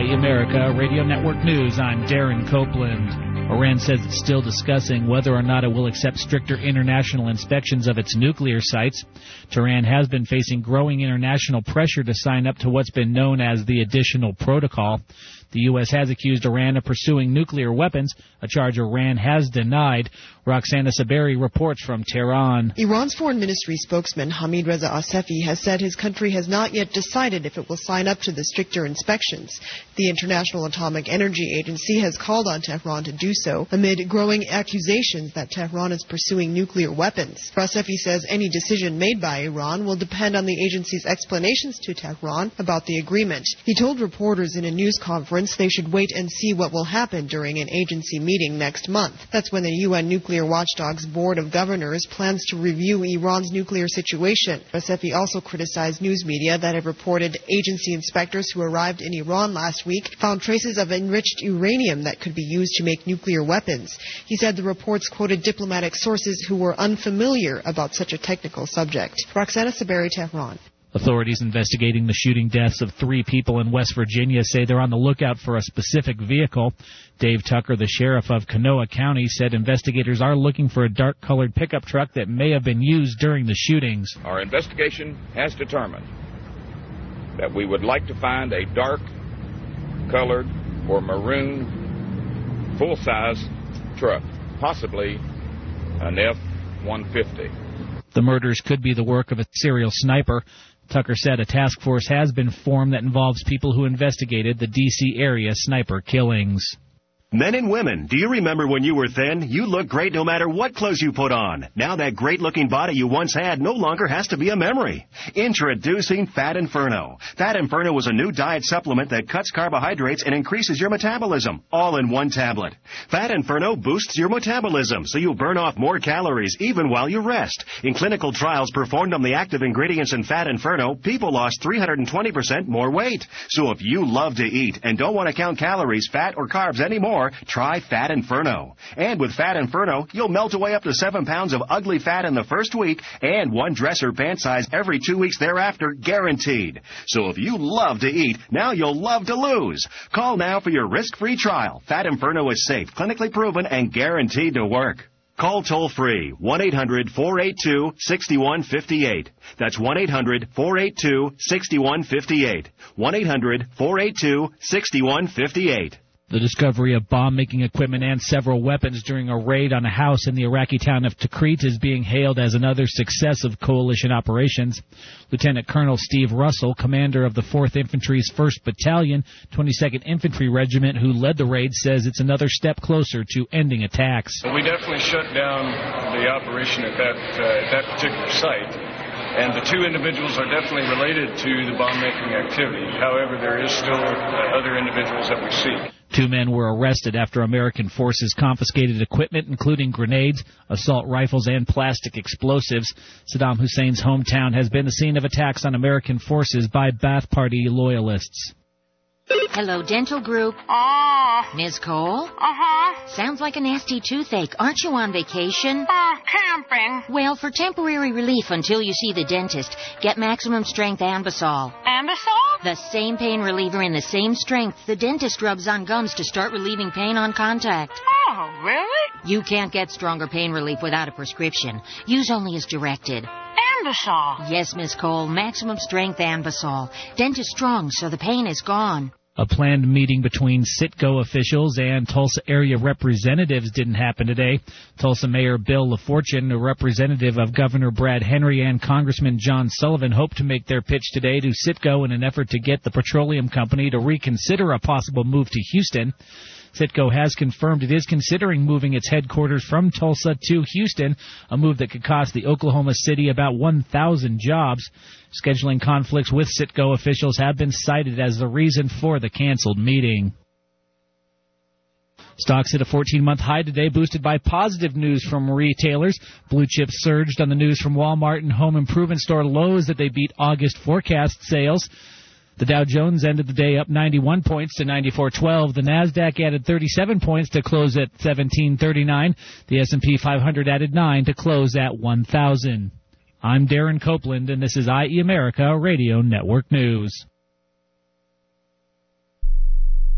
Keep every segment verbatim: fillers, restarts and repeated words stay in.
E America Radio Network News, I'm Darren Copeland. Iran says it's still discussing whether or not it will accept stricter international inspections of its nuclear sites. Tehran has been facing growing international pressure to sign up to what's been known as the Additional Protocol. The U S has accused Iran of pursuing nuclear weapons, a charge Iran has denied. Roxana Saberi reports from Tehran. Iran's foreign ministry spokesman Hamid Reza Assefi has said his country has not yet decided if it will sign up to the stricter inspections. The International Atomic Energy Agency has called on Tehran to do so amid growing accusations that Tehran is pursuing nuclear weapons. Assefi says any decision made by Iran will depend on the agency's explanations to Tehran about the agreement. He told reporters in a news conference they should wait and see what will happen during an agency meeting next month. That's when the U N Nuclear Watchdog's Board of Governors plans to review Iran's nuclear situation. Assefi also criticized news media that have reported agency inspectors who arrived in Iran last week found traces of enriched uranium that could be used to make nuclear weapons. He said the reports quoted diplomatic sources who were unfamiliar about such a technical subject. Roxana Saberi, Tehran. Authorities investigating the shooting deaths of three people in West Virginia say they're on the lookout for a specific vehicle. Dave Tucker, the sheriff of Kanawha County, said investigators are looking for a dark-colored pickup truck that may have been used during the shootings. Our investigation has determined that we would like to find a dark-colored or maroon full-size truck, possibly an F one fifty. The murders could be the work of a serial sniper. Tucker said a task force has been formed that involves people who investigated the D C area sniper killings. Men and women, do you remember when you were thin? You looked great no matter what clothes you put on. Now that great-looking body you once had no longer has to be a memory. Introducing Fat Inferno. Fat Inferno is a new diet supplement that cuts carbohydrates and increases your metabolism, all in one tablet. Fat Inferno boosts your metabolism, so you burn off more calories even while you rest. In clinical trials performed on the active ingredients in Fat Inferno, people lost three hundred twenty percent more weight. So if you love to eat and don't want to count calories, fat, or carbs anymore, try Fat Inferno. And with Fat Inferno, you'll melt away up to seven pounds of ugly fat in the first week and one dress or pant size every two weeks thereafter, guaranteed. So if you love to eat, now you'll love to lose. Call now for your risk-free trial. Fat Inferno is safe, clinically proven, and guaranteed to work. Call toll-free one eight hundred four eight two six one five eight. That's one eight hundred four eight two six one five eight. one eight hundred four eight two six one five eight. The discovery of bomb-making equipment and several weapons during a raid on a house in the Iraqi town of Tikrit is being hailed as another success of coalition operations. Lieutenant Colonel Steve Russell, commander of the fourth Infantry's first Battalion, twenty-second Infantry Regiment, who led the raid, says it's another step closer to ending attacks. We definitely shut down the operation at that, uh, at that particular site. And the two individuals are definitely related to the bomb-making activity. However, there is still uh, other individuals that we seek. Two men were arrested after American forces confiscated equipment, including grenades, assault rifles, and plastic explosives. Saddam Hussein's hometown has been the scene of attacks on American forces by Ba'ath Party loyalists. Hello, Dental Group. Ah. Uh, Miz Cole? Uh-huh. Sounds like a nasty toothache. Aren't you on vacation? Uh, camping. Well, for temporary relief until you see the dentist, get Maximum Strength Anbesol. Anbesol? The same pain reliever in the same strength the dentist rubs on gums to start relieving pain on contact. Oh, really? You can't get stronger pain relief without a prescription. Use only as directed. Anbesol? Yes, Miss Cole. Maximum Strength Anbesol. Dentist strong, so the pain is gone. A planned meeting between Citgo officials and Tulsa area representatives didn't happen today. Tulsa Mayor Bill LaFortune, a representative of Governor Brad Henry, and Congressman John Sullivan hope to make their pitch today to Citgo in an effort to get the petroleum company to reconsider a possible move to Houston. Citgo has confirmed it is considering moving its headquarters from Tulsa to Houston, a move that could cost the Oklahoma City about one thousand jobs. Scheduling conflicts with Citgo officials have been cited as the reason for the canceled meeting. Stocks hit a fourteen-month high today, boosted by positive news from retailers. Blue chips surged on the news from Walmart and home improvement store Lowe's that they beat August forecast sales. The Dow Jones ended the day up ninety-one points to ninety-four twelve. The Nasdaq added thirty-seven points to close at seventeen thirty-nine. The S and P five hundred added nine to close at one thousand. I'm Darren Copeland, and this is I E America Radio Network News.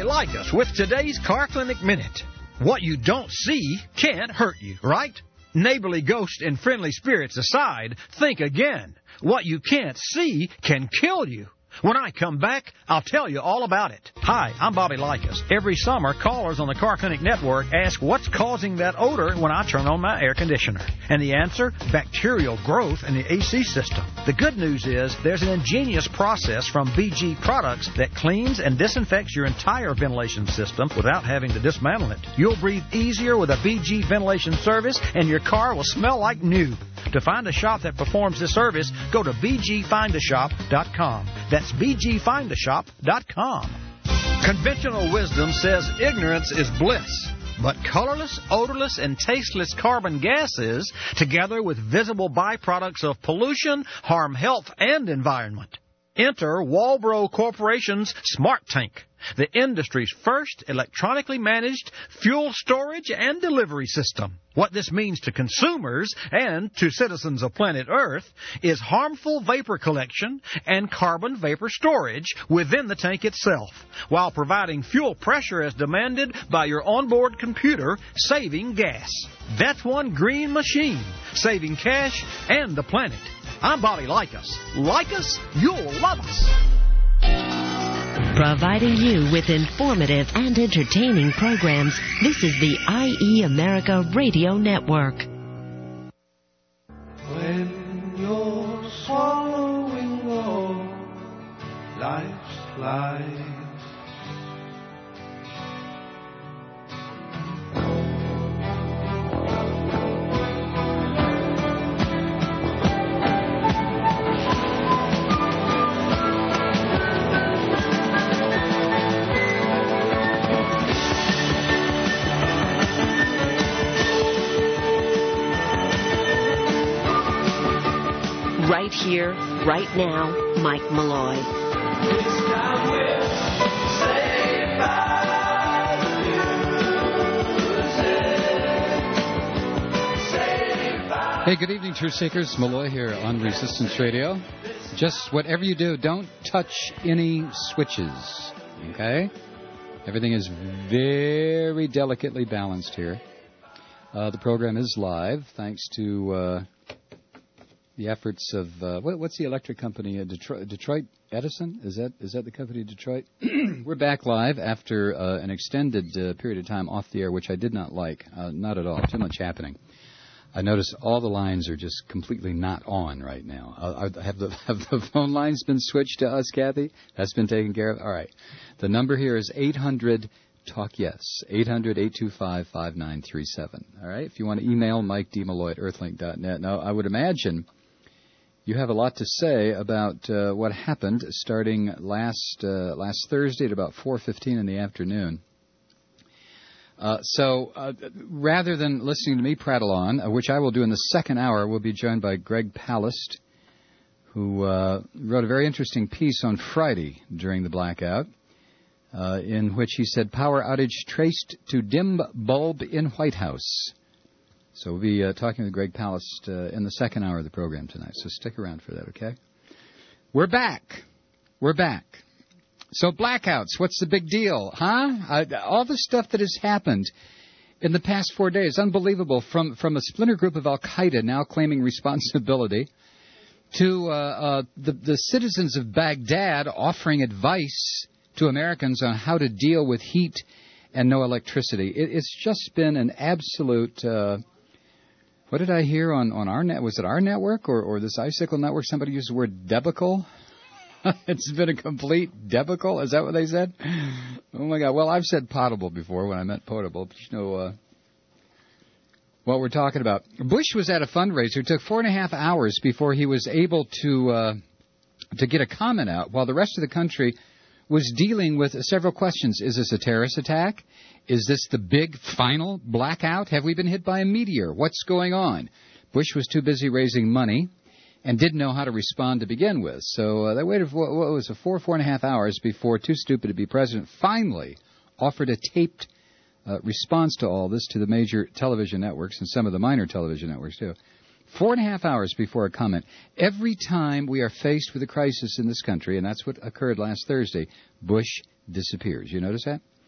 like us with today's Car Clinic Minute. What you don't see can't hurt you, right? Neighborly ghosts and friendly spirits aside, think again. What you can't see can kill you. When I come back, I'll tell you all about it. Hi, I'm Bobby Likas. Every summer, callers on the Car Clinic Network ask what's causing that odor when I turn on my air conditioner. And the answer? Bacterial growth in the A C system. The good news is there's an ingenious process from B G Products that cleans and disinfects your entire ventilation system without having to dismantle it. You'll breathe easier with a B G ventilation service, and your car will smell like new. To find a shop that performs this service, go to b g find a shop dot com. That's b g find a shop dot com. Conventional wisdom says ignorance is bliss. But colorless, odorless, and tasteless carbon gases, together with visible byproducts of pollution, harm health and environment. Enter Walbro Corporation's Smart Tank, the industry's first electronically managed fuel storage and delivery system. What this means to consumers and to citizens of planet Earth is harmful vapor collection and carbon vapor storage within the tank itself, while providing fuel pressure as demanded by your onboard computer, saving gas. That's one green machine, saving cash and the planet. I'm Bobby Likas. Like us, you'll love us. Providing you with informative and entertaining programs, this is the I E America Radio Network. When you're swallowing all life's lies, Right here, right now, Mike Malloy. Hey, good evening, Truth Seekers. Malloy here on Resistance Radio. Just whatever you do, don't touch any switches, okay? Everything is very delicately balanced here. Uh, the program is live, thanks to uh, the efforts of, uh, what, what's the electric company? Uh, Detroit, Detroit Edison? Is that is that the company, Detroit? We're back live after uh, an extended uh, period of time off the air, which I did not like. Uh, not at all. Too much happening. I notice all the lines are just completely not on right now. Uh, have the have the phone lines been switched to us, Kathy? That's been taken care of? All right. The number here is eight hundred talk yes, eight hundred, eight two five, five nine three seven. All right. If you want to email Mike D. Malloy at earthlink dot net. Now, I would imagine you have a lot to say about uh, what happened starting last uh, last Thursday at about four fifteen in the afternoon. Uh, so uh, rather than listening to me prattle on, uh, which I will do in the second hour, we'll be joined by Greg Palast, who uh, wrote a very interesting piece on Friday during the blackout, uh, in which he said, power outage traced to dim bulb in White House. So we'll be uh, talking with Greg Palast uh, in the second hour of the program tonight, so stick around for that, okay? We're back. We're back. So blackouts, what's the big deal, huh? Uh, all the stuff that has happened in the past four days, unbelievable, from, from a splinter group of Al-Qaeda now claiming responsibility to uh, uh, the, the citizens of Baghdad offering advice to Americans on how to deal with heat and no electricity. It, it's just been an absolute... Uh, what did I hear on, on our net? Was it our network or, or this Icicle network? Somebody used the word debacle. It's been a complete debacle. Is that what they said? Oh, my God. Well, I've said potable before when I meant potable. But you know uh, what we're talking about. Bush was at a fundraiser. It took four and a half hours before he was able to uh, to get a comment out, while the rest of the country was dealing with several questions. Is this a terrorist attack? Is this the big final blackout? Have we been hit by a meteor? What's going on? Bush was too busy raising money and didn't know how to respond to begin with. So uh, they waited for, what was it, four, four and a half hours before, too stupid to be president, finally offered a taped uh, response to all this to the major television networks and some of the minor television networks, too. Four and a half hours before a comment. Every time we are faced with a crisis in this country, and that's what occurred last Thursday, Bush disappears. You notice that?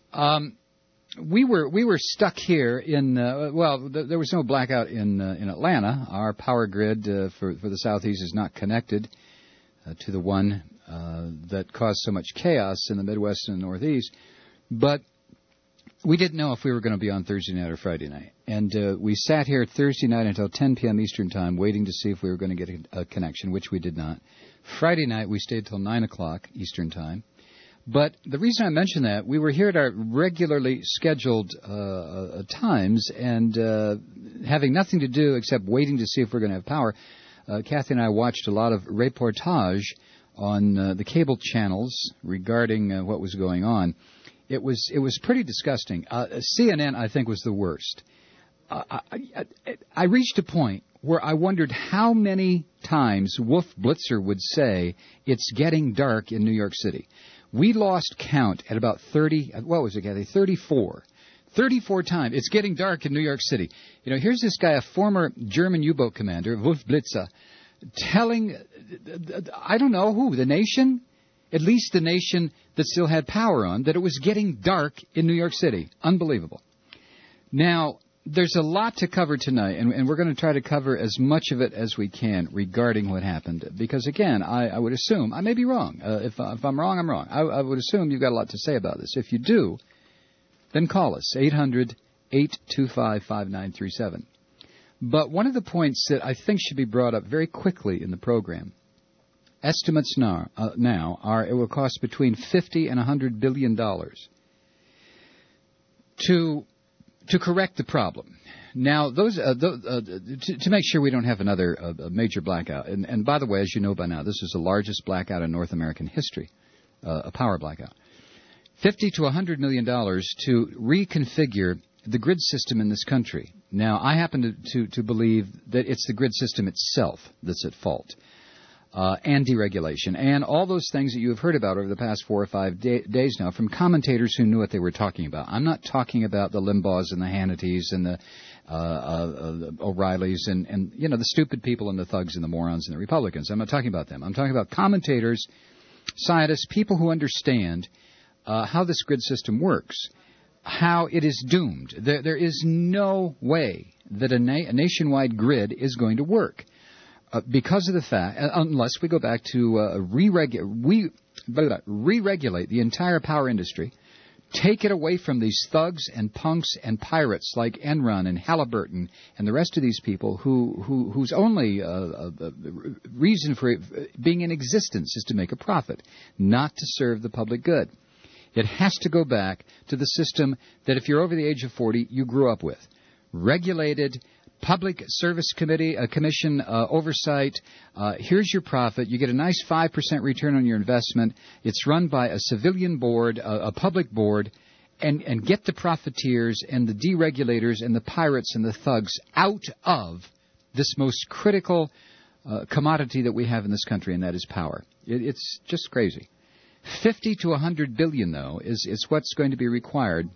Um, we were we were stuck here in uh, well, th- there was no blackout in uh, in Atlanta. Our power grid uh, for for the Southeast is not connected uh, to the one uh, that caused so much chaos in the Midwest and the Northeast. But we didn't know if we were going to be on Thursday night or Friday night, and uh, we sat here Thursday night until ten p.m. Eastern Time, waiting to see if we were going to get a, a connection, which we did not. Friday night we stayed till nine o'clock Eastern Time. But the reason I mention that, we were here at our regularly scheduled uh, uh, times, and uh, having nothing to do except waiting to see if we're going to have power, uh, Kathy and I watched a lot of reportage on uh, the cable channels regarding uh, what was going on. It was it was pretty disgusting. Uh, C N N, I think, was the worst. Uh, I, I, I reached a point where I wondered how many times Wolf Blitzer would say, "It's getting dark in New York City." We lost count at about thirty, what was it, Kathy? thirty-four. thirty-four times. It's getting dark in New York City. You know, here's this guy, a former German U-boat commander, Wolf Blitzer, telling, I don't know who, the nation? At least the nation that still had power on, that it was getting dark in New York City. Unbelievable. Now, there's a lot to cover tonight, and, and we're going to try to cover as much of it as we can regarding what happened. Because, again, I, I would assume, I may be wrong. Uh, if, if I'm wrong, I'm wrong. I, I would assume you've got a lot to say about this. If you do, then call us, eight hundred, eight two five, five nine three seven. But one of the points that I think should be brought up very quickly in the program, estimates now, uh, now are it will cost between fifty and one hundred billion dollars to... to correct the problem. Now, those uh, th- uh, to, to make sure we don't have another uh, major blackout. And, and by the way, as you know by now, this is the largest blackout in North American history, uh, a power blackout. Fifty to a hundred million dollars to reconfigure the grid system in this country. Now, I happen to, to, to believe that it's the grid system itself that's at fault. Uh, and deregulation, and all those things that you have heard about over the past four or five day- days now from commentators who knew what they were talking about. I'm not talking about the Limbaughs and the Hannitys and the uh, uh, uh, O'Reillys and, and, you know, the stupid people and the thugs and the morons and the Republicans. I'm not talking about them. I'm talking about commentators, scientists, people who understand uh, how this grid system works, how it is doomed. There, there is no way that a, na- a nationwide grid is going to work. Uh, because of the fact, uh, unless we go back to uh, re-regu- we, blah, blah, re-regulate the entire power industry, take it away from these thugs and punks and pirates like Enron and Halliburton and the rest of these people who, who whose only uh, uh, reason for being in existence is to make a profit, not to serve the public good. It has to go back to the system that if you're over the age of forty, you grew up with. Regulated, Public Service Committee, a commission uh, oversight. Uh, here's your profit. You get a nice five percent return on your investment. It's run by a civilian board, a, a public board, and, and get the profiteers and the deregulators and the pirates and the thugs out of this most critical uh, commodity that we have in this country, and that is power. It, it's just crazy. fifty to one hundred billion, though, is, is what's going to be required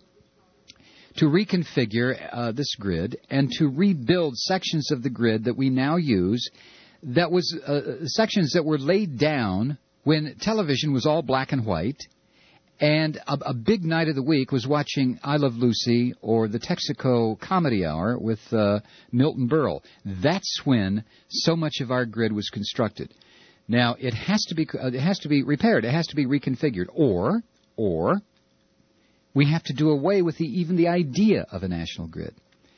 to reconfigure uh, this grid and to rebuild sections of the grid that we now use, that was uh, sections that were laid down when television was all black and white, and a, a big night of the week was watching I Love Lucy or the Texaco Comedy Hour with uh, Milton Berle. That's when so much of our grid was constructed. Now, it has to be uh, it has to be repaired. It has to be reconfigured, or or we have to do away with the, even the idea of a national grid.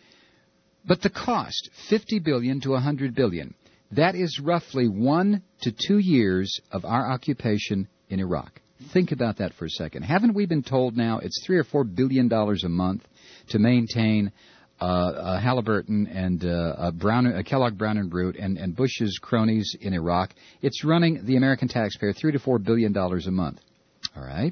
But the cost, fifty billion dollars to one hundred billion dollars, that is roughly one to two years of our occupation in Iraq. Think about that for a second. Haven't we been told now it's three or four billion dollars a month to maintain uh, uh, Halliburton and uh, uh, Brown, uh, Kellogg Brown and Root and, and Bush's cronies in Iraq? It's running the American taxpayer three to four billion dollars a month. All right.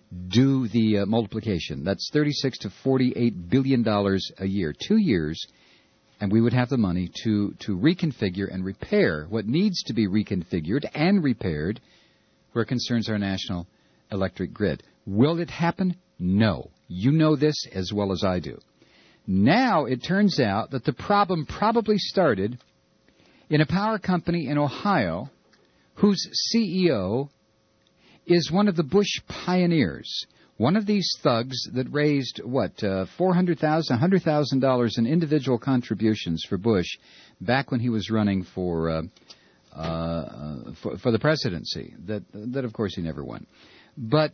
Do the uh, multiplication. That's thirty-six to forty-eight billion dollars a year. Two years, and we would have the money to, to reconfigure and repair what needs to be reconfigured and repaired where it concerns our national electric grid. Will it happen? No. You know this as well as I do. Now it turns out that the problem probably started in a power company in Ohio whose C E O is one of the Bush pioneers, One of these thugs that raised, what, uh, four hundred thousand dollars, one hundred thousand dollars in individual contributions for Bush back when he was running for uh, uh, for, for the presidency. That, that, of course, he never won. But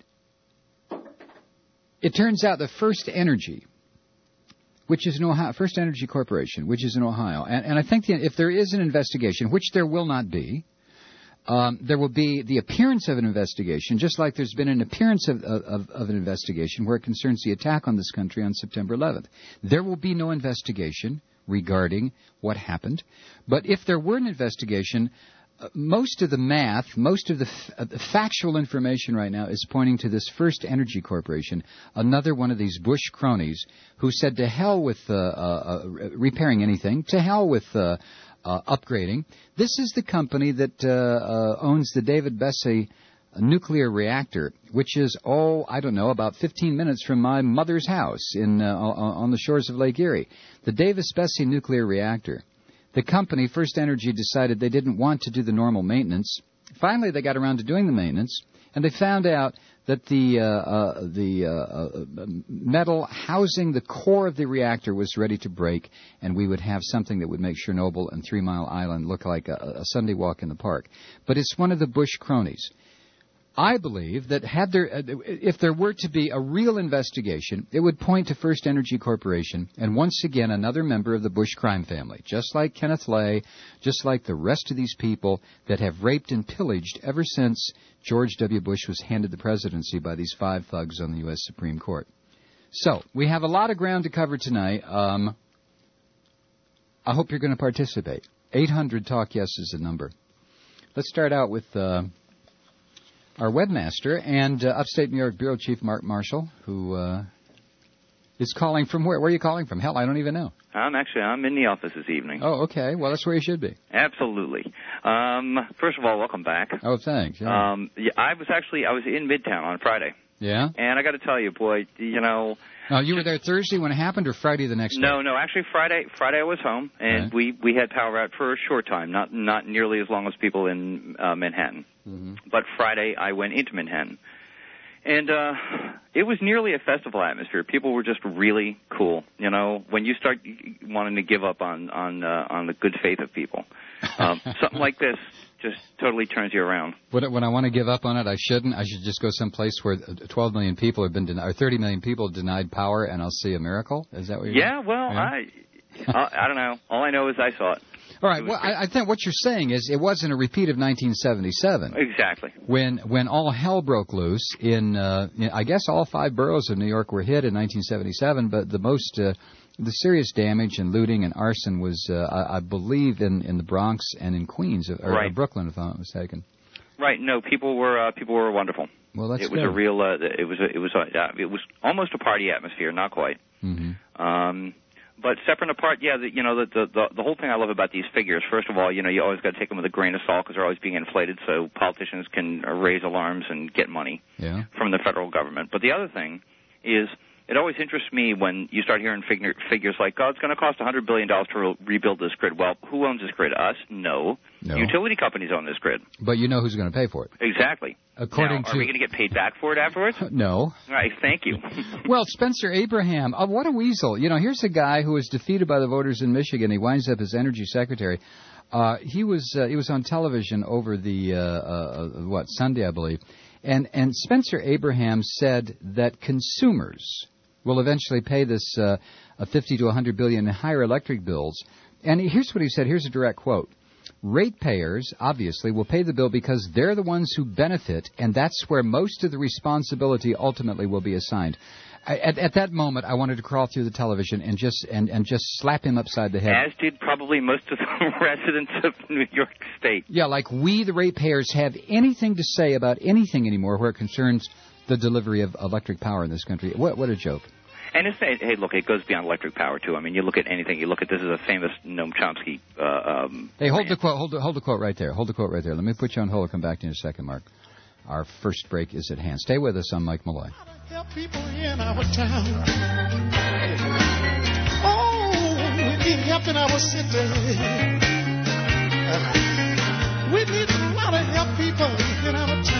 it turns out the First Energy, which is in Ohio, First Energy Corporation, which is in Ohio, and, and I think that if there is an investigation, which there will not be, Um, there will be the appearance of an investigation, just like there's been an appearance of, of, of an investigation where it concerns the attack on this country on September eleventh. There will be no investigation regarding what happened. But if there were an investigation, uh, most of the math, most of the, f- uh, the factual information right now is pointing to this First Energy Corporation, another one of these Bush cronies who said to hell with uh, uh, uh, repairing anything, to hell with Uh, Uh, upgrading. This is the company that uh, uh, owns the David Bessie nuclear reactor, which is, oh, I don't know, about fifteen minutes from my mother's house in uh, on the shores of Lake Erie. The Davis Bessie nuclear reactor. The company, First Energy, decided they didn't want to do the normal maintenance. Finally, they got around to doing the maintenance, and they found out that the uh, uh, the uh, uh, metal housing the core of the reactor was ready to break, and we would have something that would make Chernobyl and Three Mile Island look like a, a Sunday walk in the park. But it's one of the Bush cronies. I believe that had there, if there were to be a real investigation, it would point to First Energy Corporation and once again another member of the Bush crime family, just like Kenneth Lay, just like the rest of these people that have raped and pillaged ever since George W. Bush was handed the presidency by these five thugs on the U S Supreme Court. So, we have a lot of ground to cover tonight. Um, I hope you're going to participate. eight hundred talk yes is the number. Let's start out with Uh, our webmaster and uh, upstate New York bureau chief Mark Marshall, who uh, is calling from where? Where are you calling from? Hell, I don't even know. I'm actually I'm in the office this evening. Oh, okay. Well, that's where you should be. Absolutely. Um, first of all, welcome back. Oh, thanks. Yeah. Um, yeah, I was actually I was in Midtown on Friday. Yeah. And I got to tell you, boy, you know. Oh, you were there Thursday when it happened, or Friday the next day? No, no. Actually, Friday. Friday I was home, and right. we we had power out for a short time, not not nearly as long as people in uh, Manhattan. Mm-hmm. But Friday I went into Manhattan, and uh, it was nearly a festival atmosphere. People were just really cool. You know, when you start wanting to give up on on uh, on the good faith of people, um, something like this just totally turns you around. When, when I want to give up on it, I shouldn't. I should just go someplace where twelve million people have been denied, or thirty million people denied power, and I'll see a miracle. Is that what you're Yeah, doing? well, yeah? I, I I don't know. All I know is I saw it. All right. Well, I, I think what you're saying is it wasn't a repeat of nineteen seventy-seven. Exactly. When when all hell broke loose in, uh, in I guess all five boroughs of New York were hit in nineteen seventy-seven, but the most uh, the serious damage and looting and arson was, uh, I, I believe, in, in the Bronx and in Queens, or, right. or Brooklyn, if I'm not mistaken. Right. No, people were uh, people were wonderful. Well, that's it was good. a real. Uh, it was a, it was a, uh, it was almost a party atmosphere, not quite. Mm-hmm. Um, but separate and apart, yeah. The, you know, the, the the the whole thing I love about these figures. First of all, you know, you always got to take them with a grain of salt because they're always being inflated, so politicians can raise alarms and get money yeah. from the federal government. But the other thing is, it always interests me when you start hearing figure, figures like, oh, it's going to cost one hundred billion dollars to re- rebuild this grid. Well, who owns this grid? Us? No. no. Utility companies own this grid. But you know who's going to pay for it. Exactly. According now, to... Are we going to get paid back for it afterwards? No. All right, thank you. Well, Spencer Abraham, oh, what a weasel. You know, here's a guy who was defeated by the voters in Michigan. He winds up as energy secretary. Uh, he was uh, he was on television over the, uh, uh, what, Sunday, I believe. And, and Spencer Abraham said that consumers will eventually pay this uh, fifty to one hundred billion in higher electric bills. And here's what he said. Here's a direct quote. Ratepayers, obviously, will pay the bill because they're the ones who benefit, and that's where most of the responsibility ultimately will be assigned. I, at, at that moment, I wanted to crawl through the television and just and, and just slap him upside the head. As did probably most of the residents of New York State. Yeah, like we, the ratepayers, have anything to say about anything anymore where it concerns the delivery of electric power in this country. What, what a joke. And it's, hey, look, it goes beyond electric power, too. I mean, you look at anything. You look at this as a famous Noam Chomsky. Uh, um, hey, hold the quote. Hold the, hold the quote right there. Hold the quote right there. Let me put you on hold. I'll come back to you in a second, Mark. Our first break is at hand. Stay with us. I'm Mike Malloy. Help people in our town. Oh, we need help in our city. We need a lot of help people in our town.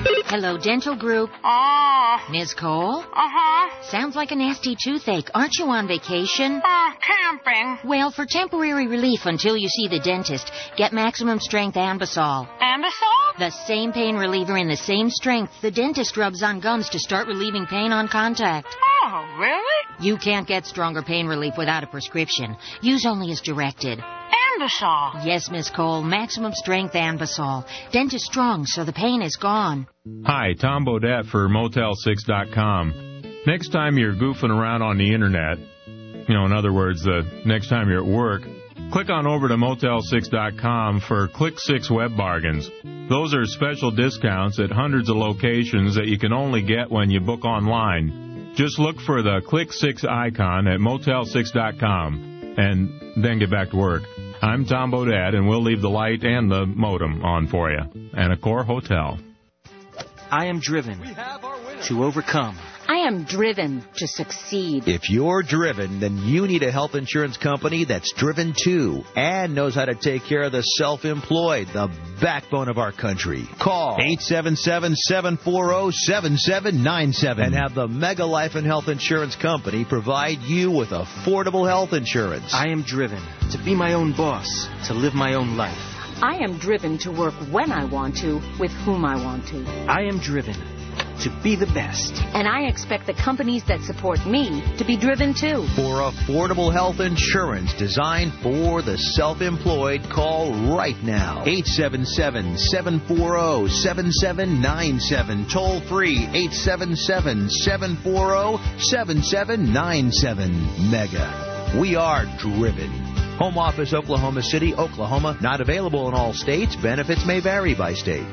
Hello, Dental Group. Oh. Miz Cole? Uh-huh. Sounds like a nasty toothache. Aren't you on vacation? Uh, camping. Well, for temporary relief until you see the dentist, get Maximum Strength Ambisol. Ambisol? The same pain reliever in the same strength the dentist rubs on gums to start relieving pain on contact. Oh, really? You can't get stronger pain relief without a prescription. Use only as directed. Ambisol. Yes, Miss Cole. Maximum Strength Ambisol. Dentist strong, so the pain is gone. Hi, Tom Bodette for Motel six dot com. Next time you're goofing around on the Internet, you know, in other words, the next time you're at work, click on over to Motel six dot com for Click six Web Bargains. Those are special discounts at hundreds of locations that you can only get when you book online. Just look for the Click six icon at Motel six dot com and then get back to work. I'm Tom Bodette, and we'll leave the light and the modem on for you. And Accor Hotel. I am driven to overcome. I am driven to succeed. If you're driven, then you need a health insurance company that's driven too and knows how to take care of the self-employed, the backbone of our country. Call eight seven seven, seven four zero, seven seven nine seven and have the Mega Life and Health Insurance Company provide you with affordable health insurance. I am driven to be my own boss, to live my own life. I am driven to work when I want to, with whom I want to. I am driven to be the best. And I expect the companies that support me to be driven too. For affordable health insurance designed for the self-employed, call right now. eight seven seven, seven four zero, seven seven nine seven. Toll free eight seven seven, seven four zero, seven seven nine seven. Mega. We are driven. Home office, Oklahoma City, Oklahoma. Not available in all states. Benefits may vary by state.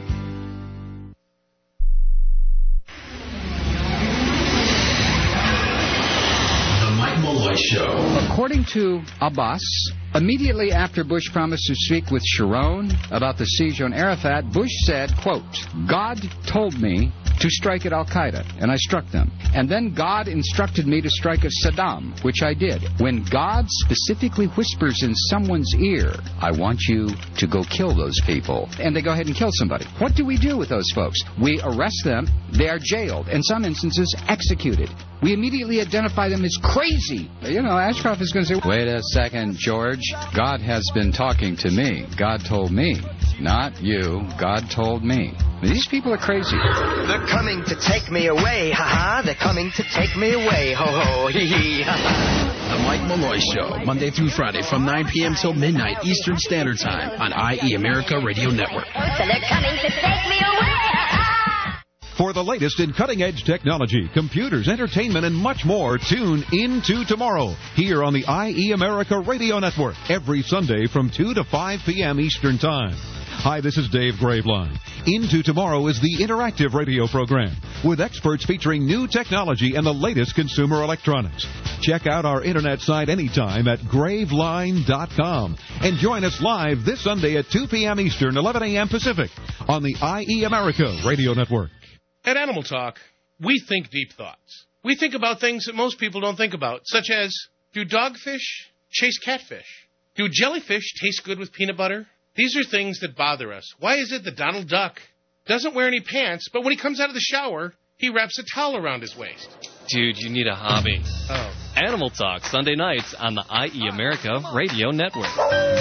Show. According to Abbas, immediately after Bush promised to speak with Sharon about the siege on Arafat, Bush said, quote, God told me to strike at Al-Qaeda, and I struck them. And then God instructed me to strike at Saddam, which I did. When God specifically whispers in someone's ear, I want you to go kill those people, and they go ahead and kill somebody, what do we do with those folks? We arrest them, they are jailed, in some instances executed. We immediately identify them as crazy. You know, Ashcroft is going to say, wait a second, George. God has been talking to me. God told me. Not you. God told me. These people are crazy. They're coming to take me away, ha-ha. They're coming to take me away, ho-ho, hee-hee, ha-ha. The Mike Malloy Show, Monday through Friday from nine p.m. till midnight Eastern Standard Time on I E America Radio Network. So they're coming to take me away, ha-ha. For the latest in cutting-edge technology, computers, entertainment, and much more, tune into tomorrow here on the I E America Radio Network every Sunday from two to five p.m. Eastern Time. Hi, this is Dave Graveline. Into Tomorrow is the interactive radio program with experts featuring new technology and the latest consumer electronics. Check out our internet site anytime at graveline dot com and join us live this Sunday at two p.m. Eastern, eleven a.m. Pacific on the I E America Radio Network. At Animal Talk, we think deep thoughts. We think about things that most people don't think about, such as, do dogfish chase catfish? Do jellyfish taste good with peanut butter? These are things that bother us. Why is it that Donald Duck doesn't wear any pants, but when he comes out of the shower, he wraps a towel around his waist? Dude, you need a hobby. Oh. Animal Talk, Sunday nights on the I E America Radio Network.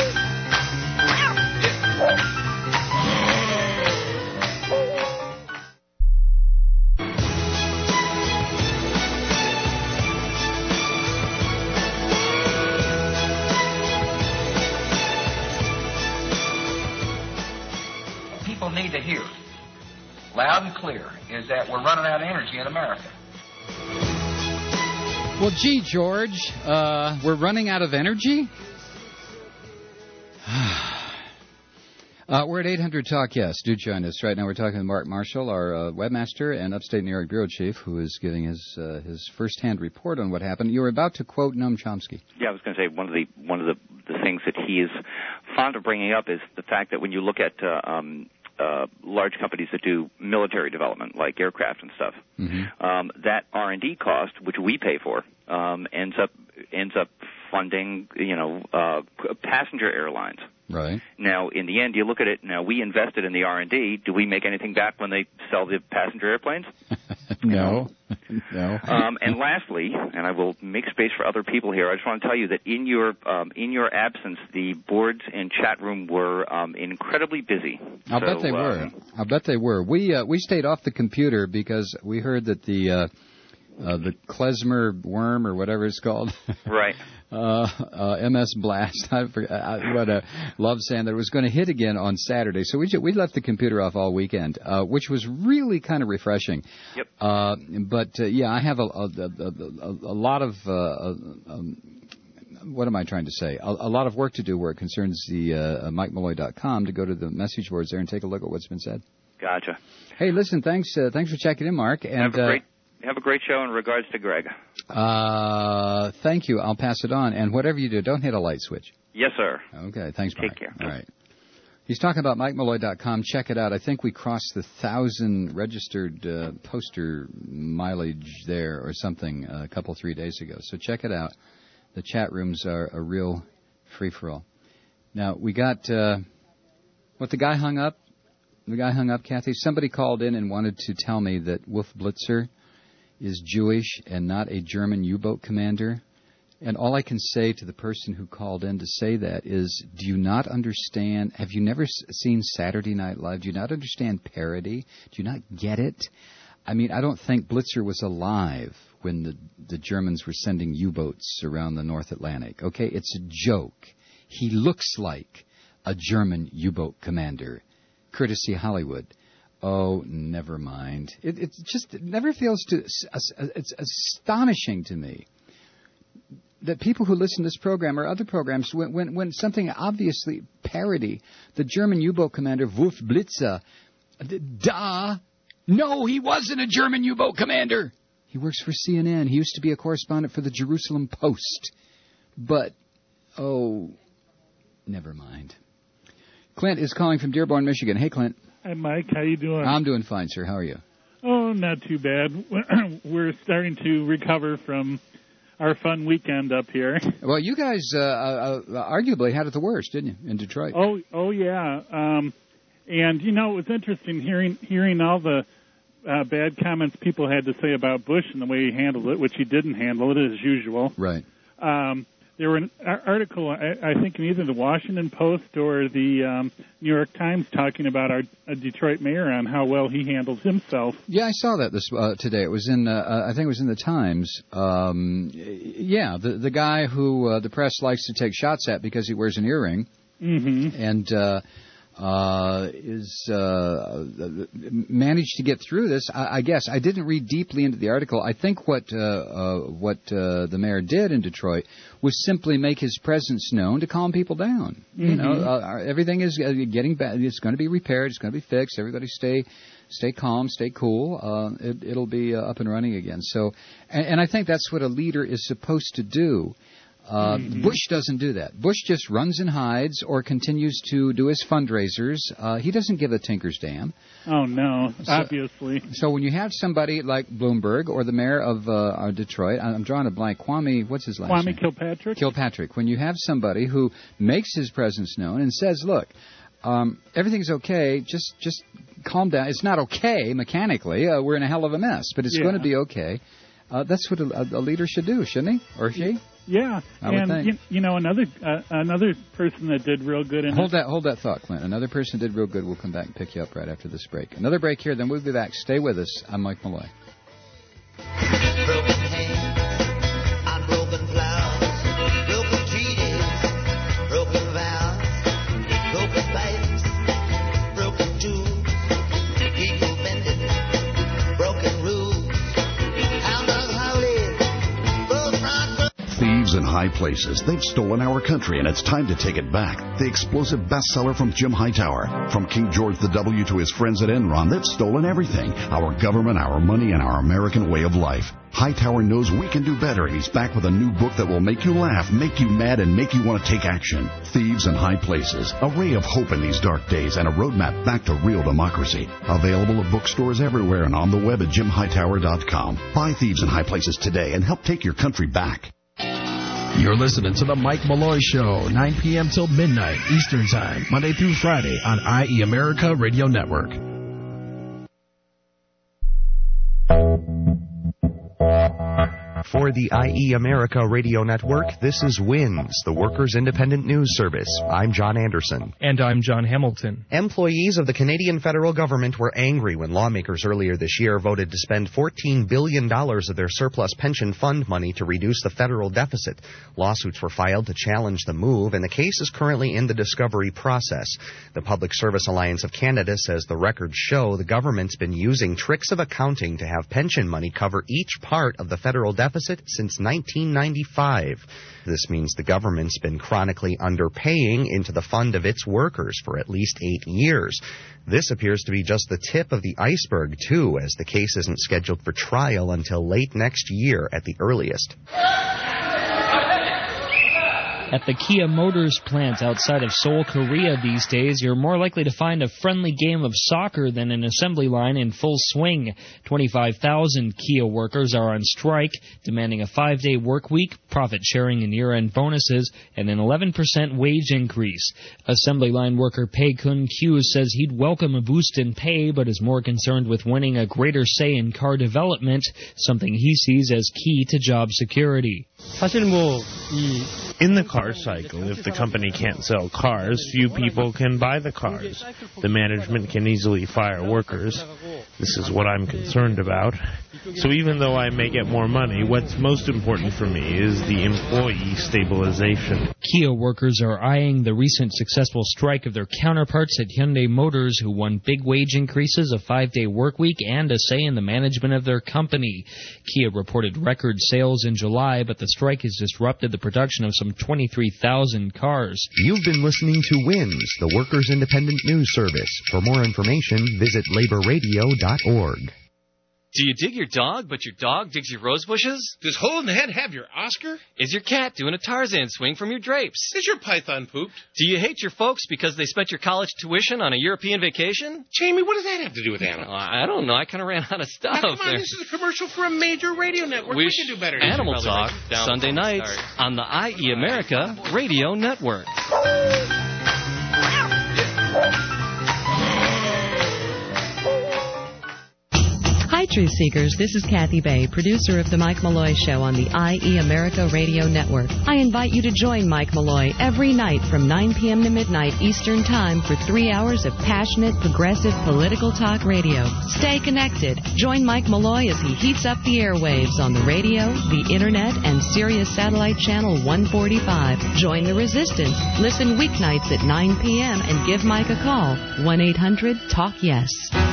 Need to hear loud and clear is that we're running out of energy in America. Well, gee, George, uh, we're running out of energy? uh, we're at eight hundred Talk Yes. Do join us. Right now we're talking to Mark Marshall, our uh, webmaster and Upstate New York bureau chief, who is giving his uh, his first-hand report on what happened. You were about to quote Noam Chomsky. Yeah, I was going to say one of the one of the, the things that he is fond of bringing up is the fact that when you look at uh, um, Uh, large companies that do military development, like aircraft and stuff, mm-hmm. um, that R and D cost, which we pay for, um, ends up ends up funding, you know, uh, passenger airlines. Right. Now, in the end, you look at it. Now, we invested in the R and D. Do we make anything back when they sell the passenger airplanes? No. No. Um, and lastly, and I will make space for other people here, I just want to tell you that in your um, in your absence, the boards and chat room were um, incredibly busy. I'll so, bet they um, were. I'll bet they were. We uh, we stayed off the computer because we heard that the uh, uh, the klezmer worm or whatever it's called. Right. Uh, uh, M S Blast. I forgot, I, what a love saying that it was going to hit again on Saturday. So we ju- we left the computer off all weekend, uh, which was really kind of refreshing. Yep. Uh, but uh, yeah, I have a a, a, a, a lot of uh, um, what am I trying to say? A, a lot of work to do where it concerns the uh, Mike Malloy dot com to go to the message boards there and take a look at what's been said. Gotcha. Hey, listen, thanks uh, thanks for checking in, Mark. And have a great have a great show in regards to Greg. Uh, thank you. I'll pass it on. And whatever you do, don't hit a light switch. Yes, sir. Okay. Thanks, Mark. Take care. All right. He's talking about Mike Malloy dot com. Check it out. I think we crossed the thousand registered uh, poster mileage there or something uh, a couple, three days ago. So check it out. The chat rooms are a real free-for-all. Now, we got, uh, what, the guy hung up? The guy hung up, Kathy? Somebody called in and wanted to tell me that Wolf Blitzer is Jewish and not a German U-boat commander. And all I can say to the person who called in to say that is, do you not understand? Have you never seen Saturday Night Live? Do you not understand parody? Do you not get it? I mean, I don't think Blitzer was alive when the, the Germans were sending U-boats around the North Atlantic. Okay, it's a joke. He looks like a German U-boat commander, courtesy Hollywood. Oh, never mind. It, it just it never feels to. It's astonishing to me that people who listen to this program or other programs, when when, when something obviously parody, the German U-boat commander Wolf Blitzer, duh, no, he wasn't a German U-boat commander. He works for C N N. He used to be a correspondent for the Jerusalem Post. But, oh, never mind. Clint is calling from Dearborn, Michigan. Hey, Clint. Hi, Mike. How you doing? I'm doing fine, sir. How are you? Oh, not too bad. We're starting to recover from our fun weekend up here. Well, you guys uh, uh, arguably had it the worst, didn't you, in Detroit? Oh, oh yeah. Um, and you know, it was interesting hearing hearing all the uh, bad comments people had to say about Bush and the way he handled it, which he didn't handle it as usual. Right. Um, There were an article, I, I think, in either the Washington Post or the um, New York Times talking about our uh, Detroit mayor on how well he handles himself. Yeah, I saw that this uh, today. It was in, uh, I think it was in the Times. Um, yeah, the the guy who uh, the press likes to take shots at because he wears an earring, mm-hmm. and uh, uh, is uh, managed to get through this. I, I guess I didn't read deeply into the article. I think what uh, uh, what uh, the mayor did in Detroit was simply make his presence known to calm people down. Mm-hmm. You know, uh, everything is getting bad. It's going to be repaired. It's going to be fixed. Everybody stay stay calm, stay cool. Uh, it, it'll be uh, up and running again. So, and, and I think that's what a leader is supposed to do. Uh, mm-hmm. Bush doesn't do that. Bush just runs and hides or continues to do his fundraisers. Uh, he doesn't give a tinker's damn. Oh, no, so, obviously. So when you have somebody like Bloomberg or the mayor of uh, Detroit, I'm drawing a blank, Kwame, what's his last Kwame name? Kwame Kilpatrick. Kilpatrick. When you have somebody who makes his presence known and says, look, um, everything's okay, just just calm down. It's not okay mechanically. Uh, we're in a hell of a mess, but it's yeah. going to be okay. Uh, that's what a, a leader should do, shouldn't he? Or she? Yeah, I would and think. You, you know another uh, another person that did real good. In hold it, that hold that thought, Clint. Another person did real good. We'll come back and pick you up right after this break. Another break here, then we'll be back. Stay with us. I'm Mike Malloy. Broken hands on broken flowers, broken treaties, broken vows, broken fights, broken tools, people bending, broken rules. How does how live? Thieves in high places. They've stolen our country, and it's time to take it back. The explosive bestseller from Jim Hightower. From King George the W to his friends at Enron, they've stolen everything. Our government, our money, and our American way of life. Hightower knows we can do better, and he's back with a new book that will make you laugh, make you mad, and make you want to take action. Thieves in High Places. A ray of hope in these dark days and a roadmap back to real democracy. Available at bookstores everywhere and on the web at jim hightower dot com. Buy Thieves in High Places today and help take your country back. You're listening to The Mike Malloy Show, nine p.m. till midnight Eastern Time, Monday through Friday on I E America Radio Network. For the I E America Radio Network, this is WINS, the Workers' Independent News Service. I'm John Anderson. And I'm John Hamilton. Employees of the Canadian federal government were angry when lawmakers earlier this year voted to spend fourteen billion dollars of their surplus pension fund money to reduce the federal deficit. Lawsuits were filed to challenge the move, and the case is currently in the discovery process. The Public Service Alliance of Canada says the records show the government's been using tricks of accounting to have pension money cover each part of the federal deficit since nineteen ninety-five. This means the government's been chronically underpaying into the fund of its workers for at least eight years. This appears to be just the tip of the iceberg, too, as the case isn't scheduled for trial until late next year at the earliest. At the Kia Motors plant outside of Seoul, Korea these days, you're more likely to find a friendly game of soccer than an assembly line in full swing. twenty-five thousand Kia workers are on strike, demanding a five-day work week, profit sharing and year-end bonuses, and an eleven percent wage increase. Assembly line worker Pei Kun Kyu says he'd welcome a boost in pay, but is more concerned with winning a greater say in car development, something he sees as key to job security. 사실 뭐 이 in the car cycle, if the company can't sell cars, few people can buy the cars. The management can easily fire workers. This is what I'm concerned about. So even though I may get more money, what's most important for me is the employee stabilization. Kia workers are eyeing the recent successful strike of their counterparts at Hyundai Motors, who won big wage increases, a five-day work week, and a say in the management of their company. Kia reported record sales in July, but the strike has disrupted the production of some twenty-three thousand cars. You've been listening to WINS, the Workers' Independent News Service. For more information, visit labor radio dot org. Do you dig your dog, but your dog digs your rose bushes? Does Hole in the Head have your Oscar? Is your cat doing a Tarzan swing from your drapes? Is your python pooped? Do you hate your folks because they spent your college tuition on a European vacation? Jamie, what does that have to do with animals? Oh, I don't know. I kind of ran out of stuff. Now, come on, there. this is a commercial for a major radio network. We, we can do better. Animal Talk, Sunday nights on the I E America Radio Network. Hi, Truth Seekers. This is Kathy Bay, producer of The Mike Malloy Show on the I E America Radio Network. I invite you to join Mike Malloy every night from nine p.m. to midnight Eastern Time for three hours of passionate, progressive, political talk radio. Stay connected. Join Mike Malloy as he heats up the airwaves on the radio, the Internet, and Sirius Satellite Channel one forty-five. Join the resistance. Listen weeknights at nine p.m. and give Mike a call. one eight hundred talk yes.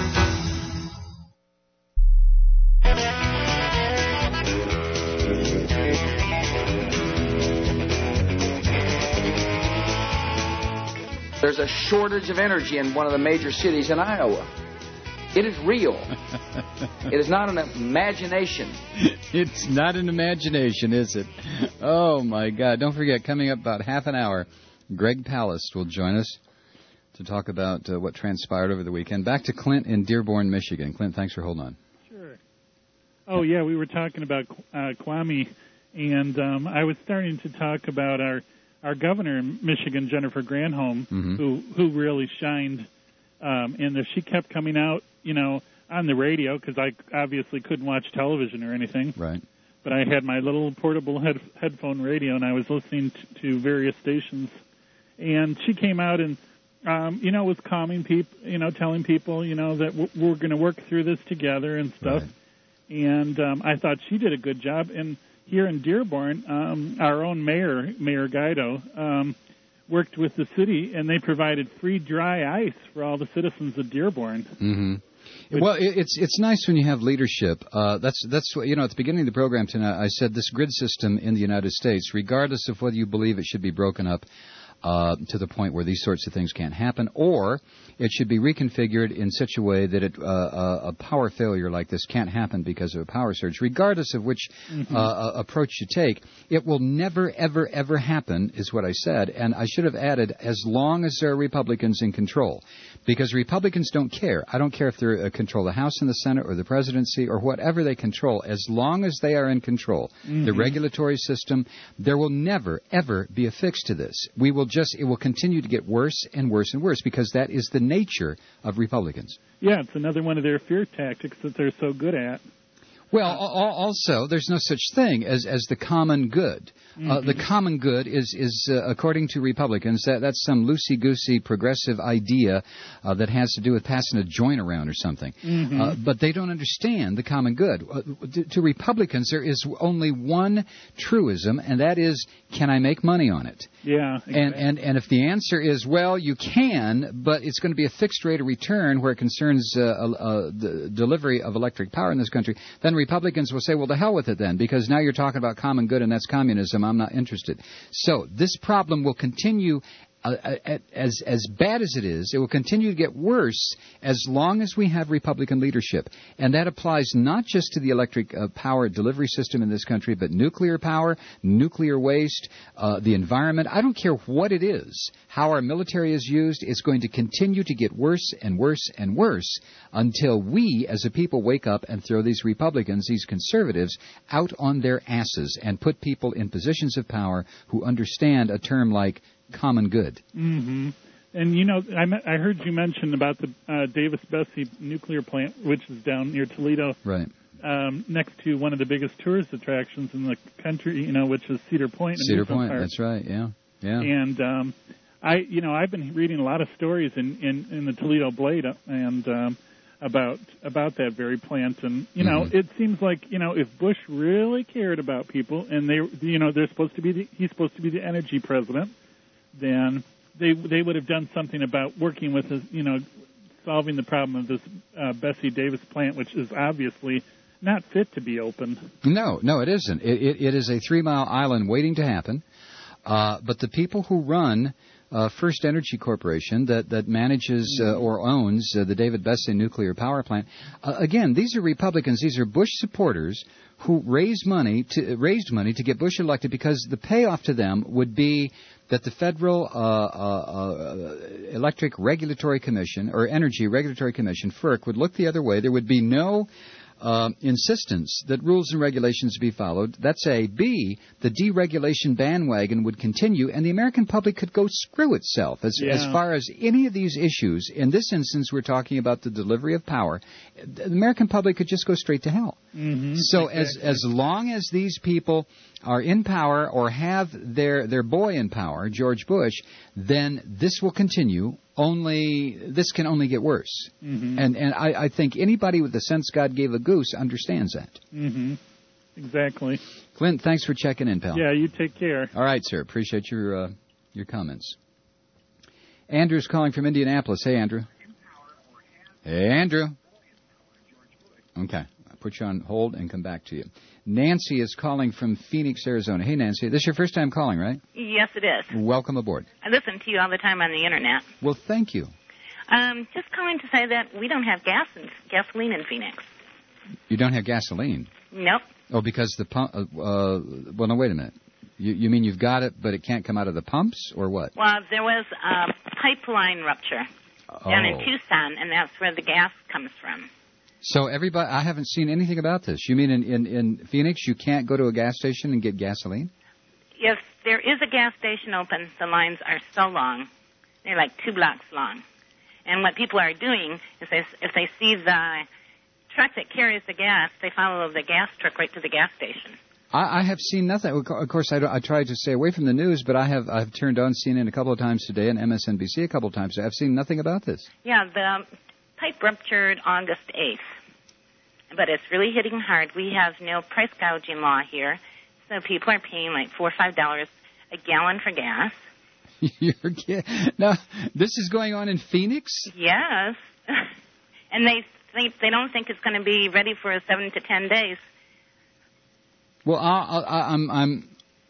There's a shortage of energy in one of the major cities in Iowa. It is real. It is not an imagination. It's not an imagination, is it? Oh, my God. Don't forget, coming up about half an hour, Greg Palast will join us to talk about uh, what transpired over the weekend. Back to Clint in Dearborn, Michigan. Clint, thanks for holding on. Sure. Oh, yeah, we were talking about uh, Kwame, and um, I was starting to talk about our Our governor in Michigan, Jennifer Granholm, mm-hmm. who who really shined, um, and she kept coming out, you know, on the radio because I obviously couldn't watch television or anything. Right. But I had my little portable head, headphone radio, and I was listening to, to various stations. And she came out and, um, you know, was calming people, you know, telling people, you know, that w- we're going to work through this together and stuff. Right. And um, I thought she did a good job. And here in Dearborn, um, our own mayor, Mayor Guido, um, worked with the city, and they provided free dry ice for all the citizens of Dearborn. Mm-hmm. Which, well, it's it's nice when you have leadership. Uh, that's that's what, you know, at the beginning of the program tonight, I said this grid system in the United States, regardless of whether you believe it should be broken up, uh, to the point where these sorts of things can't happen, or it should be reconfigured in such a way that it, uh, a, a power failure like this can't happen because of a power surge. Regardless of which mm-hmm. uh, approach you take, it will never, ever, ever happen, is what I said. And I should have added, as long as there are Republicans in control. Because Republicans don't care. I don't care if they uh, control the House and the Senate or the presidency or whatever they control. As long as they are in control, mm-hmm. the regulatory system, there will never, ever be a fix to this. We will just, it will continue to get worse and worse and worse because that is the nature of Republicans. Yeah, it's another one of their fear tactics that they're so good at. Well, also, there's no such thing as, as the common good. Mm-hmm. Uh, the common good is, is uh, according to Republicans, that, that's some loosey-goosey progressive idea uh, that has to do with passing a joint around or something. Mm-hmm. Uh, but they don't understand the common good. Uh, to, to Republicans, there is only one truism, and that is, can I make money on it? Yeah. Exactly. And, and, and if the answer is, well, you can, but it's going to be a fixed rate of return where it concerns uh, uh, the delivery of electric power in this country, then Republicans will say, well, to hell with it then, because now you're talking about common good and that's communism. I'm not interested. So this problem will continue uh, as as bad as it is. It will continue to get worse as long as we have Republican leadership. And that applies not just to the electric uh, power delivery system in this country, but nuclear power, nuclear waste, uh, the environment. I don't care what it is. How our military is used, it's going to continue to get worse and worse and worse until we, as a people, wake up and throw these Republicans, these conservatives, out on their asses and put people in positions of power who understand a term like common good. Mm-hmm. And, you know, I, me- I heard you mention about the uh, Davis-Besse nuclear plant, which is down near Toledo. Right. Um, next to one of the biggest tourist attractions in the country, you know, which is Cedar Point. Cedar Point, Park. That's right, yeah. Yeah. And, um, I, you know, I've been reading a lot of stories in, in, in the Toledo Blade and um, about about that very plant. And, you know, mm-hmm. it seems like, you know, if Bush really cared about people and they, you know, they're supposed to be the, he's supposed to be the energy president, then they they would have done something about working with, this, you know, solving the problem of this uh, Bessie Davis plant, which is obviously not fit to be opened. No, no, it isn't. It, it, it is a three-mile island waiting to happen. Uh, but the people who run uh, First Energy Corporation, that, that manages uh, or owns uh, the David Bessie nuclear power plant, uh, again, these are Republicans. These are Bush supporters who raised money to raised money to get Bush elected because the payoff to them would be that the Federal uh, uh, uh, Electric Regulatory Commission or Energy Regulatory Commission, FERC, would look the other way. There would be no uh, insistence that rules and regulations be followed. That's A. B, the deregulation bandwagon would continue, and the American public could go screw itself as, yeah. as far as any of these issues. In this instance, we're talking about the delivery of power. The American public could just go straight to hell. Mm-hmm. So exactly. as as long as these people are in power or have their their boy in power, George Bush, then this will continue. Only this can only get worse. Mm-hmm. And and I, I think anybody with the sense God gave a goose understands that. Mm-hmm. Exactly. Clint, thanks for checking in, pal. Yeah, you take care. All right, sir. Appreciate your uh, your comments. Andrew's calling from Indianapolis. Hey, Andrew. Hey, Andrew. Okay. I'll put you on hold and come back to you. Nancy is calling from Phoenix, Arizona. Hey, Nancy. This is your first time calling, right? Yes, it is. Welcome aboard. I listen to you all the time on the Internet. Well, thank you. Um, just calling to say that we don't have gas and gasoline in Phoenix. You don't have gasoline? Nope. Oh, because the pump... Uh, uh, well, no, wait a minute. You, you mean you've got it, but it can't come out of the pumps, or what? Well, there was a pipeline rupture oh. down in Tucson, and that's where the gas comes from. So everybody, I haven't seen anything about this. You mean in, in, in Phoenix you can't go to a gas station and get gasoline? If there is a gas station open, the lines are so long. They're like two blocks long. And what people are doing is they, if they see the truck that carries the gas, they follow the gas truck right to the gas station. I, I have seen nothing. Of course, I, don't, I try to stay away from the news, but I have I've turned on C N N a couple of times today and M S N B C a couple of times today. I've seen nothing about this. Yeah, the pipe ruptured August eighth. But it's really hitting hard. We have no price gouging law here, so people are paying like four or five dollars a gallon for gas. You're kidding. Now, this is going on in Phoenix? Yes. And they think they don't think it's going to be ready for seven to ten days. Well, I, I, I'm I'm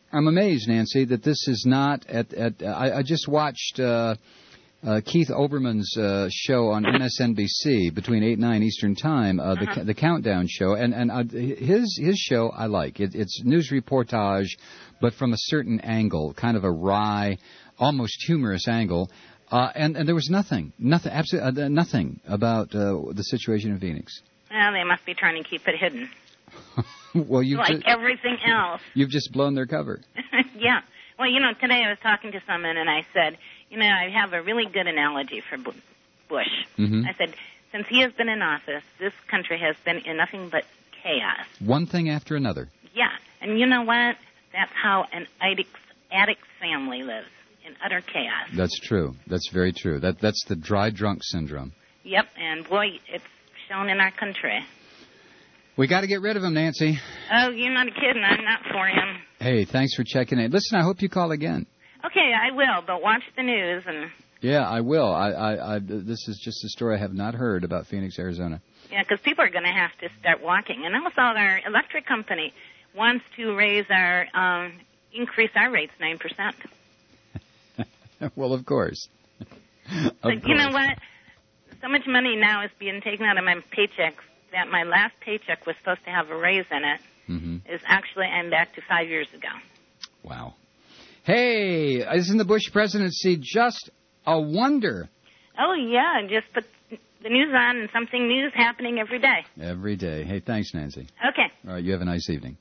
I'm amazed, Nancy, that this is not at. at uh, I, I just watched uh, uh, Keith Olbermann's uh, show on M S N B C between eight and nine Eastern Time, uh, the Uh-huh. the Countdown show, and and uh, his his show I like. It, it's news reportage, but from a certain angle, kind of a wry, almost humorous angle. Uh, and, and there was nothing, nothing, absolutely uh, nothing about uh, the situation in Phoenix. Well, they must be trying to keep it hidden, Well, you've like ju- everything else. you've just blown their cover. Yeah. Well, you know, today I was talking to someone, and I said, you know, I have a really good analogy for Bu- Bush. Mhm. I said, since he has been in office, this country has been in nothing but chaos. One thing after another. Yeah. And you know what? That's how an addict, addict family lives, in utter chaos. That's true. That's very true. That that's the dry drunk syndrome. Yep. And, boy, it's shown in our country. We got to get rid of him, Nancy. Oh, you're not kidding. I'm not for him. Hey, thanks for checking in. Listen, I hope you call again. Okay, I will, but watch the news and... Yeah, I will. I, I, I this is just a story I have not heard about Phoenix, Arizona. Yeah, because people are going to have to start walking. And also our electric company wants to raise our, um, increase our rates nine percent. Well, of course. Of But you know course. what? So much money now is being taken out of my paycheck that my last paycheck was supposed to have a raise in it. Mm-hmm. Is actually, I'm back to five years ago. Wow. Hey, isn't the Bush presidency just a wonder? Oh, yeah, just put the news on and something new is happening every day. Every day. Hey, thanks, Nancy. Okay. All right, you have a nice evening.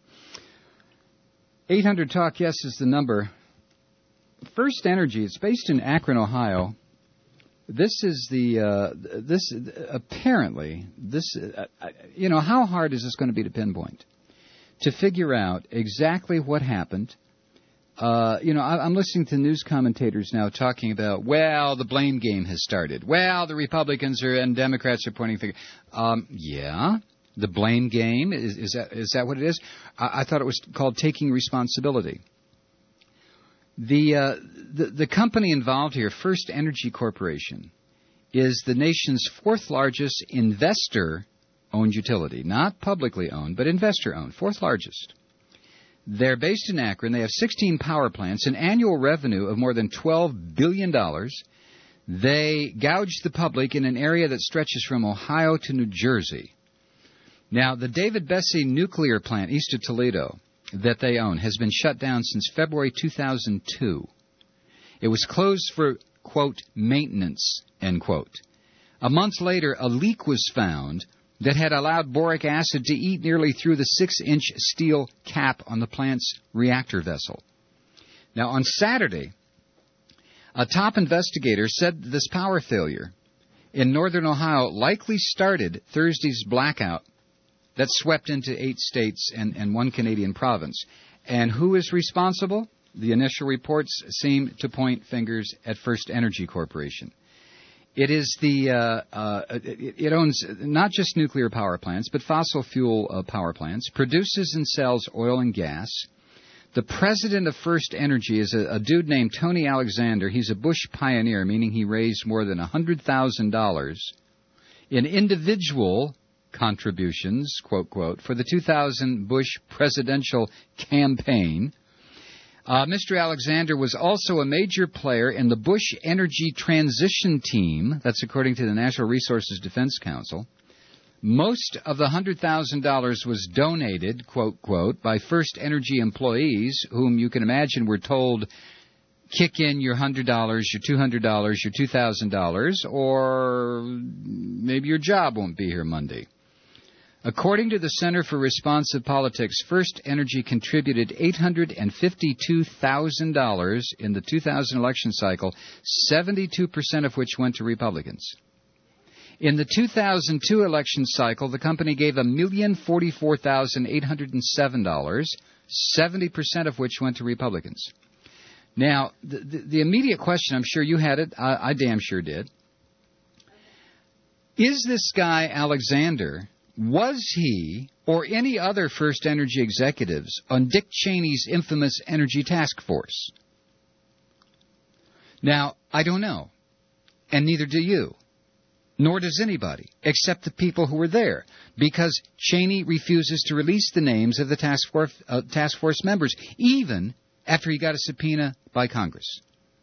eight hundred talk yes is the number. First Energy, it's based in Akron, Ohio. This is the, uh, this, apparently, this, uh, you know, how hard is this going to be to pinpoint? To figure out exactly what happened. Uh, you know, I, I'm listening to news commentators now talking about, well, the blame game has started. Well, the Republicans are and Democrats are pointing fingers. Um, yeah, the blame game, is, is that is that what it is? I, I thought it was called taking responsibility. The, uh, the the company involved here, First Energy Corporation, is the nation's fourth largest investor-owned utility. Not publicly owned, but investor-owned, fourth largest. They're based in Akron. They have sixteen power plants, an annual revenue of more than twelve billion dollars. They gouge the public in an area that stretches from Ohio to New Jersey. Now, the David Bessie nuclear plant east of Toledo that they own has been shut down since February two thousand two. It was closed for, quote, maintenance, end quote. A month later, a leak was found that had allowed boric acid to eat nearly through the six-inch steel cap on the plant's reactor vessel. Now, on Saturday, a top investigator said this power failure in northern Ohio likely started Thursday's blackout that swept into eight states and, and one Canadian province. And who is responsible? The initial reports seem to point fingers at First Energy Corporation. It is the uh, uh, it, it owns not just nuclear power plants, but fossil fuel uh, power plants, produces and sells oil and gas. The president of First Energy is a, a dude named Tony Alexander. He's a Bush pioneer, meaning he raised more than one hundred thousand dollars in individual contributions, quote, quote, for the two thousand Bush presidential campaign. Uh, Mister Alexander was also a major player in the Bush Energy Transition Team. That's according to the Natural Resources Defense Council. Most of the one hundred thousand dollars was donated, quote, quote, by First Energy employees, whom you can imagine were told, kick in your one hundred dollars, your two hundred dollars, your two thousand dollars, or maybe your job won't be here Monday. According to the Center for Responsive Politics, First Energy contributed eight hundred fifty-two thousand dollars in the two thousand election cycle, seventy-two percent of which went to Republicans. In the two thousand two election cycle, the company gave one million forty-four thousand eight hundred seven dollars, seventy percent of which went to Republicans. Now, the, the, the immediate question, I'm sure you had it, I, I damn sure did. Is this guy, Alexander, was he or any other First Energy executives on Dick Cheney's infamous Energy Task Force? Now, I don't know, and neither do you, nor does anybody, except the people who were there, because Cheney refuses to release the names of the task force, uh, task force members, even after he got a subpoena by Congress.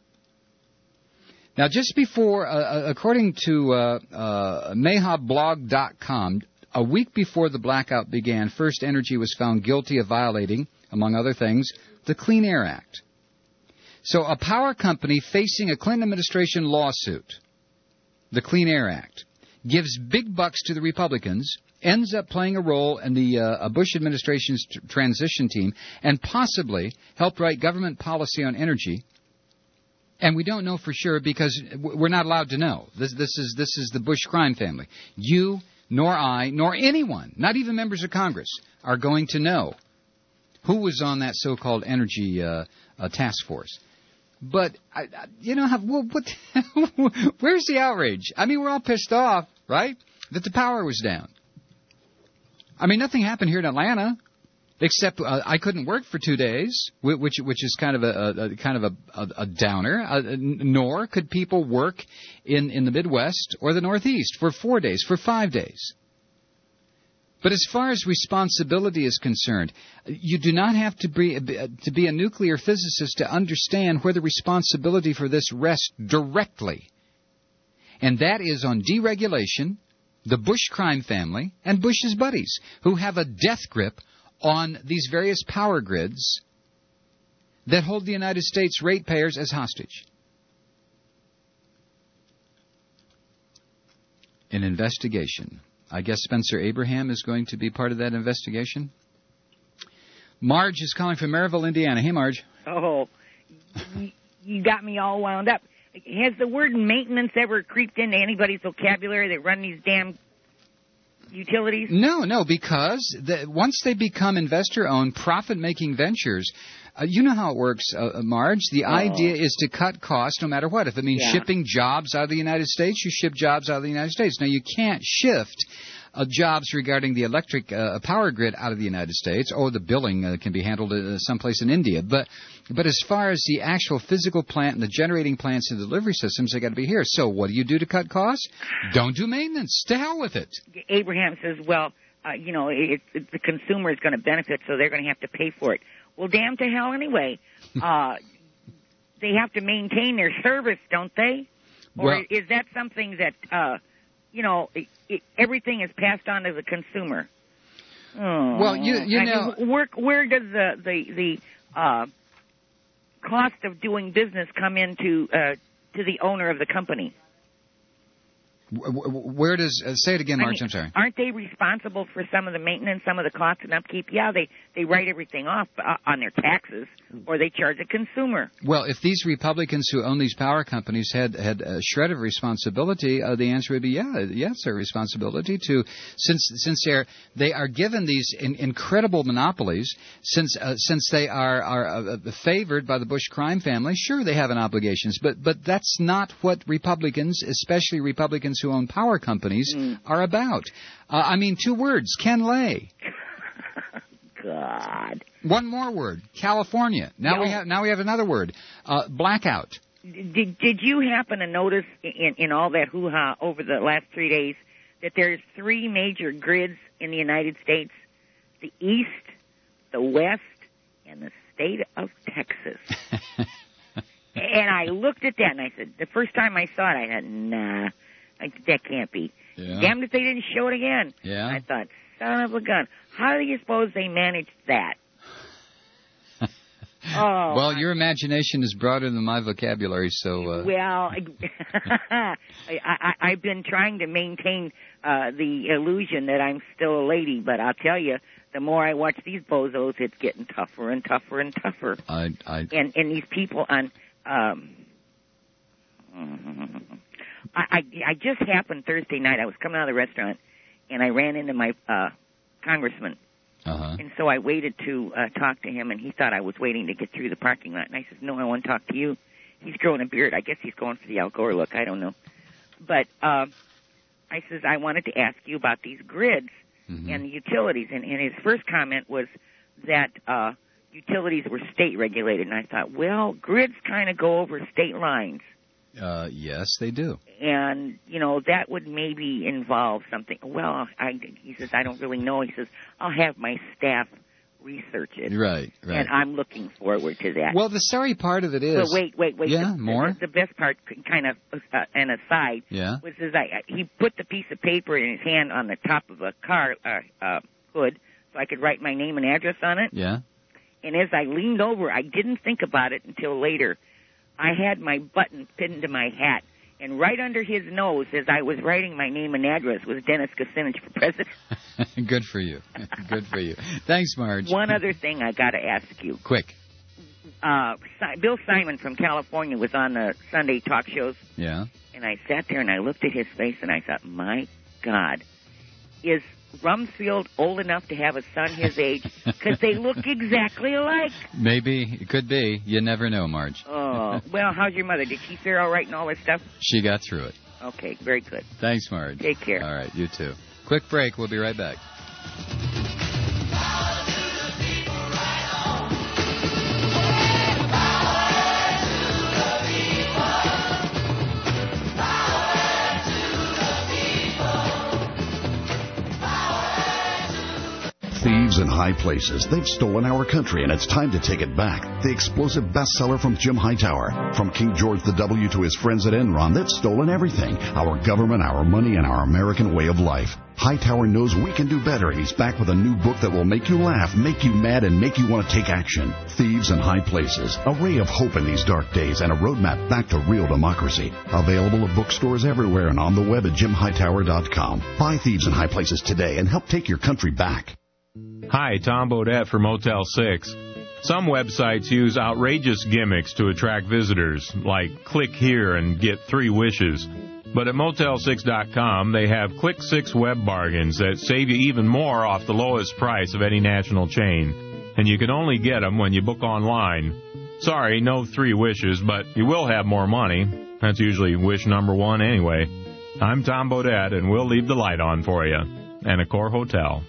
Now, just before, uh, according to uh, uh, mayhab blog dot com, a week before the blackout began, First Energy was found guilty of violating, among other things, the Clean Air Act. So a power company facing a Clinton administration lawsuit, the Clean Air Act, gives big bucks to the Republicans, ends up playing a role in the uh, Bush administration's t- transition team, and possibly helped write government policy on energy. And we don't know for sure because we're not allowed to know. This, this is this is the Bush crime family. You, nor I, nor anyone, not even members of Congress, are going to know who was on that so-called energy uh, uh, task force. But, I, I, you know, well, what, where's the outrage? I mean, we're all pissed off, right, that the power was down. I mean, nothing happened here in Atlanta. Except uh, I couldn't work for two days, which which is kind of a, a, a kind of a, a, a downer. Uh, nor could people work in, in the Midwest or the Northeast for four days, for five days. But as far as responsibility is concerned, you do not have to be to be a nuclear physicist to understand where the responsibility for this rests directly, and that is on deregulation, the Bush crime family, and Bush's buddies, who have a death grip on these various power grids that hold the United States ratepayers as hostage. An investigation. I guess Spencer Abraham is going to be part of that investigation. Marge is calling from Maryville, Indiana. Hey, Marge. Oh, you got me all wound up. Has the word maintenance ever creeped into anybody's vocabulary that run these damn utilities? No, no, because the, once they become investor-owned, profit-making ventures, uh, you know how it works, uh, Marge. The oh. idea is to cut costs no matter what. If it means yeah. shipping jobs out of the United States, you ship jobs out of the United States. Now, you can't shift uh, jobs regarding the electric uh, power grid out of the United States, or the billing uh, can be handled uh, someplace in India. But but as far as the actual physical plant and the generating plants and delivery systems, they got to be here. So what do you do to cut costs? Don't do maintenance. To hell with it. Abraham says, well, uh, you know, it, it, the consumer is going to benefit, so they're going to have to pay for it. Well, damn to hell anyway. Uh, they have to maintain their service, don't they? Or well, is that something that, uh, you know, it, it, everything is passed on to the consumer? Oh, well, you you I know, mean, where where does the the the uh, cost of doing business come into uh, to the owner of the company? Where does uh, say it again, Marge? I mean, I'm sorry. Aren't they responsible for some of the maintenance, some of the costs and upkeep? Yeah, they they write everything off uh, on their taxes, or they charge a consumer. Well, if these Republicans who own these power companies had had a shred of responsibility, uh, the answer would be yeah, yes, their responsibility to since since they're they are given these in, incredible monopolies, since uh, since they are are uh, favored by the Bush crime family. Sure, they have an obligations, but but that's not what Republicans, especially Republicans who own power companies, mm. are about. Uh, I mean, two words, Ken Lay. God. One more word, California. Now no. we have now we have another word, uh, blackout. Did did you happen to notice in in all that hoo-ha over the last three days that there's three major grids in the United States: the East, the West, and the state of Texas? And I looked at that and I said, the first time I saw it, I said, nah. I, that can't be. Yeah. Damned if they didn't show it again. Yeah. I thought, son of a gun. How do you suppose they managed that? oh, well, your imagination is broader than my vocabulary, so... Uh... Well, I, I, I've been trying to maintain uh, the illusion that I'm still a lady, but I'll tell you, the more I watch these bozos, it's getting tougher and tougher and tougher. I, I... And, and these people on... Um, I, I, I just happened Thursday night. I was coming out of the restaurant, and I ran into my uh, congressman. Uh-huh. And so I waited to uh, talk to him, and he thought I was waiting to get through the parking lot. And I said, no, I want to talk to you. He's growing a beard. I guess he's going for the Al Gore look. I don't know. But uh, I says, I wanted to ask you about these grids mm-hmm. and the utilities. And, and his first comment was that uh, utilities were state-regulated. And I thought, well, grids kind of go over state lines. Uh, yes, they do. And, you know, that would maybe involve something. Well, I, he says, I don't really know. He says, I'll have my staff research it. Right, right. And I'm looking forward to that. Well, the sorry part of it is... But wait, wait, wait. Yeah, the, more? The, the best part, kind of uh, an aside, Yeah. was as I, he put the piece of paper in his hand on the top of a car uh, uh, hood so I could write my name and address on it. Yeah. And as I leaned over, I didn't think about it until later. I had my button pinned to my hat. And right under his nose, as I was writing my name and address, was Dennis Kucinich for president. Good for you. Good for you. Thanks, Marge. One other thing I got to ask you. Quick. Uh, si- Bill Simon from California was on the Sunday talk shows. Yeah. And I sat there and I looked at his face and I thought, my God, is Rumsfeld old enough to have a son his age? Because they look exactly alike. Maybe. It could be. You never know, Marge. Oh, well, how's your mother? Did she fare all right and all this stuff? She got through it. Okay, very good. Thanks, Marge. Take care. All right, you too. Quick break. We'll be right back. Thieves in high places. They've stolen our country, and it's time to take it back. The explosive bestseller from Jim Hightower. From King George the W to his friends at Enron, they've stolen everything. Our government, our money, and our American way of life. Hightower knows we can do better, and he's back with a new book that will make you laugh, make you mad, and make you want to take action. Thieves in High Places. A ray of hope in these dark days and a roadmap back to real democracy. Available at bookstores everywhere and on the web at jim hightower dot com. Buy Thieves in High Places today and help take your country back. Hi, Tom Bodette for Motel six. Some websites use outrageous gimmicks to attract visitors, like click here and get three wishes. But at motel six dot com, they have Click six web bargains that save you even more off the lowest price of any national chain. And you can only get them when you book online. Sorry, no three wishes, but you will have more money. That's usually wish number one anyway. I'm Tom Bodette, and we'll leave the light on for you. And Accor Hotel.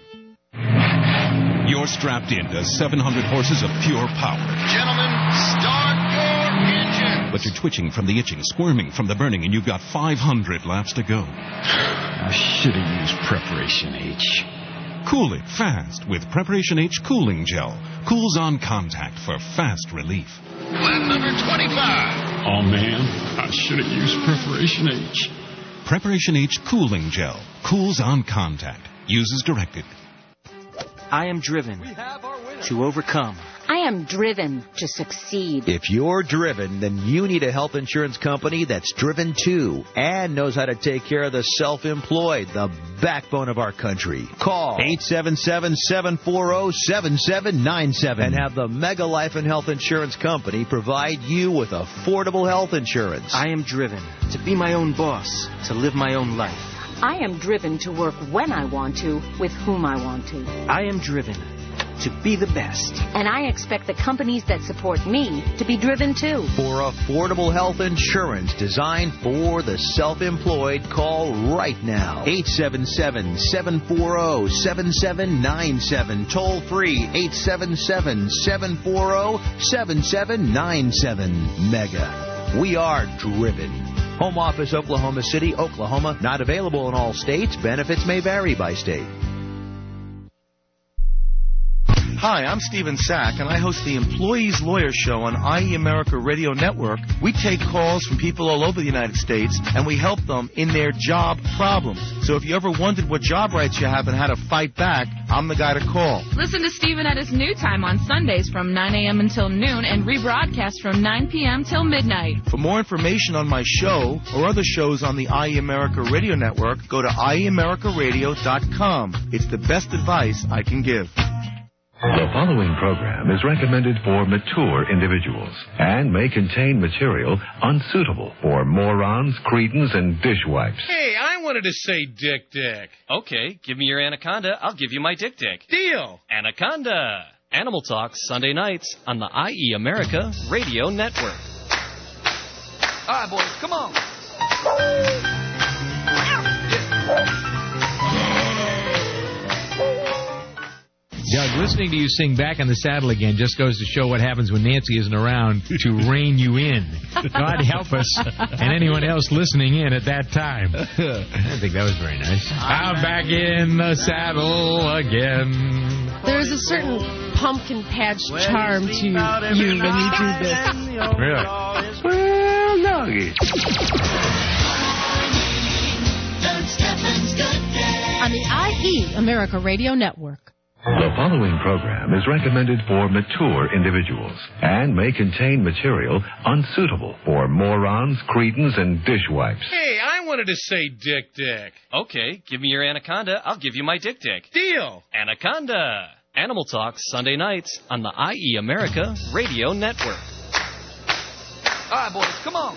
You're strapped into seven hundred horses of pure power. Gentlemen, start your engine. But you're twitching from the itching, squirming from the burning, and you've got five hundred laps to go. I should have used Preparation H. Cool it fast with Preparation H Cooling Gel. Cools on contact for fast relief. Lap number twenty-five. Oh, man, I should have used Preparation H. Preparation H Cooling Gel. Cools on contact. Use as directed. I am driven to overcome. I am driven to succeed. If you're driven, then you need a health insurance company that's driven too and knows how to take care of the self-employed, the backbone of our country. Call eight seven seven, seven four zero, seven seven nine seven and have the Mega Life and Health Insurance Company provide you with affordable health insurance. I am driven to be my own boss, to live my own life. I am driven to work when I want to, with whom I want to. I am driven to be the best. And I expect the companies that support me to be driven too. For affordable health insurance designed for the self-employed, call right now. eight seven seven, seven four zero, seven seven nine seven. Toll free eight seven seven, seven four zero, seven seven nine seven. Mega. We are driven. Home office, Oklahoma City, Oklahoma. Not available in all states. Benefits may vary by state. Hi, I'm Stephen Sack, and I host the Employees Lawyer Show on I E America Radio Network. We take calls from people all over the United States, and we help them in their job problems. So if you ever wondered what job rights you have and how to fight back, I'm the guy to call. Listen to Stephen at his new time on Sundays from nine a.m. until noon and rebroadcast from nine p.m. till midnight. For more information on my show or other shows on the I E America Radio Network, go to I E America Radio dot com. It's the best advice I can give. The following program is recommended for mature individuals and may contain material unsuitable for morons, cretins, and dishwipes. Hey, I wanted to say Dick Dick. Okay, give me your anaconda. I'll give you my Dick Dick. Deal. Anaconda. Animal Talk, Sunday nights on the I E America Radio Network. All right, boys, come on. Doug, listening to you sing Back in the Saddle Again just goes to show what happens when Nancy isn't around to rein you in. God help us and anyone else listening in at that time. I think that was very nice. I'm back in the saddle again. There's a certain pumpkin patch charm to you when you do this. Yeah. Well, no. On the I E America Radio Network. The following program is recommended for mature individuals and may contain material unsuitable for morons, cretins, and dishwipes. Hey, I wanted to say Dick Dick. Okay, give me your anaconda. I'll give you my Dick Dick. Deal. Anaconda. Animal Talk, Sunday nights on the I E America Radio Network. All right, boys, come on.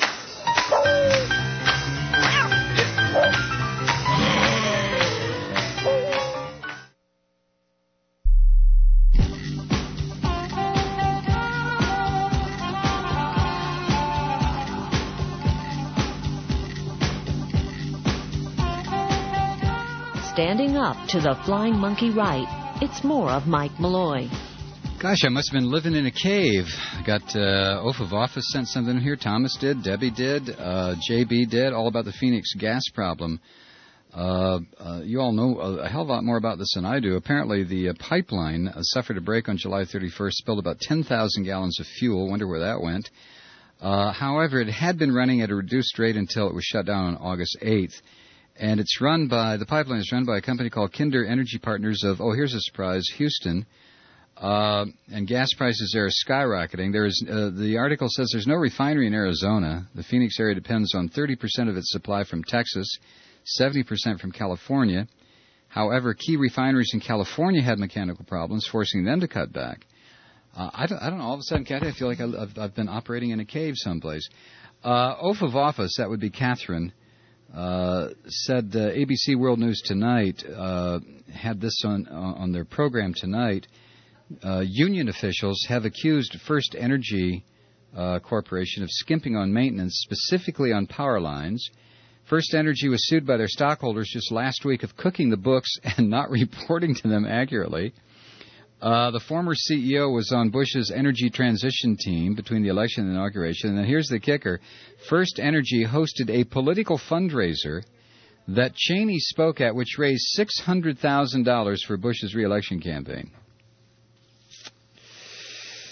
Standing up to the flying monkey right, it's more of Mike Malloy. Gosh, I must have been living in a cave. I got uh, Oath of Office sent something here. Thomas did. Debbie did. Uh, J B did. All about the Phoenix gas problem. Uh, uh, you all know a hell of a lot more about this than I do. Apparently, the uh, pipeline uh, suffered a break on July thirty-first, spilled about ten thousand gallons of fuel. Wonder where that went. Uh, however, it had been running at a reduced rate until it was shut down on August eighth. And it's run by, the pipeline is run by a company called Kinder Energy Partners of, oh, here's a surprise, Houston. Uh, and gas prices there are skyrocketing. There is, uh, the article says there's no refinery in Arizona. The Phoenix area depends on thirty percent of its supply from Texas, seventy percent from California. However, key refineries in California had mechanical problems, forcing them to cut back. Uh, I, don't, I don't know, all of a sudden, Kathy, I feel like I've, I've been operating in a cave someplace. Uh, Oath of Office, that would be Catherine. Uh, said uh, A B C World News Tonight uh, had this on on their program tonight. Uh, union officials have accused First Energy uh, Corporation of skimping on maintenance, specifically on power lines. First Energy was sued by their stockholders just last week of cooking the books and not reporting to them accurately. Uh, the former C E O was on Bush's energy transition team between the election and inauguration. And here's the kicker. First Energy hosted a political fundraiser that Cheney spoke at, which raised six hundred thousand dollars for Bush's re-election campaign.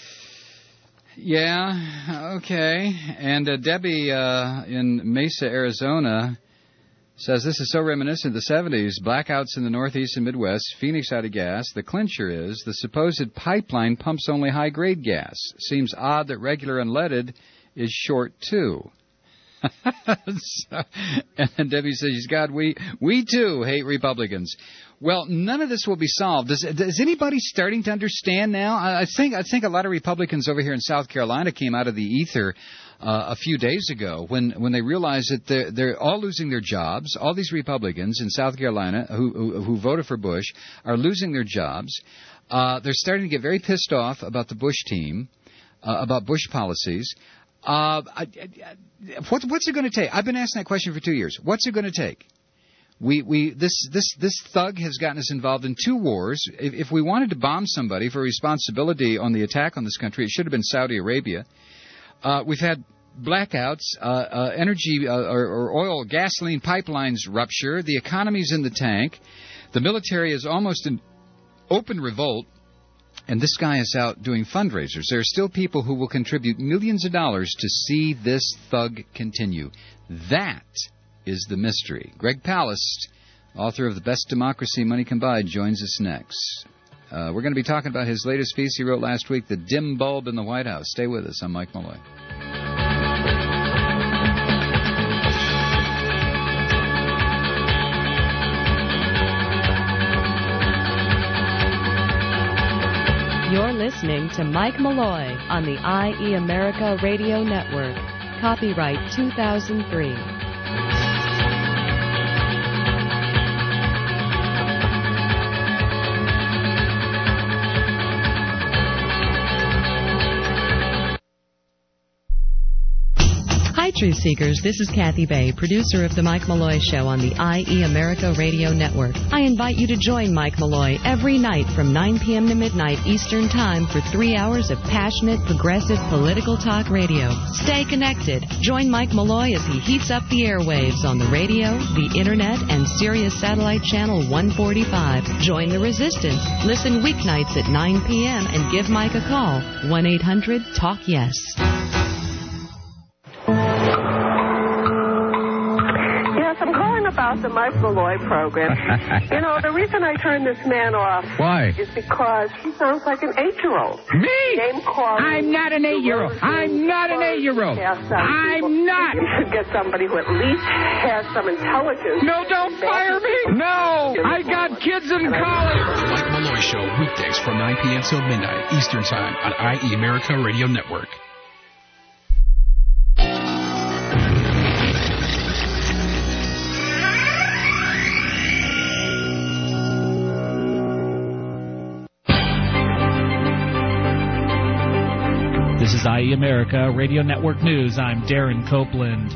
Yeah, okay. And uh, Debbie uh, in Mesa, Arizona, says this is so reminiscent of the seventies, blackouts in the Northeast and Midwest, Phoenix out of gas. The clincher is the supposed pipeline pumps only high-grade gas. Seems odd that regular unleaded is short, too. so, and then Debbie says, God, we, we too hate Republicans. Well, none of this will be solved. Is, is anybody starting to understand now? I, I think I think a lot of Republicans over here in South Carolina came out of the ether Uh, a few days ago when, when they realized that they're, they're all losing their jobs. All these Republicans in South Carolina who, who, who voted for Bush are losing their jobs. Uh, they're starting to get very pissed off about the Bush team, uh, about Bush policies. Uh, I, I, what, what's it going to take? I've been asking that question for two years. What's it going to take? We we this this this thug has gotten us involved in two wars. If, if we wanted to bomb somebody for responsibility on the attack on this country, it should have been Saudi Arabia. Uh, we've had blackouts, uh, uh, energy uh, or, or oil, gasoline pipelines rupture. The economy's in the tank. The military is almost in open revolt. And this guy is out doing fundraisers. There are still people who will contribute millions of dollars to see this thug continue. That is the mystery. Greg Palast, author of The Best Democracy Money Can Buy, joins us next. Uh, we're going to be talking about his latest piece he wrote last week, The Dim Bulb in the White House. Stay with us. I'm Mike Malloy. You're listening to Mike Malloy on the I E America Radio Network. Copyright two thousand three. Hi, Truth Seekers. This is Kathy Bay, producer of The Mike Malloy Show on the I E America Radio Network. I invite you to join Mike Malloy every night from nine p.m. to midnight Eastern Time for three hours of passionate, progressive, political talk radio. Stay connected. Join Mike Malloy as he heats up the airwaves on the radio, the internet, and Sirius Satellite Channel one forty-five. Join the resistance. Listen weeknights at nine p.m. and give Mike a call. one eight hundred talk yes. Yes, I'm calling about the Mike Malloy program. You know, the reason I turned this man off Why? is because he sounds like an eight-year-old. Me? Name calling. I'm not an eight-year-old. I'm not an eight-year-old. I'm not. You should get somebody who at least has some intelligence. No, don't fire me. No, I got kids in college. The Mike Malloy Show, weekdays from nine p.m. till midnight Eastern Time on I E America Radio Network. This is I E America Radio Network News. I'm Darren Copeland.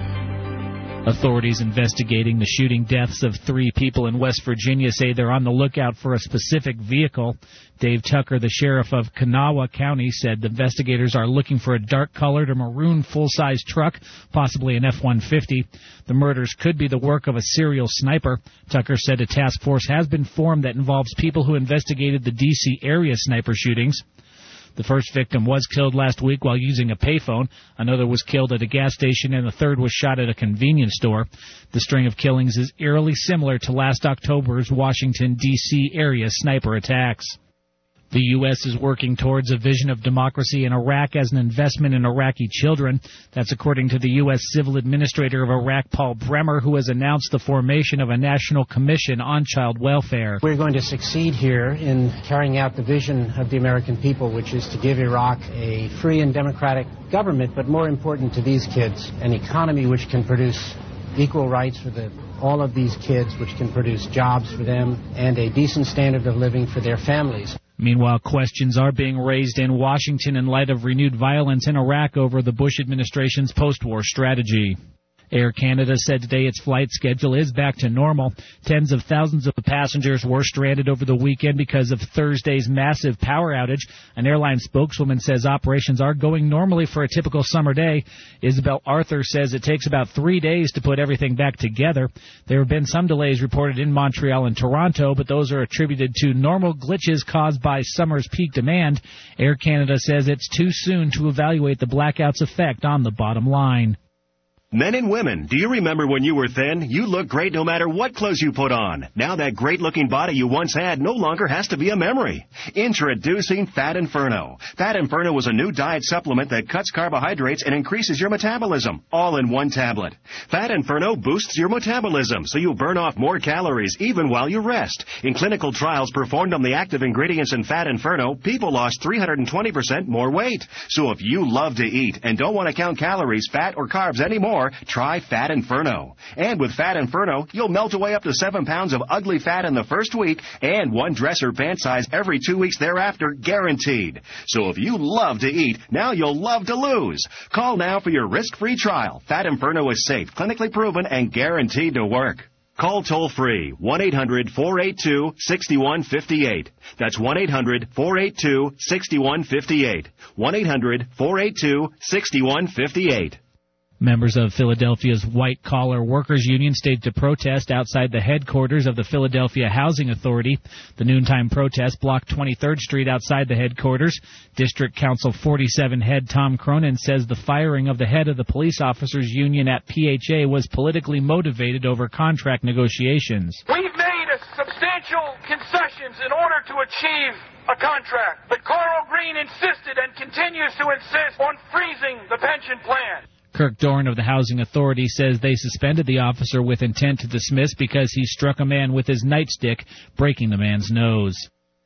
Authorities investigating the shooting deaths of three people in West Virginia say they're on the lookout for a specific vehicle. Dave Tucker, the sheriff of Kanawha County, said the investigators are looking for a dark-colored or maroon full-size truck, possibly an F one fifty. The murders could be the work of a serial sniper. Tucker said a task force has been formed that involves people who investigated the D C area sniper shootings. The first victim was killed last week while using a payphone. Another was killed at a gas station, and the third was shot at a convenience store. The string of killings is eerily similar to last October's Washington, D C area sniper attacks. The U S is working towards a vision of democracy in Iraq as an investment in Iraqi children. That's according to the U S Civil Administrator of Iraq, Paul Bremer, who has announced the formation of a national commission on child welfare. We're going to succeed here in carrying out the vision of the American people, which is to give Iraq a free and democratic government, but more important to these kids, an economy which can produce equal rights for the, all of these kids, which can produce jobs for them, and a decent standard of living for their families. Meanwhile, questions are being raised in Washington in light of renewed violence in Iraq over the Bush administration's post-war strategy. Air Canada said today its flight schedule is back to normal. Tens of thousands of passengers were stranded over the weekend because of Thursday's massive power outage. An airline spokeswoman says operations are going normally for a typical summer day. Isabel Arthur says it takes about three days to put everything back together. There have been some delays reported in Montreal and Toronto, but those are attributed to normal glitches caused by summer's peak demand. Air Canada says it's too soon to evaluate the blackout's effect on the bottom line. Men and women, do you remember when you were thin? You looked great no matter what clothes you put on. Now that great-looking body you once had no longer has to be a memory. Introducing Fat Inferno. Fat Inferno is a new diet supplement that cuts carbohydrates and increases your metabolism, all in one tablet. Fat Inferno boosts your metabolism so you burn off more calories even while you rest. In clinical trials performed on the active ingredients in Fat Inferno, people lost three hundred twenty percent more weight. So if you love to eat and don't want to count calories, fat, or carbs anymore, try Fat Inferno. And with Fat Inferno, you'll melt away up to seven pounds of ugly fat in the first week and one dress or pant size every two weeks thereafter, guaranteed. So if you love to eat, now you'll love to lose. Call now for your risk-free trial. Fat Inferno is safe, clinically proven, and guaranteed to work. Call toll-free, one eight hundred four eight two six one five eight. That's one eight hundred four eight two six one five eight. one eight hundred four eight two six one five eight. Members of Philadelphia's white-collar workers' union staged a protest outside the headquarters of the Philadelphia Housing Authority. The noontime protest blocked twenty-third Street outside the headquarters. District Council forty-seven head Tom Cronin says the firing of the head of the police officers' union at P H A was politically motivated over contract negotiations. We've made a substantial concessions in order to achieve a contract, but Carl Green insisted and continues to insist on freezing the pension plan. Kirk Dorn of the Housing Authority says they suspended the officer with intent to dismiss because he struck a man with his nightstick, breaking the man's nose.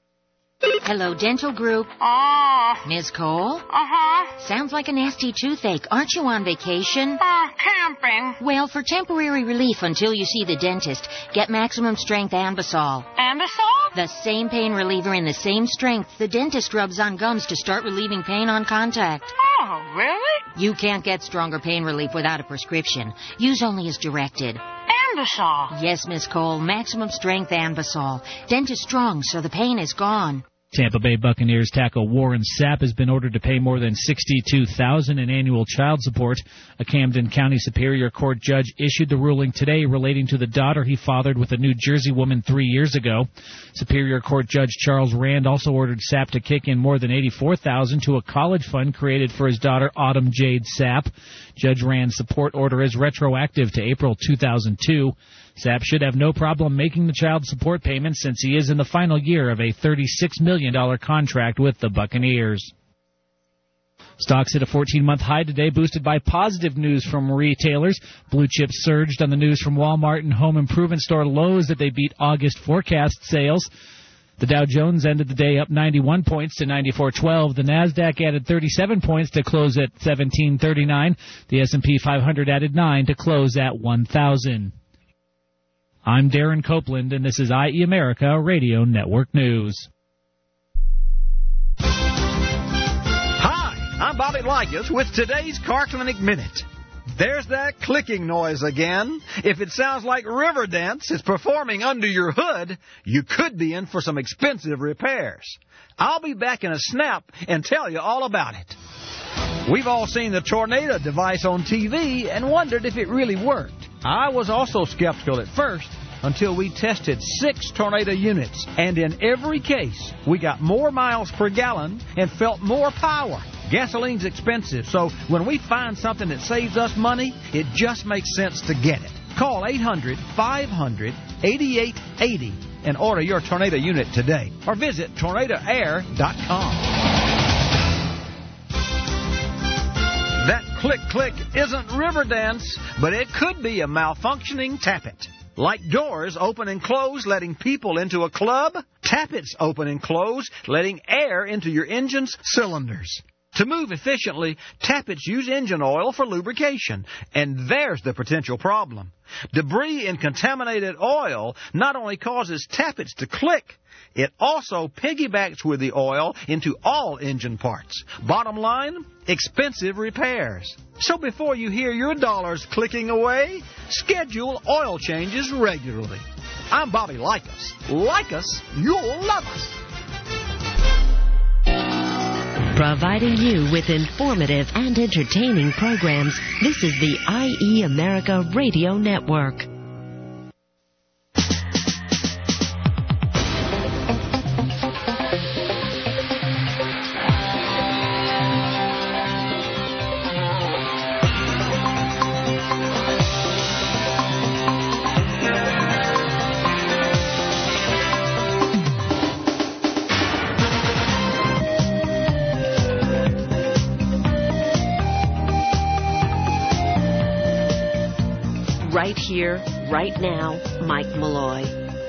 Hello, Dental Group. Ah. Uh, Miz Cole? Uh-huh. Sounds like a nasty toothache. Aren't you on vacation? Uh, camping. Well, for temporary relief until you see the dentist, get Maximum Strength Ambisol. Ambisol? The same pain reliever in the same strength the dentist rubs on gums to start relieving pain on contact. Oh, Oh, really? You can't get stronger pain relief without a prescription. Use only as directed. Anbesol. Yes, Miss Cole. Maximum strength Anbesol. Dentist strong, so the pain is gone. Tampa Bay Buccaneers tackle Warren Sapp has been ordered to pay more than sixty-two thousand dollars in annual child support. A Camden County Superior Court judge issued the ruling today relating to the daughter he fathered with a New Jersey woman three years ago. Superior Court Judge Charles Rand also ordered Sapp to kick in more than eighty-four thousand dollars to a college fund created for his daughter Autumn Jade Sapp. Judge Rand's support order is retroactive to April two thousand two. Sapp should have no problem making the child support payments since he is in the final year of a thirty-six million dollars contract with the Buccaneers. Stocks hit a fourteen-month high today, boosted by positive news from retailers. Blue chips surged on the news from Walmart and home improvement store Lowe's that they beat August forecast sales. The Dow Jones ended the day up ninety-one points to ninety-four twelve. The Nasdaq added thirty-seven points to close at seventeen thirty-nine. The S and P five hundred added nine to close at one thousand. I'm Darren Copeland, and this is I E America Radio Network News. Hi, I'm Bobby Likas with today's Car Clinic Minute. There's that clicking noise again. If it sounds like Riverdance is performing under your hood, you could be in for some expensive repairs. I'll be back in a snap and tell you all about it. We've all seen the Tornado device on T V and wondered if it really worked. I was also skeptical at first until we tested six Tornado units, and in every case, we got more miles per gallon and felt more power. Gasoline's expensive, so when we find something that saves us money, it just makes sense to get it. Call eight hundred, five hundred, eighty-eight eighty and order your Tornado unit today, or visit tornado air dot com. That click-click isn't Riverdance, but it could be a malfunctioning Tappet. Like doors open and close, letting people into a club, Tappets open and close, letting air into your engine's cylinders. To move efficiently, Tappets use engine oil for lubrication, and there's the potential problem. Debris in contaminated oil not only causes Tappets to click, it also piggybacks with the oil into all engine parts. Bottom line, expensive repairs. So before you hear your dollars clicking away, schedule oil changes regularly. I'm Bobby Likas. Like us, you'll love us. Providing you with informative and entertaining programs, this is the I E America Radio Network. Right here, right now, Mike Malloy.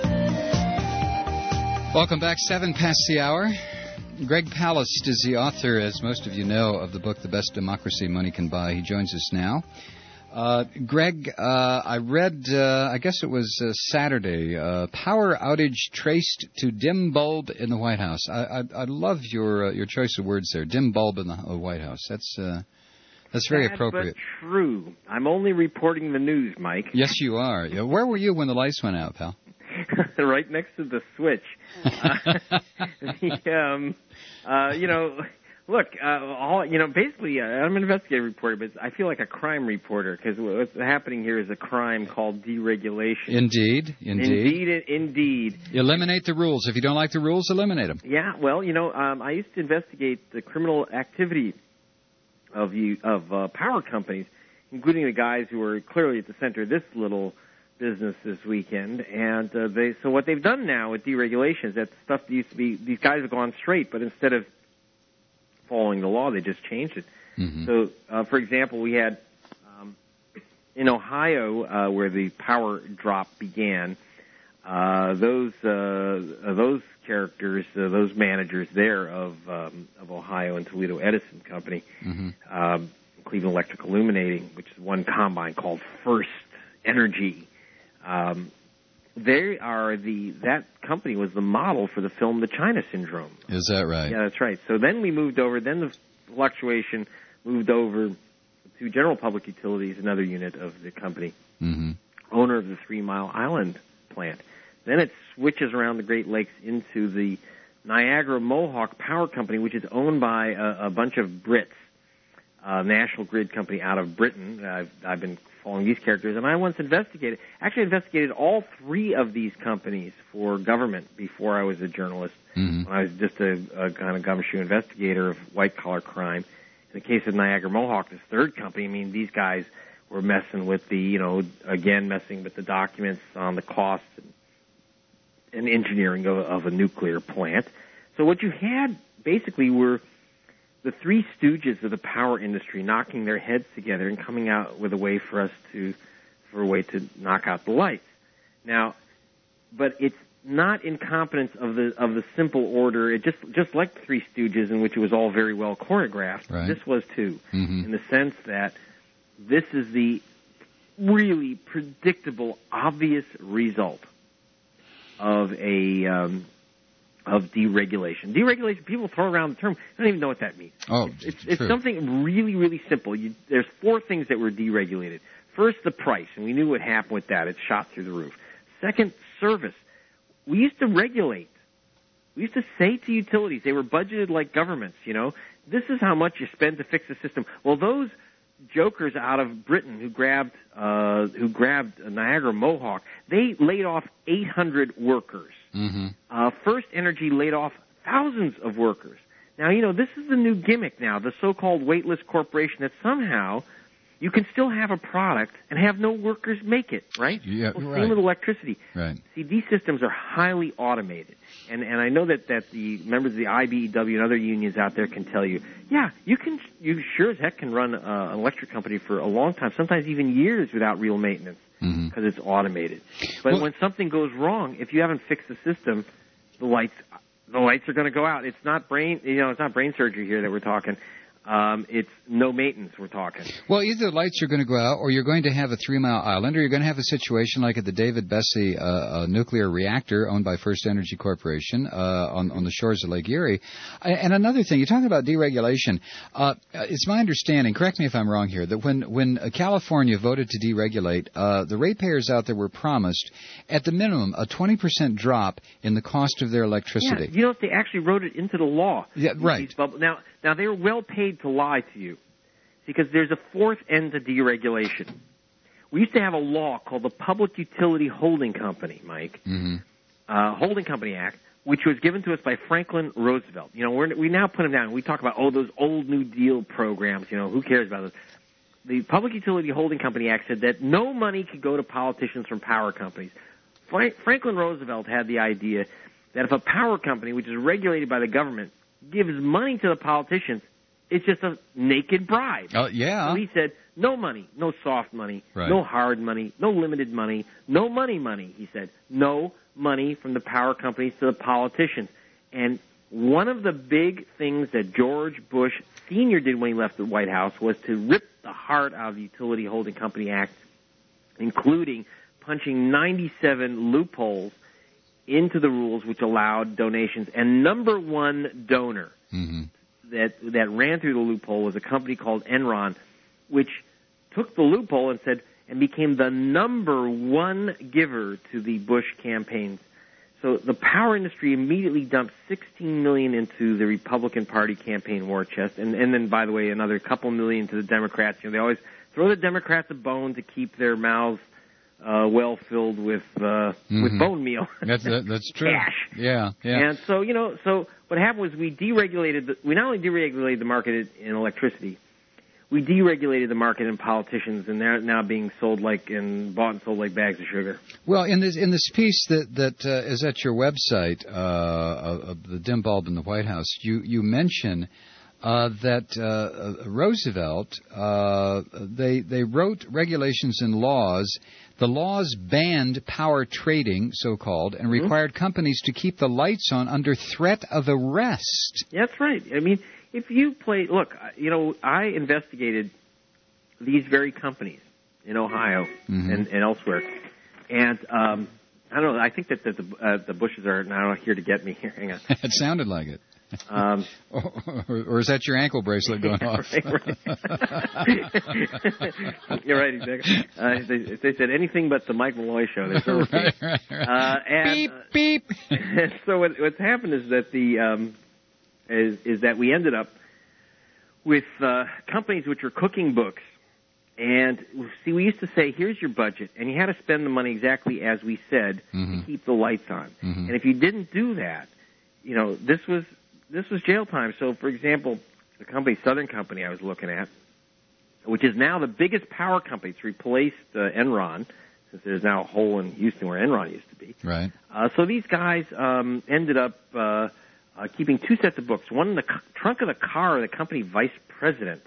Welcome back, seven past the hour. Greg Palast is the author, as most of you know, of the book The Best Democracy Money Can Buy. He joins us now. Uh, Greg, uh, I read, uh, I guess it was uh, Saturday, uh, power outage traced to dim bulb in the White House. I, I, I love your uh, your choice of words there, dim bulb in the uh, White House. That's... Uh, That's very Sad, appropriate. But true. I'm only reporting the news, Mike. Yes, you are. Where were you when the lights went out, pal? Right next to the switch. uh, the, um, uh, you know, look, uh, all you know, basically, uh, I'm an investigative reporter, but I feel like a crime reporter because what's happening here is a crime called deregulation. Indeed, indeed, indeed, indeed. Eliminate the rules. If you don't like the rules, eliminate them. Yeah. Well, you know, um, I used to investigate the criminal activity of you of uh, power companies, including the guys who were clearly at the center of this little business this weekend. And uh, they so what they've done now with deregulation is that stuff that used to be, these guys have gone straight, but instead of following the law, they just changed it. Mm-hmm. So, uh, for example, we had um, in Ohio uh, where the power drop began. Uh, those uh, those characters, uh, those managers there of um, of Ohio and Toledo Edison Company, mm-hmm. um, Cleveland Electric Illuminating, which is one combine called First Energy. Um, they are the that company was the model for the film The China Syndrome. Is that right? Yeah, that's right. So then we moved over. Then the fluctuation moved over to General Public Utilities, another unit of the company, Mm-hmm. owner of the Three Mile Island plant. Then it switches around the Great Lakes into the Niagara Mohawk Power Company, which is owned by a, a bunch of Brits, a National Grid company out of Britain. I've, I've been following these characters, and I once investigated, actually investigated all three of these companies for government before I was a journalist. Mm-hmm. When I was just a, a kind of gumshoe investigator of white-collar crime. In the case of Niagara Mohawk, this third company, I mean, these guys were messing with the, you know, again, messing with the documents on the costs and, and engineering of, of a nuclear plant. So what you had basically were the three stooges of the power industry knocking their heads together and coming out with a way for us to, for a way to knock out the lights. Now, but it's not incompetence of the of the simple order. It just just like the Three Stooges, in which it was all very well choreographed. Right. This was too, Mm-hmm. in the sense that this is the really predictable, obvious result of a um, of deregulation. Deregulation. People throw around the term. They don't even know what that means. Oh, it's it's true. something really really simple. You, there's four things that were deregulated. First, the price, and we knew what happened with that. It shot through the roof. Second, service. We used to regulate. We used to say to utilities, they were budgeted like governments, you know, this is how much you spend to fix the system. Well, those jokers out of Britain who grabbed uh, who grabbed Niagara Mohawk, they laid off eight hundred workers. Mm-hmm. Uh, First Energy laid off thousands of workers. Now, you know, this is the new gimmick now, the so-called waitlist corporation, that somehow you can still have a product and have no workers make it, right? Yeah, well, right. same with electricity. Right. See, these systems are highly automated. And and I know that, that the members of the I B E W and other unions out there can tell you, yeah, you can, you sure as heck can run uh, an electric company for a long time, sometimes even years without real maintenance, because Mm-hmm. it's automated. But Well- when something goes wrong, if you haven't fixed the system, the lights the lights are going to go out. It's not brain, you know, it's not brain surgery here that we're talking. Um, it's no maintenance we're talking. Well, either the lights are going to go out, or you're going to have a Three Mile Island, or you're going to have a situation like at the David Bessie uh, uh, nuclear reactor owned by First Energy Corporation uh, on, on the shores of Lake Erie. I, and another thing, you're talking about deregulation. Uh, it's my understanding, correct me if I'm wrong here, that when, when California voted to deregulate, uh, the ratepayers out there were promised, at the minimum, a twenty percent drop in the cost of their electricity. Yeah, you know, they actually wrote it into the law. Yeah, right. These bubble- Now, now they were well paid to lie to you, because there's a fourth end to deregulation. We used to have a law called the Public Utility Holding Company, Mike, Mm-hmm. uh, Holding Company Act, which was given to us by Franklin Roosevelt. You know, we're, we now put him down. We talk about, oh, those old New Deal programs. You know, who cares about those? The Public Utility Holding Company Act said that no money could go to politicians from power companies. Frank, Franklin Roosevelt had the idea that if a power company, which is regulated by the government, gives money to the politicians, it's just a naked bribe. Oh, yeah. So he said, no money, no soft money, Right. no hard money, no limited money, no money money, he said. No money from the power companies to the politicians. And one of the big things that George Bush Senior did when he left the White House was to rip the heart out of the Utility Holding Company Act, including punching ninety-seven loopholes into the rules which allowed donations. And number one donor Mm-hmm. that that ran through the loophole was a company called Enron, which took the loophole and said and became the number one giver to the Bush campaigns. So the power industry immediately dumped sixteen million dollars into the Republican Party campaign war chest, and, and then, by the way, another couple million to the Democrats. You know, they always throw the Democrats a bone to keep their mouths uh, well filled with uh, Mm-hmm. with bone meal. That's that, that's true. Cash. Yeah, yeah. And so, you know, so what happened was we deregulated, the, we not only deregulated the market in electricity, we deregulated the market in politicians, and they're now being sold like, and bought and sold like bags of sugar. Well, in this in this piece that that uh, is at your website, uh, of, of the dim bulb in the White House, you you mention uh, that uh, Roosevelt uh, they they wrote regulations and laws. The laws banned power trading, so-called, and required mm-hmm. companies to keep the lights on under threat of arrest. That's right. I mean, if you play, look, you know, I investigated these very companies in Ohio mm-hmm. and, and elsewhere, and um, I don't know. I think that, that the uh, the Bushes are now here to get me here. Hang on. It sounded like it. Um, or, or is that your ankle bracelet going off? right, right. You're right, exactly. Uh, they, they said anything but the Mike Malloy show. There's no right, right, right. Uh, and, beep, beep. And so what, what's happened is that the um, is, is that we ended up with uh, companies which were cooking books. And, see, we used to say, here's your budget, and you had to spend the money exactly as we said mm-hmm. to keep the lights on. Mm-hmm. And if you didn't do that, you know, this was this was jail time. So, for example, the company, Southern Company I was looking at, which is now the biggest power company. It's replaced uh, Enron, since there's now a hole in Houston where Enron used to be. Right. Uh, so these guys um, ended up uh, uh, keeping two sets of books, one in the c- trunk of the car of the company vice president,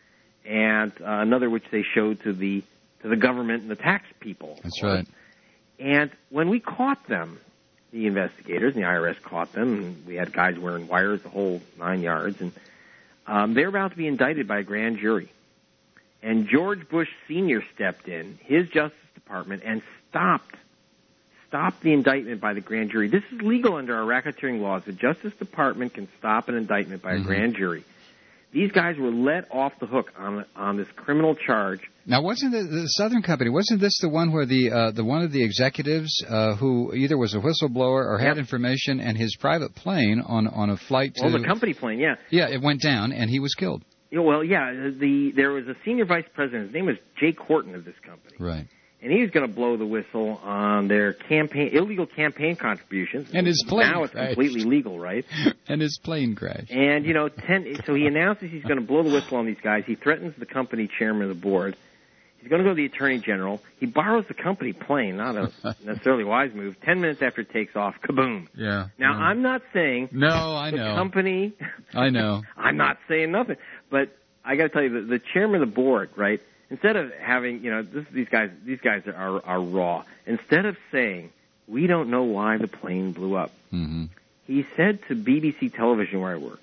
and uh, another which they showed to the to the government and the tax people. That's right. And when we caught them, the investigators and the I R S caught them, and we had guys wearing wires the whole nine yards, and um, they were about to be indicted by a grand jury. And George Bush Senior stepped in, his Justice Department, and stopped stopped the indictment by the grand jury. This is legal under our racketeering laws. The Justice Department can stop an indictment by a mm-hmm. grand jury. These guys were let off the hook on on this criminal charge. Now, wasn't the, the Southern Company? Wasn't this the one where the uh, the one of the executives uh, who either was a whistleblower or had yep. information, and his private plane on, on a flight to well, the company plane, yeah, yeah, it went down and he was killed. Yeah, well, yeah, the there was a senior vice president. His name was Jay Corton of this company, right? And he was going to blow the whistle on their campaign illegal campaign contributions. And his plane now it's crashed. completely legal, right? And his plane crashed. And you know, ten, so he announces he's going to blow the whistle on these guys. He threatens the company chairman of the board. He's going to go to the attorney general. He borrows the company plane, not a necessarily wise move. Ten minutes after it takes off, kaboom. Yeah. Now yeah. I'm not saying no, I the know company. I know. I'm not saying nothing, but I got to tell you, the, the chairman of the board, right? Instead of having, you know, this, these guys, these guys are, are raw. Instead of saying, we don't know why the plane blew up, mm-hmm. he said to B B C television where I work,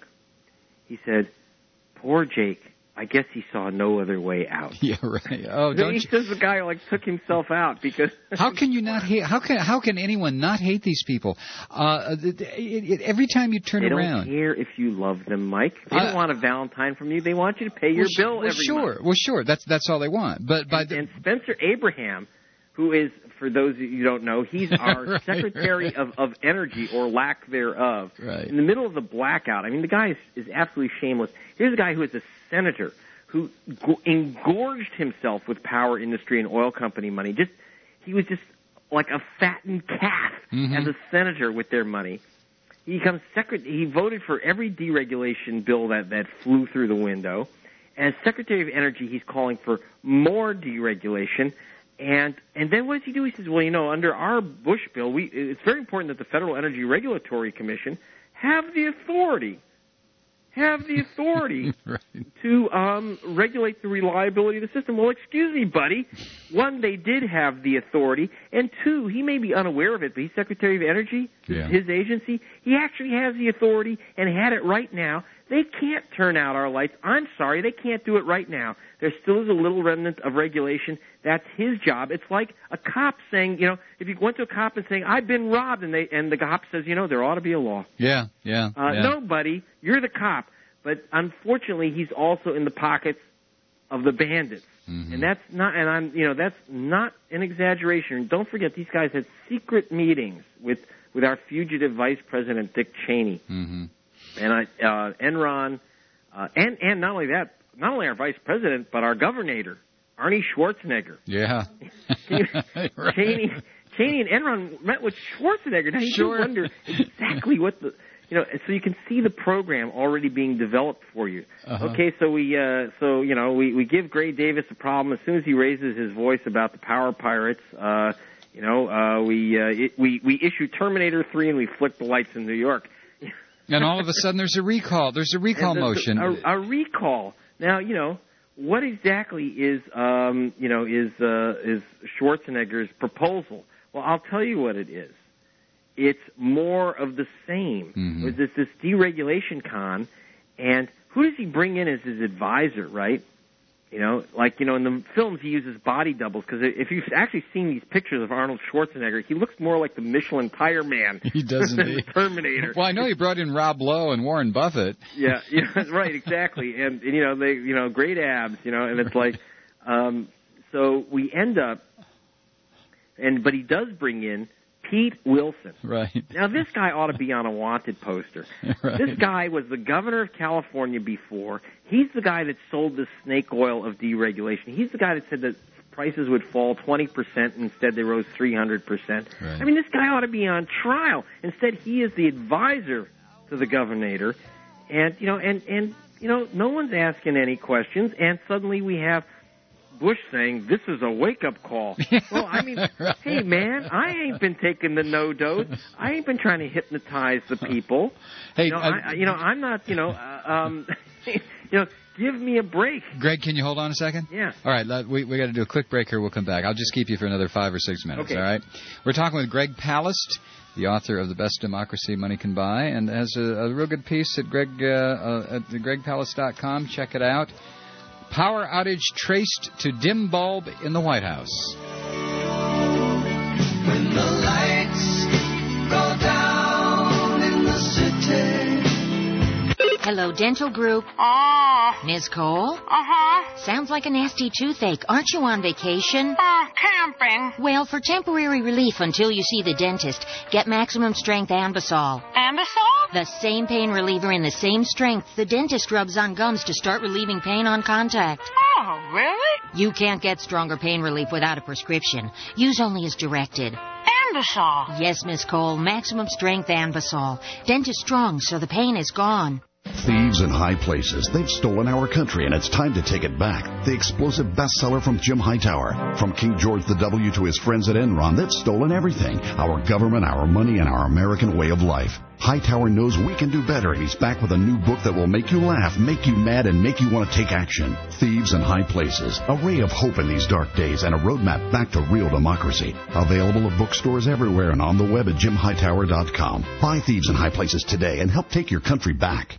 he said, poor Jake, I guess he saw no other way out. Yeah, right. Oh, don't he you... says the guy like took himself out because. How can you not hate? How can how can anyone not hate these people? Uh, it, it, it, every time you turn they around, they don't care if you love them, Mike. They uh, don't want a Valentine from you. They want you to pay your well, bill well, every sure. month. Well, sure. That's that's all they want. But by and, the... and Spencer Abraham, who is, for those of you who don't know, he's our right, Secretary right. Of, of Energy, or lack thereof. Right. In the middle of the blackout. I mean, the guy is, is absolutely shameless. Here's a guy who is a senator who go- engorged himself with power industry and oil company money. Just he was just like a fattened calf mm-hmm. as a senator with their money. He becomes secretary. He voted for every deregulation bill that, that flew through the window. As Secretary of Energy, he's calling for more deregulation. And and then what does he do? He says, well, you know, under our Bush bill, we it's very important that the Federal Energy Regulatory Commission have the authority have the authority right. to um, regulate the reliability of the system. Well, excuse me, buddy. One, they did have the authority, and two, he may be unaware of it, but he's Secretary of Energy, yeah. his agency. He actually has the authority and had it right now. They can't turn out our lights. I'm sorry, they can't do it right now. There still is a little remnant of regulation. That's his job. It's like a cop saying, you know, if you went to a cop and saying, I've been robbed, and they and the cop says, you know, there ought to be a law. Yeah, yeah, uh, yeah. No, buddy, you're the cop. But unfortunately, he's also in the pockets of the bandits. Mm-hmm. And that's not, and I'm, you know, that's not an exaggeration. Don't forget, these guys had secret meetings with, with our fugitive Vice President Dick Cheney. Mm-hmm. And I, uh, Enron, uh, and, and not only that, not only our Vice President, but our Governor, Arnie Schwarzenegger. Yeah. right. Cheney, Cheney and Enron met with Schwarzenegger. Now, you sure. do wonder exactly what the, you know, so you can see the program already being developed for you. Uh-huh. Okay, so we, uh, so, you know, we, we give Gray Davis a problem. As soon as he raises his voice about the power pirates, uh, you know, uh, we, uh, it, we, we issue Terminator three and we flick the lights in New York. And all of a sudden there's a recall. There's a recall motion. A, a recall. Now, you know, what exactly is, um, you know, is, uh, is Schwarzenegger's proposal? Well, I'll tell you what it is. It's more of the same. Mm-hmm. There's this, this deregulation con, and who does he bring in as his advisor, right? You know, like, you know, in the films he uses body doubles, because if you've actually seen these pictures of Arnold Schwarzenegger, he looks more like the Michelin Tire Man He does than indeed. the Terminator. Well, I know he brought in Rob Lowe and Warren Buffett. Yeah, yeah, right, exactly. And, and, you know, they, you know, great abs, you know, and it's like, um, so we end up, and but he does bring in Pete Wilson. Right. Now, this guy ought to be on a wanted poster. Right. This guy was the governor of California before. He's the guy that sold the snake oil of deregulation. He's the guy that said that prices would fall twenty percent. Instead, they rose three hundred percent. Right. I mean, this guy ought to be on trial. Instead, he is the advisor to the governor. And, you know, and, and you know, no one's asking any questions. And suddenly we have Bush saying, this is a wake-up call. Well, I mean, Right. hey, man, I ain't been taking the no-dose. I ain't been trying to hypnotize the people. Hey, you know, uh, I, you know I'm not, you know, uh, um, you know, give me a break. Greg, can you hold on a second? Yeah. All right, let- we we got to do a quick break here. We'll come back. I'll just keep you for another five or six minutes, Okay. all right? We're talking with Greg Palast, the author of The Best Democracy Money Can Buy, and has a, a real good piece at Greg uh, uh, at greg palast dot com. Check it out. Power outage traced to dim bulb in the White House. When the lights go down in the city. Hello, Dental Group. Oh. Miz Cole? Uh-huh. Sounds like a nasty toothache. Aren't you on vacation? Uh, camping. Well, for temporary relief until you see the dentist, get Maximum Strength Ambisol. Ambisol? The same pain reliever in the same strength the dentist rubs on gums to start relieving pain on contact. Oh, really? You can't get stronger pain relief without a prescription. Use only as directed. Ambisol. Yes, Miss Cole, Maximum Strength Ambisol. Dentist strong, so the pain is gone. Thieves in high places. They've stolen our country, and it's time to take it back. The explosive bestseller from Jim Hightower. From King George the W to his friends at Enron, they've stolen everything. Our government, our money, and our American way of life. Hightower knows we can do better, and he's back with a new book that will make you laugh, make you mad, and make you want to take action. Thieves in High Places. A ray of hope in these dark days and a roadmap back to real democracy. Available at bookstores everywhere and on the web at jim hightower dot com. Buy Thieves in High Places today and help take your country back.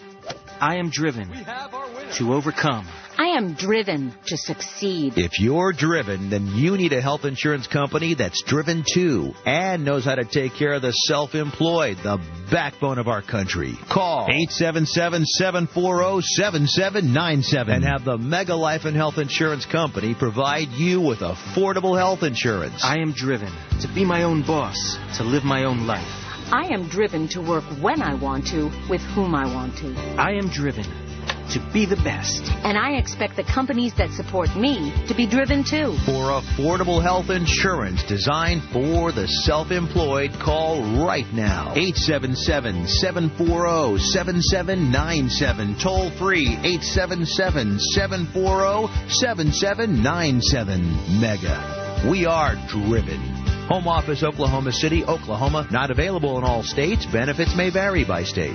I am driven to overcome. I am driven to succeed. If you're driven, then you need a health insurance company that's driven too and knows how to take care of the self-employed, the backbone of our country. Call eight seven seven, seven four zero, seven seven nine seven and have the Mega Life and Health Insurance Company provide you with affordable health insurance. I am driven to be my own boss, to live my own life. I am driven to work when I want to, with whom I want to. I am driven to be the best. And I expect the companies that support me to be driven too. For affordable health insurance designed for the self-employed, call right now. eight seven seven, seven four zero, seven seven nine seven. Toll free eight seven seven, seven four zero, seven seven nine seven. Mega. We are driven. Home office, Oklahoma City, Oklahoma. Not available in all states. Benefits may vary by state.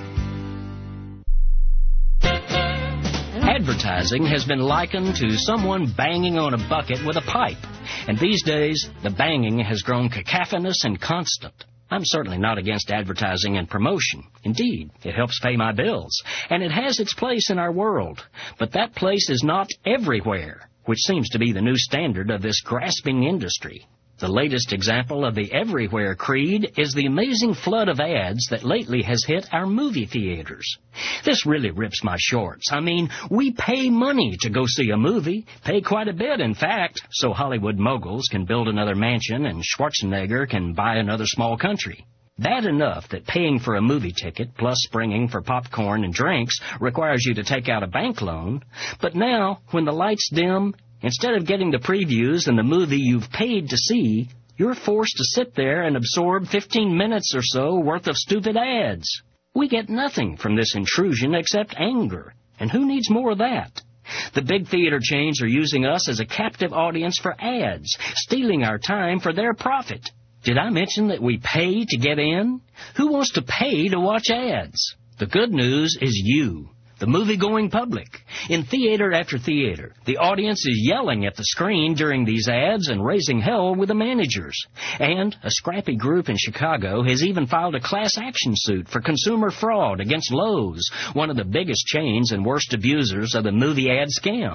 Advertising has been likened to someone banging on a bucket with a pipe. And these days, the banging has grown cacophonous and constant. I'm certainly not against advertising and promotion. Indeed, it helps pay my bills. And it has its place in our world. But that place is not everywhere, which seems to be the new standard of this grasping industry. The latest example of the everywhere creed is the amazing flood of ads that lately has hit our movie theaters. This really rips my shorts. I mean, we pay money to go see a movie, pay quite a bit, in fact, so Hollywood moguls can build another mansion and Schwarzenegger can buy another small country. Bad enough that paying for a movie ticket plus springing for popcorn and drinks requires you to take out a bank loan, but now, when the lights dim, instead of getting the previews and the movie you've paid to see, you're forced to sit there and absorb fifteen minutes or so worth of stupid ads. We get nothing from this intrusion except anger. And who needs more of that? The big theater chains are using us as a captive audience for ads, stealing our time for their profit. Did I mention that we pay to get in? Who wants to pay to watch ads? The good news is you. The movie-going public. In theater after theater, the audience is yelling at the screen during these ads and raising hell with the managers. And a scrappy group in Chicago has even filed a class action suit for consumer fraud against Lowe's, one of the biggest chains and worst abusers of the movie ad scam.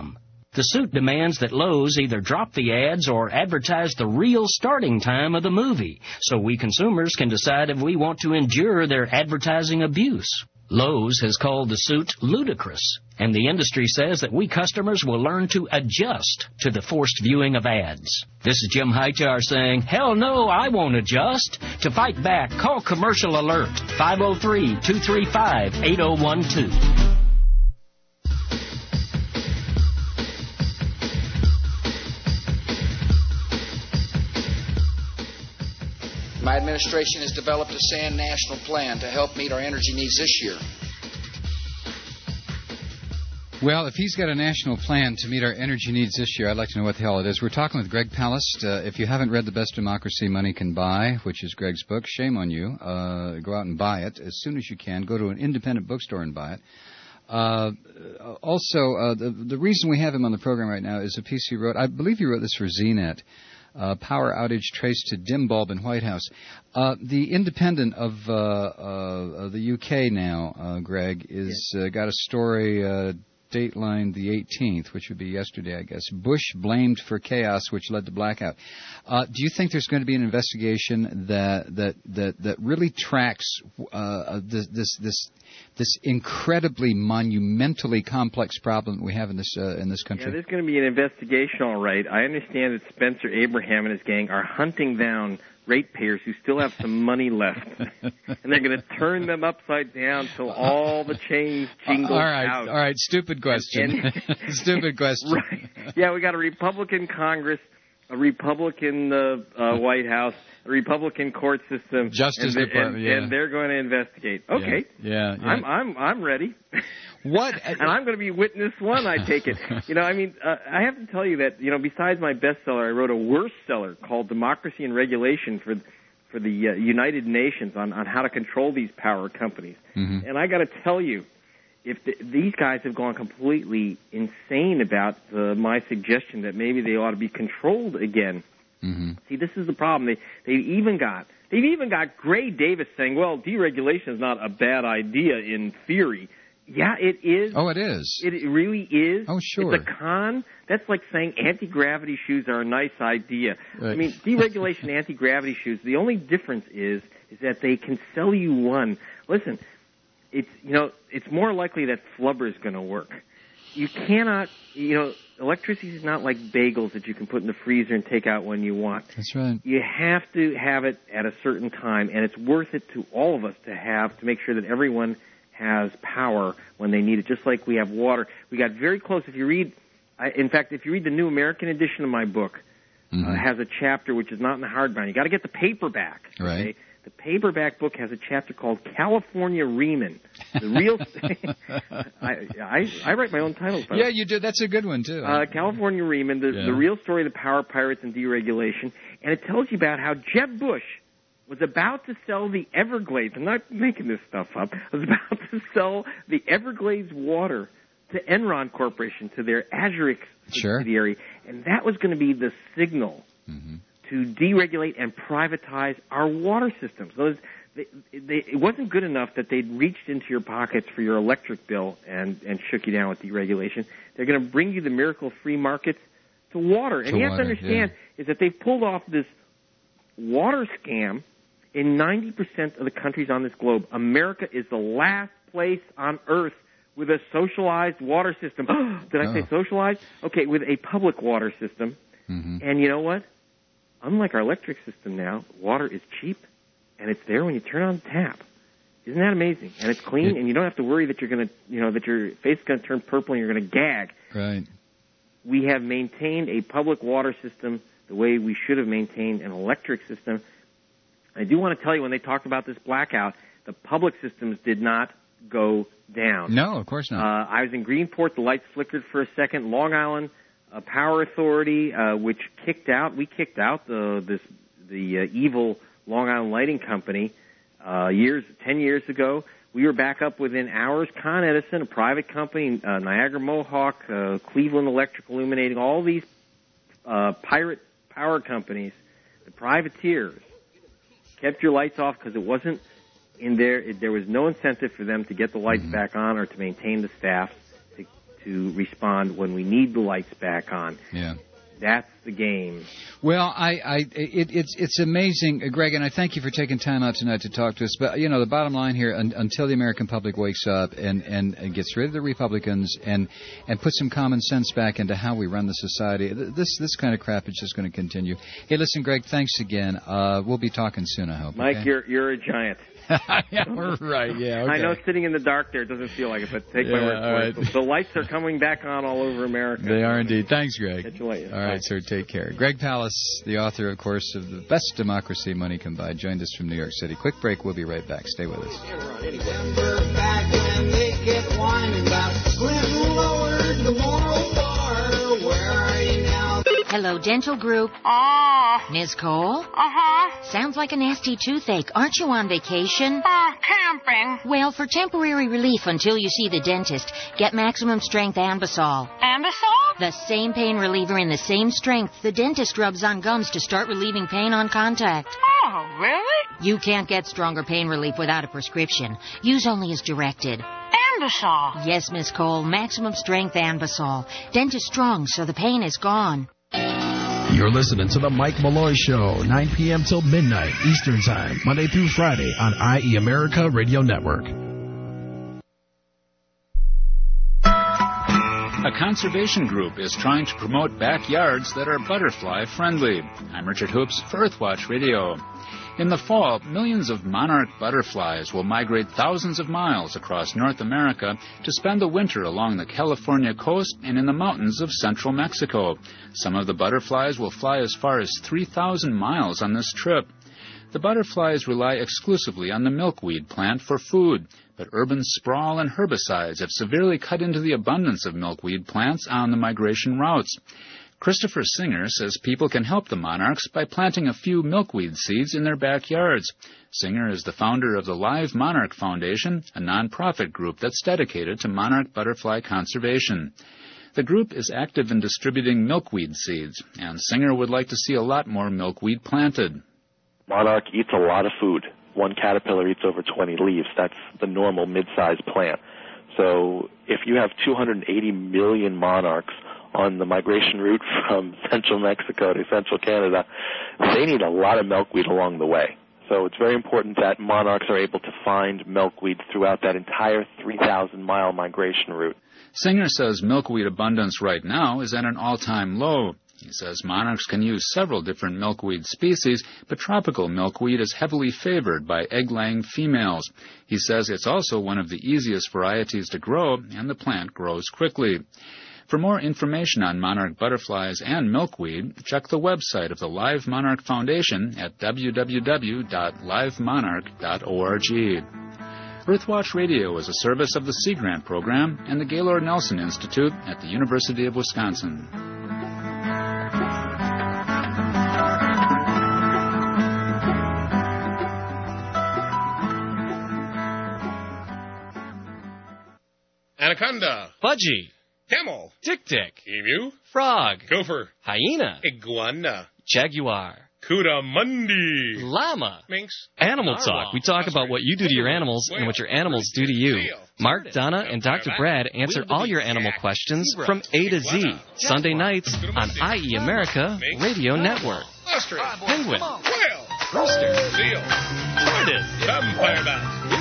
The suit demands that Lowe's either drop the ads or advertise the real starting time of the movie, so we consumers can decide if we want to endure their advertising abuse. Lowe's has called the suit ludicrous, and the industry says that we customers will learn to adjust to the forced viewing of ads. This is Jim Hightower saying, hell no, I won't adjust. To fight back, call Commercial Alert, five oh three, two three five, eight oh one two. My administration has developed a S A N national plan to help meet our energy needs this year. Well, if he's got a national plan to meet our energy needs this year, I'd like to know what the hell it is. We're talking with Greg Palast. Uh, if you haven't read The Best Democracy Money Can Buy, which is Greg's book, shame on you. Uh, go out and buy it as soon as you can. Go to an independent bookstore and buy it. Uh, also, uh, the, the reason we have him on the program right now is a piece he wrote. I believe he wrote this for Z net. Uh, power outage traced to dim bulb in White House. Uh, the Independent of, uh, uh, of the U K now, uh, Greg, is uh, got a story, uh, dateline the eighteenth, which would be yesterday, I guess. Bush blamed for chaos, which led to blackout. Uh, do you think there's going to be an investigation that that that, that really tracks uh, this this this this incredibly monumentally complex problem that we have in this uh, in this country? Yeah, there's going to be an investigation, all right. I understand that Spencer Abraham and his gang are hunting down ratepayers who still have some money left, and they're going to turn them upside down till all the change jingles all right, out. All right, stupid question. And, and, stupid question. Right. Yeah, we got a Republican Congress, a Republican uh, uh, White House, a Republican court system, Justice and Department, and, yeah. and they're going to investigate. Okay, yeah, yeah, yeah. I'm I'm I'm ready. What? And I'm going to be witness one, I take it. You know, I mean, uh, I have to tell you that, you know, besides my bestseller, I wrote a worse seller called Democracy and Regulation for for the uh, United Nations on, on how to control these power companies. Mm-hmm. And I got to tell you, if the, these guys have gone completely insane about uh, my suggestion that maybe they ought to be controlled again. Mm-hmm. See, this is the problem. They they've even got they've even got Gray Davis saying, well, deregulation is not a bad idea in theory. Yeah, it is. Oh, it is. It really is. Oh, sure. It's a con. That's like saying anti-gravity shoes are a nice idea. Right. I mean, deregulation anti-gravity shoes, the only difference is is that they can sell you one. Listen, it's, you know, it's more likely that flubber is going to work. You cannot, you know, electricity is not like bagels that you can put in the freezer and take out when you want. That's right. You have to have it at a certain time, and it's worth it to all of us to have to make sure that everyone has power when they need it, just like we have water. We got very close. If you read, I, in fact, if you read the New American edition of my book, mm-hmm. uh, has a chapter which is not in the hardbound. You got to get the paperback. Right. Okay? The paperback book has a chapter called California Reman. The real. I, I I write my own titles. Yeah, you do. That's a good one too. Uh, California Reman, the, Yeah. the real story of the power pirates and deregulation, and it tells you about how Jeb Bush was about to sell the Everglades. I'm not making this stuff up. Was about to sell the Everglades water to Enron Corporation, to their Azurix Sure. subsidiary, and that was going to be the signal Mm-hmm. to deregulate and privatize our water systems. Those, they, they, it wasn't good enough that they'd reached into your pockets for your electric bill and, and shook you down with deregulation. They're going to bring you the miracle-free markets to water. And To you have water, to understand yeah. is that they've pulled off this water scam in ninety percent of the countries on this globe. America is the last place on earth with a socialized water system. Did I Oh. say socialized? Okay, with a public water system. Mm-hmm. And you know what? Unlike our electric system now, water is cheap, and it's there when you turn on the tap. Isn't that amazing? And it's clean, It- and you don't have to worry that you're going to, you know, that your face is going to turn purple and you're going to gag. Right. We have maintained a public water system the way we should have maintained an electric system. I do want to tell you, when they talked about this blackout, the public systems did not go down. No, of course not. Uh, I was in Greenport. The lights flickered for a second. Long Island uh, Power Authority, uh, which kicked out, we kicked out the this the uh, evil Long Island Lighting Company uh, years, ten years ago. We were back up within hours. Con Edison, a private company, uh, Niagara Mohawk, uh, Cleveland Electric Illuminating, all these uh, pirate power companies, the privateers, kept your lights off because it wasn't in there. It, there was no incentive for them to get the lights Mm-hmm. back on or to maintain the staff to to respond when we need the lights back on. Yeah. That's the game. Well, I, I, it, it's it's amazing, uh, Greg, and I thank you for taking time out tonight to talk to us. But you know, the bottom line here, un, until the American public wakes up and, and, and gets rid of the Republicans and and puts some common sense back into how we run the society, this this kind of crap is just going to continue. Hey, listen, Greg, thanks again. Uh, we'll be talking soon, I hope. Mike, okay? you're you're a giant. Yeah, we're right. Yeah, okay. I know sitting in the dark there doesn't feel like it, but take my Yeah, word all for right. it. The lights are coming back on all over America. They are indeed. Thanks, Greg. Catch you later. All right, sir. Take care. Greg Palast, the author, of course, of The Best Democracy Money Can Buy, joined us from New York City. Quick break. We'll be right back. Stay with us. Remember back when they kept whining about Clinton lowered the moral bar. Where are you now? Hello, Dental Group. Oh. Miz Cole? Uh-huh. Sounds like a nasty toothache. Aren't you on vacation? Uh, camping. Well, for temporary relief until you see the dentist, get Maximum Strength Ambisol. Ambisol? The same pain reliever in the same strength the dentist rubs on gums to start relieving pain on contact. Oh, really? You can't get stronger pain relief without a prescription. Use only as directed. Ambisol. Yes, Miss Cole, Maximum Strength Ambisol. Dentist strong, so the pain is gone. You're listening to the Mike Malloy Show, nine p.m. till midnight Eastern Time, Monday through Friday on I E America Radio Network. A conservation group is trying to promote backyards that are butterfly-friendly. I'm Richard Hoops for Earthwatch Radio. In the fall, millions of monarch butterflies will migrate thousands of miles across North America to spend the winter along the California coast and in the mountains of central Mexico. Some of the butterflies will fly as far as three thousand miles on this trip. The butterflies rely exclusively on the milkweed plant for food, but urban sprawl and herbicides have severely cut into the abundance of milkweed plants on the migration routes. Christopher Singer says people can help the monarchs by planting a few milkweed seeds in their backyards. Singer is the founder of the Live Monarch Foundation, a nonprofit group that's dedicated to monarch butterfly conservation. The group is active in distributing milkweed seeds, and Singer would like to see a lot more milkweed planted. Monarch eats a lot of food. One caterpillar eats over twenty leaves. That's the normal mid-sized plant. So if you have two hundred eighty million monarchs on the migration route from central Mexico to central Canada, they need a lot of milkweed along the way. So it's very important that monarchs are able to find milkweed throughout that entire three thousand mile migration route. Singer says milkweed abundance right now is at an all-time low. He says monarchs can use several different milkweed species, but tropical milkweed is heavily favored by egg-laying females. He says it's also one of the easiest varieties to grow, and the plant grows quickly. For more information on monarch butterflies and milkweed, check the website of the Live Monarch Foundation at w w w dot live monarch dot org. Earthwatch Radio is a service of the Sea Grant Program and the Gaylord Nelson Institute at the University of Wisconsin. Anaconda. Budgie. Camel. Tick-tick. Emu. Frog. Gopher. Hyena. Iguana. Jaguar. Coatimundi. Llama. Minx. Animal Narwhal. Talk. We talk about what you do to your animals and what your animals do to you. Mark, Donna, and Doctor Brad answer all your animal questions from A to Z. Sunday nights on I E America Radio Network. Ostrich. Penguin. Whale. Rooster. Seal. Tortoise. Vampire bat.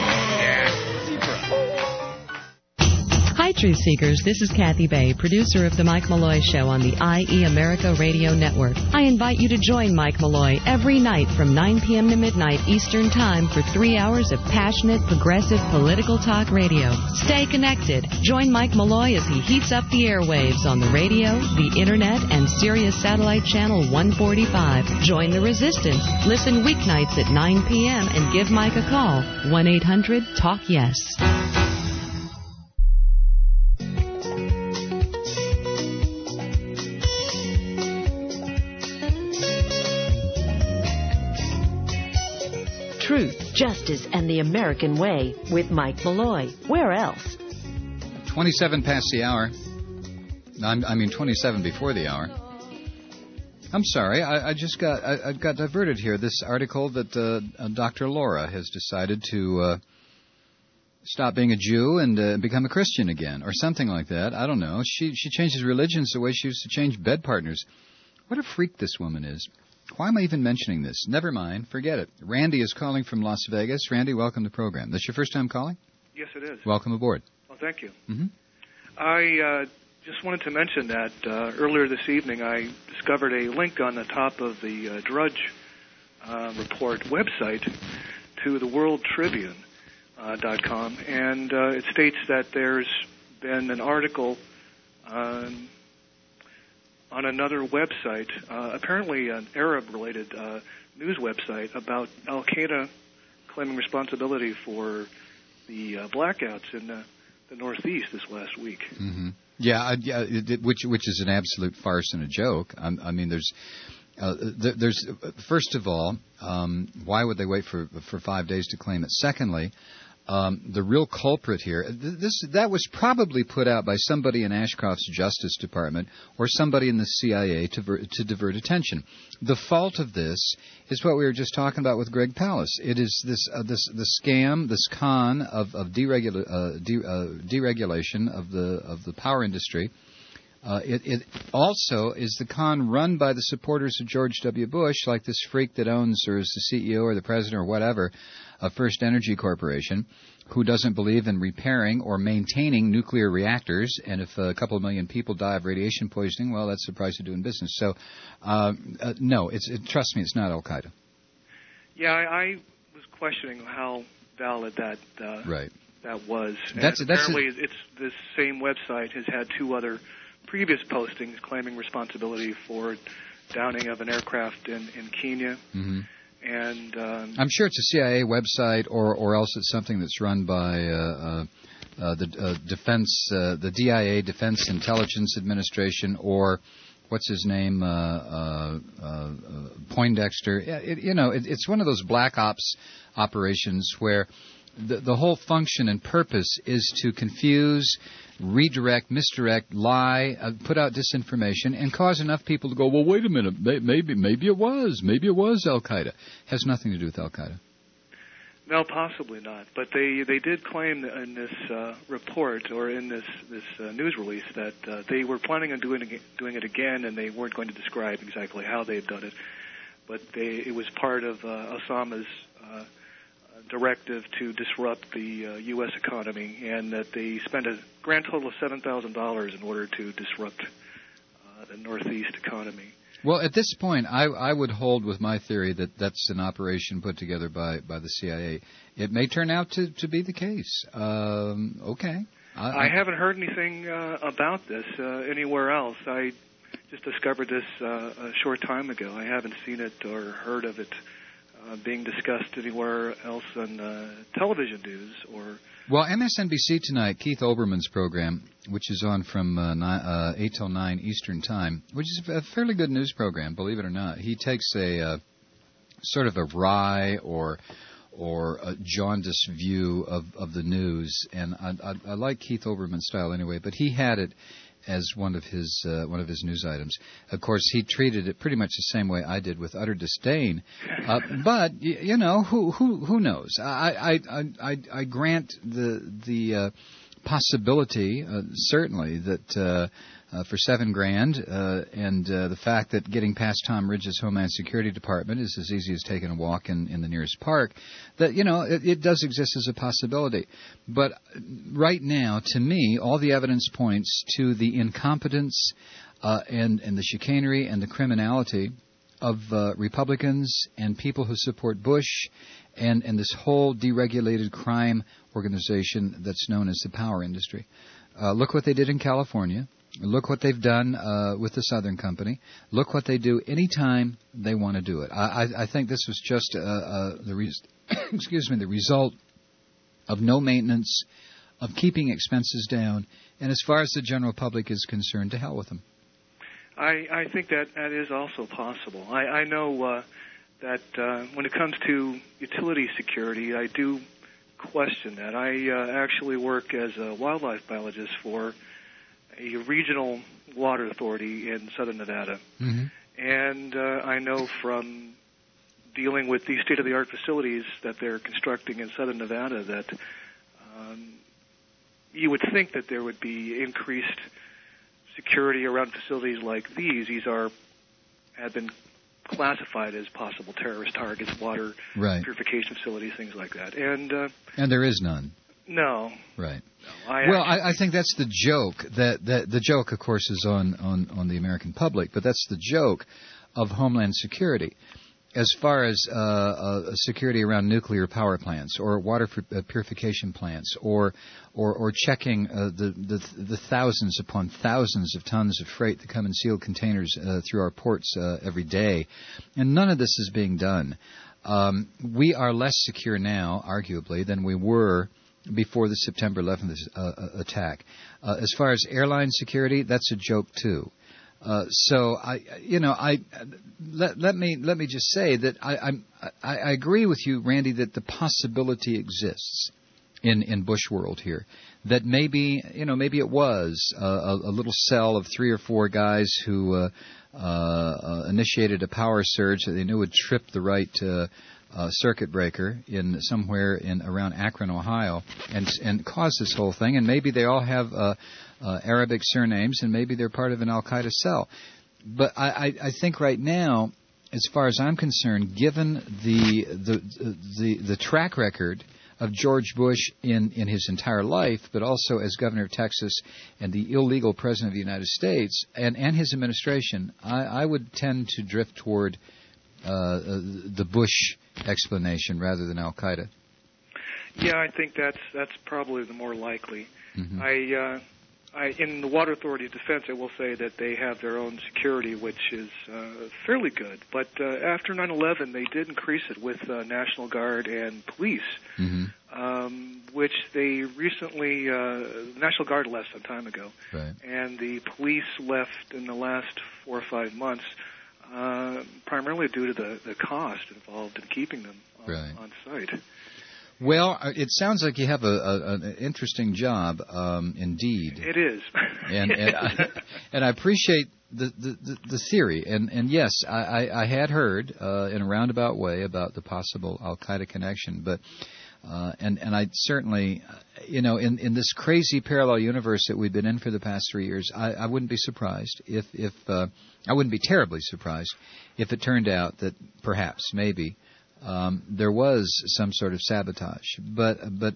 Hi, Truth Seekers. This is Kathy Bay, producer of The Mike Malloy Show on the I E America Radio Network. I invite you to join Mike Malloy every night from nine p.m. to midnight Eastern Time for three hours of passionate, progressive political talk radio. Stay connected. Join Mike Malloy as he heats up the airwaves on the radio, the Internet, and Sirius Satellite Channel one forty-five. Join the resistance. Listen weeknights at nine p.m. and give Mike a call. one eight hundred talk yes. Truth, Justice, and the American Way with Mike Malloy. Where else? twenty-seven past the hour. I'm, I mean, twenty-seven before the hour. I'm sorry, I, I just got I, I got diverted here. This article that uh, uh, Doctor Laura has decided to uh, stop being a Jew and uh, become a Christian again, or something like that. I don't know. She she changes religions the way she used to change bed partners. What a freak this woman is. Why am I even mentioning this? Never mind. Forget it. Randy is calling from Las Vegas. Randy, welcome to the program. This your first time calling? Yes, it is. Welcome aboard. Well, thank you. Mm-hmm. I uh, just wanted to mention that uh, earlier this evening I discovered a link on the top of the uh, Drudge uh, Report website to the World Tribune. Uh, dot com, and uh, it states that there's been an article um, on another website, uh, apparently an Arab-related uh, news website, about Al-Qaeda claiming responsibility for the uh, blackouts in the, the Northeast this last week. Mm-hmm. Yeah, uh, yeah, it, which which is an absolute farce and a joke. I, I mean, there's. Uh, th- there's first of all, um, why would they wait for for five days to claim it? Secondly, um, the real culprit here, th- this that was probably put out by somebody in Ashcroft's Justice Department or somebody in the C I A to ver- to divert attention. The fault of this is what we were just talking about with Greg Palast. It is this uh, this the scam, this con of of deregula- uh, de- uh, deregulation of the of the power industry. Uh, it, it also is the con run by the supporters of George W. Bush, like this freak that owns or is the C E O or the president or whatever of First Energy Corporation, who doesn't believe in repairing or maintaining nuclear reactors. And if a couple of million people die of radiation poisoning, well, that's the price of doing business. So, uh, uh, no, it's, it, trust me, it's not Al-Qaeda. Yeah, I, I was questioning how valid that uh, right. that was. And That's, apparently, that's a, it's this same website has had two other previous postings claiming responsibility for downing of an aircraft in, in Kenya. Mm-hmm. And um, I'm sure it's a C I A website, or or else it's something that's run by uh, uh, uh, the uh, defense, uh, the D I A, Defense Intelligence Administration, or what's his name, uh, uh, uh, Poindexter. It, you know, it, it's one of those black ops operations where the, the whole function and purpose is to confuse, redirect, misdirect, lie, uh, put out disinformation, and cause enough people to go, well, wait a minute, maybe maybe it was, maybe it was Al-Qaeda. Has nothing to do with Al-Qaeda. No, possibly not. But they, they did claim in this uh, report or in this this uh, news release that uh, they were planning on doing it, doing it again, and they weren't going to describe exactly how they'd done it. But they it was part of uh, Osama's uh, directive to disrupt the uh, U S economy, and that they spent a grand total of seven thousand dollars in order to disrupt uh, the Northeast economy. Well, at this point, I, I would hold with my theory that that's an operation put together by, by the C I A. It may turn out to, to be the case. Um, okay. I, I haven't heard anything uh, about this uh, anywhere else. I just discovered this uh, a short time ago. I haven't seen it or heard of it uh, being discussed anywhere else on uh, television news or. Well, M S N B C tonight, Keith Olbermann's program, which is on from uh, nine, uh, eight till nine Eastern Time, which is a fairly good news program, believe it or not. He takes a uh, sort of a wry or or a jaundiced view of, of the news, and I, I, I like Keith Olbermann's style anyway, but he had it as one of his uh, one of his news items. Of course, he treated it pretty much the same way I did, with utter disdain. Uh, but y- you know, who who who knows? I I I, I grant the the uh, possibility, uh, certainly, that uh, uh, for seven grand uh, and uh, the fact that getting past Tom Ridge's Homeland Security Department is as easy as taking a walk in, in the nearest park, that, you know, it, it does exist as a possibility. But right now, to me, all the evidence points to the incompetence uh, and, and the chicanery and the criminality of uh, Republicans and people who support Bush and, and this whole deregulated crime organization that's known as the power industry. Uh, look what they did in California. Look what they've done uh, with the Southern Company. Look what they do anytime they want to do it. I, I, I think this was just uh, uh, the re- excuse me the result of no maintenance, of keeping expenses down, and as far as the general public is concerned, to hell with them. I, I think that that is also possible. I, I know uh, that uh, when it comes to utility security, I do question that. I uh, actually work as a wildlife biologist for a regional water authority in southern Nevada. Mm-hmm. And uh, I know from dealing with these state-of-the-art facilities that they're constructing in southern Nevada that Um, you would think that there would be increased security around facilities like these. These are have been classified as possible terrorist targets, water right. purification facilities, things like that. And uh, and there is none. No. Right. No, I well, actually, I, I think that's the joke. That, that the joke, of course, is on, on, on the American public, but that's the joke of Homeland Security. As far as uh, uh, security around nuclear power plants or water uh, purification plants, or or, or checking uh, the, the the thousands upon thousands of tons of freight that come in sealed containers uh, through our ports uh, every day, and none of this is being done. Um, we are less secure now, arguably, than we were before the September eleventh uh, attack. Uh, as far as airline security, that's a joke too. Uh, so I, you know, I let, let me let me just say that I, I'm, I, I agree with you, Randy, that the possibility exists in in Bush world here that maybe you know maybe it was a, a little cell of three or four guys who uh, uh, uh, initiated a power surge that they knew would trip the right uh, uh, circuit breaker in somewhere in around Akron, Ohio, and and cause this whole thing. And maybe they all have Uh, Uh, Arabic surnames, and maybe they're part of an Al-Qaeda cell. But I, I, I think right now, as far as I'm concerned, given the the the, the track record of George Bush in, in his entire life, but also as governor of Texas and the illegal president of the United States, and, and his administration, I, I would tend to drift toward uh, the Bush explanation rather than Al-Qaeda. Yeah, I think that's that's probably the more likely. Mm-hmm. I. Uh, I, in the Water Authority's defense, I will say that they have their own security, which is uh, fairly good. But uh, after nine eleven, they did increase it with uh, National Guard and police, mm-hmm. um, which they recently, uh, the National Guard left some time ago, right. and the police left in the last four or five months, uh, primarily due to the, the cost involved in keeping them on, right. on site. Well, it sounds like you have a, a, an interesting job, um, indeed. It is, and and I, and I appreciate the, the, the theory. And and yes, I, I had heard uh, in a roundabout way about the possible Al-Qaeda connection, but uh, and and I certainly, you know, in, in this crazy parallel universe that we've been in for the past three years, I, I wouldn't be surprised if if uh, I wouldn't be terribly surprised if it turned out that perhaps maybe. Um, there was some sort of sabotage, but but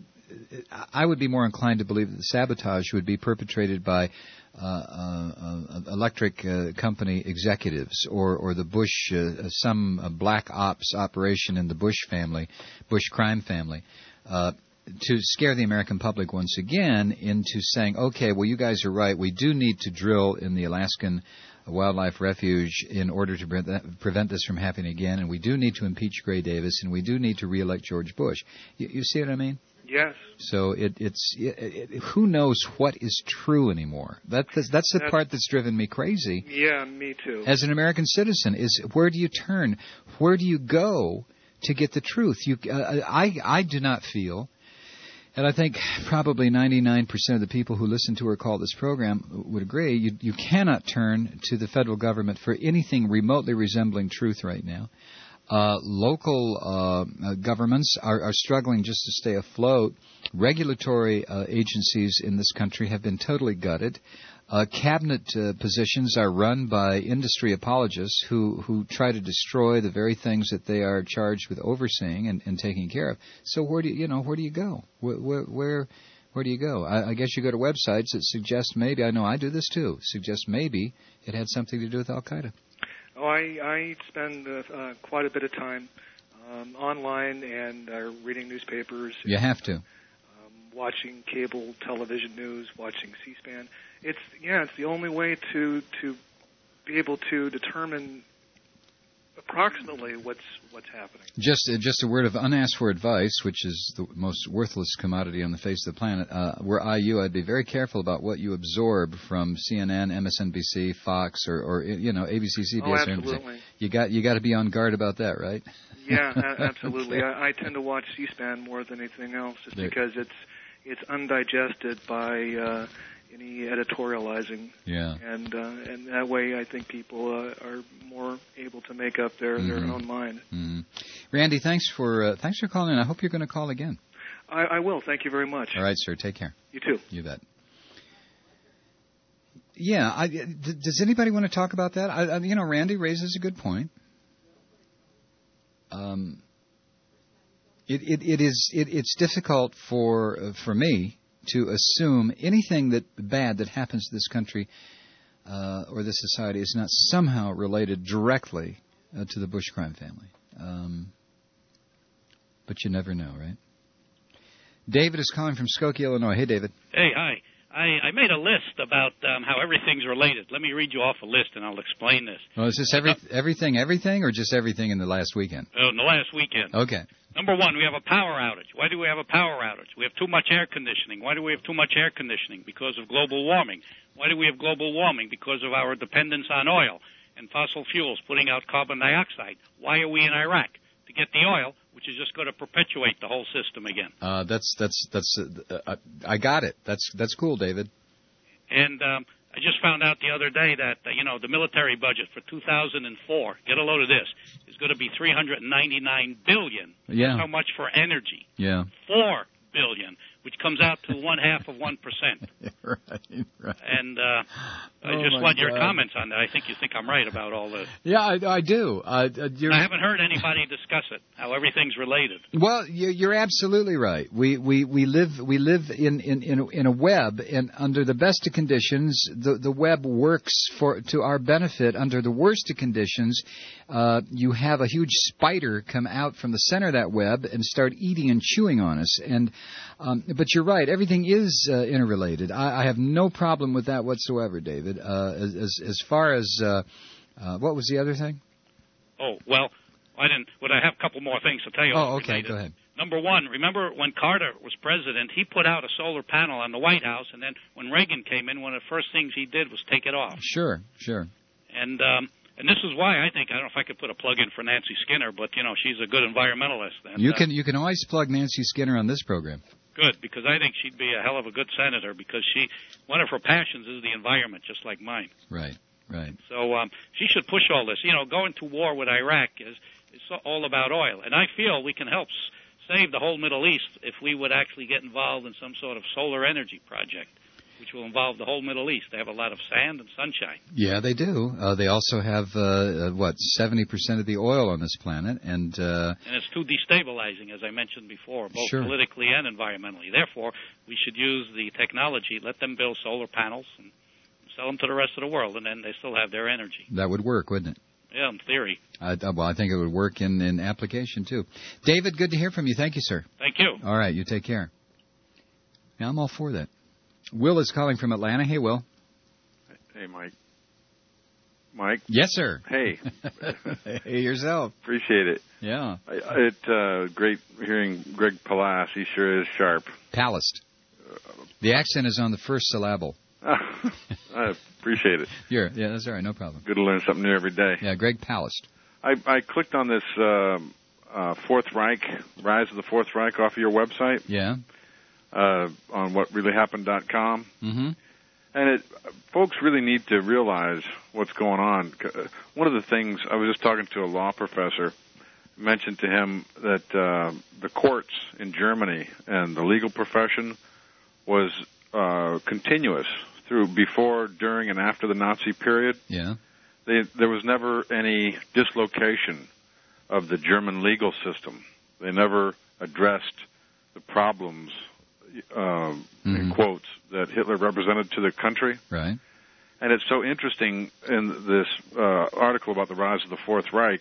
I would be more inclined to believe that the sabotage would be perpetrated by uh, uh, uh, electric uh, company executives or or the Bush uh, some uh, black ops operation in the Bush family, Bush crime family. Uh, to scare the American public once again into saying, okay, well, you guys are right. We do need to drill in the Alaskan Wildlife Refuge in order to prevent, prevent this from happening again, and we do need to impeach Gray Davis, and we do need to reelect George Bush. You, you see what I mean? Yes. So it, it's it, it, who knows what is true anymore? That, that's, that's the that's, part that's driven me crazy. Yeah, me too. As an American citizen, is where do you turn? Where do you go to get the truth? You, uh, I, I do not feel. And I think probably ninety-nine percent of the people who listen to or call this program would agree, you, you cannot turn to the federal government for anything remotely resembling truth right now. Uh, local uh, uh, governments are, are struggling just to stay afloat. Regulatory uh, agencies in this country have been totally gutted. Uh, cabinet uh, positions are run by industry apologists who, who try to destroy the very things that they are charged with overseeing and, and taking care of. So where do you, you know where do you go? Where where where, where do you go? I, I guess you go to websites that suggest maybe. I know I do this too. Suggest maybe it had something to do with Al Qaeda. Oh, I I spend uh, uh, quite a bit of time um, online and uh, reading newspapers. You have to. Watching cable television news, watching C-SPAN. It's yeah, it's the only way to to be able to determine approximately what's what's happening. Just uh, just a word of unasked for advice, which is the most worthless commodity on the face of the planet. Uh, were I you, I'd be very careful about what you absorb from C N N, M S N B C, Fox, or, or you know A B C, C B S. Oh, absolutely. You got you got to be on guard about that, right? Yeah, a- absolutely. I, I tend to watch C-SPAN more than anything else, just there. because it's it's undigested by uh, any editorializing. Yeah. And uh, and that way, I think people uh, are more able to make up their, mm-hmm. their own mind. Mm-hmm. Randy, thanks for uh, thanks for calling in. I hope you're going to call again. I, I will. Thank you very much. All right, sir. Take care. You too. You bet. Yeah. I, d- does anybody want to talk about that? I, I, you know, Randy raises a good point. Um, it, it, it is it, it's difficult for uh, for me to assume anything that bad that happens to this country uh, or this society is not somehow related directly uh, to the Bush crime family. Um, but you never know, right? David is calling from Skokie, Illinois. Hey, David. Hey, hi. I, I made a list about um, how everything's related. Let me read you off a list, and I'll explain this. Well, is this every, everything, everything, or just everything in the last weekend? Oh, in the last weekend. Okay. Number one, we have a power outage. Why do we have a power outage? We have too much air conditioning. Why do we have too much air conditioning? Because of global warming. Why do we have global warming? Because of our dependence on oil and fossil fuels putting out carbon dioxide. Why are we in Iraq? To get the oil, which is just going to perpetuate the whole system again. Uh, that's that's that's. Uh, uh, I got it. That's that's cool, David. And um, I just found out the other day that uh, you know the military budget for two thousand four. Get a load of this. Is going to be three hundred ninety-nine billion. Yeah. That's how much for energy? Yeah. Four billion, which comes out to one half of one percent. Right. Right. And uh, I Oh, just my want your God. comments on that. I think you think I'm right about all this. Yeah, I, I do. Uh, uh, you're, I haven't heard anybody discuss it. How everything's related. Well, you're, you're absolutely right. We we, we live we live in, in, in, a, in a web, and under the best of conditions, the the web works for to our benefit. Under the worst of conditions, uh, you have a huge spider come out from the center of that web and start eating and chewing on us. And um, but you're right. Everything is uh, interrelated. I, I have no problem with that whatsoever, David. Uh, as, as as far as uh, uh, what was the other thing? Oh, well, I didn't. But I have a couple more things to tell you. Oh, okay. related. Go ahead. Number one, remember when Carter was president, he put out a solar panel on the White House, and then when Reagan came in, one of the first things he did was take it off. Sure, sure. And um, and this is why I think, I don't know if I could put a plug in for Nancy Skinner, but, you know, she's a good environmentalist. And, You uh, can you can always plug Nancy Skinner on this program. Good, because I think she'd be a hell of a good senator, because she, one of her passions is the environment, just like mine. Right, right. So um, she should push all this. You know, going to war with Iraq is, is all about oil. And I feel we can help s- save the whole Middle East if we would actually get involved in some sort of solar energy project, which will involve the whole Middle East. They have a lot of sand and sunshine. Yeah, they do. Uh, they also have, uh, uh, what, seventy percent of the oil on this planet. And uh, And it's too destabilizing, as I mentioned before, both Sure. politically and environmentally. Therefore, we should use the technology, let them build solar panels, and sell them to the rest of the world, and then they still have their energy. that would work, wouldn't it? Yeah, in theory. I, uh, well, I think it would work in, in application, too. David, good to hear from you. Thank you, sir. Thank you. All right, you take care. Yeah, I'm all for that. Will is calling from Atlanta. Hey, Will. Hey, Mike. Mike? Yes, sir. Hey. Hey, yourself. Appreciate it. Yeah. I, it uh, great hearing Greg Palast. He sure is sharp. Palast. The accent is on the first syllable. I appreciate it. Here, yeah, that's all right. No problem. Good to learn something new every day. Yeah, Greg Palast. I, I clicked on this um, uh, Fourth Reich, Rise of the Fourth Reich off of your website. Yeah. Uh, on what really happened dot com. Mm-hmm. And it, folks really need to realize what's going on. One of the things, I was just talking to a law professor, mentioned to him that uh, the courts in Germany and the legal profession was uh, continuous through before, during, and after the Nazi period. Yeah. They, there was never any dislocation of the German legal system. They never addressed the problems, um, mm-hmm. in quotes, that Hitler represented to the country. Right. And it's so interesting in this uh, article about the rise of the Fourth Reich,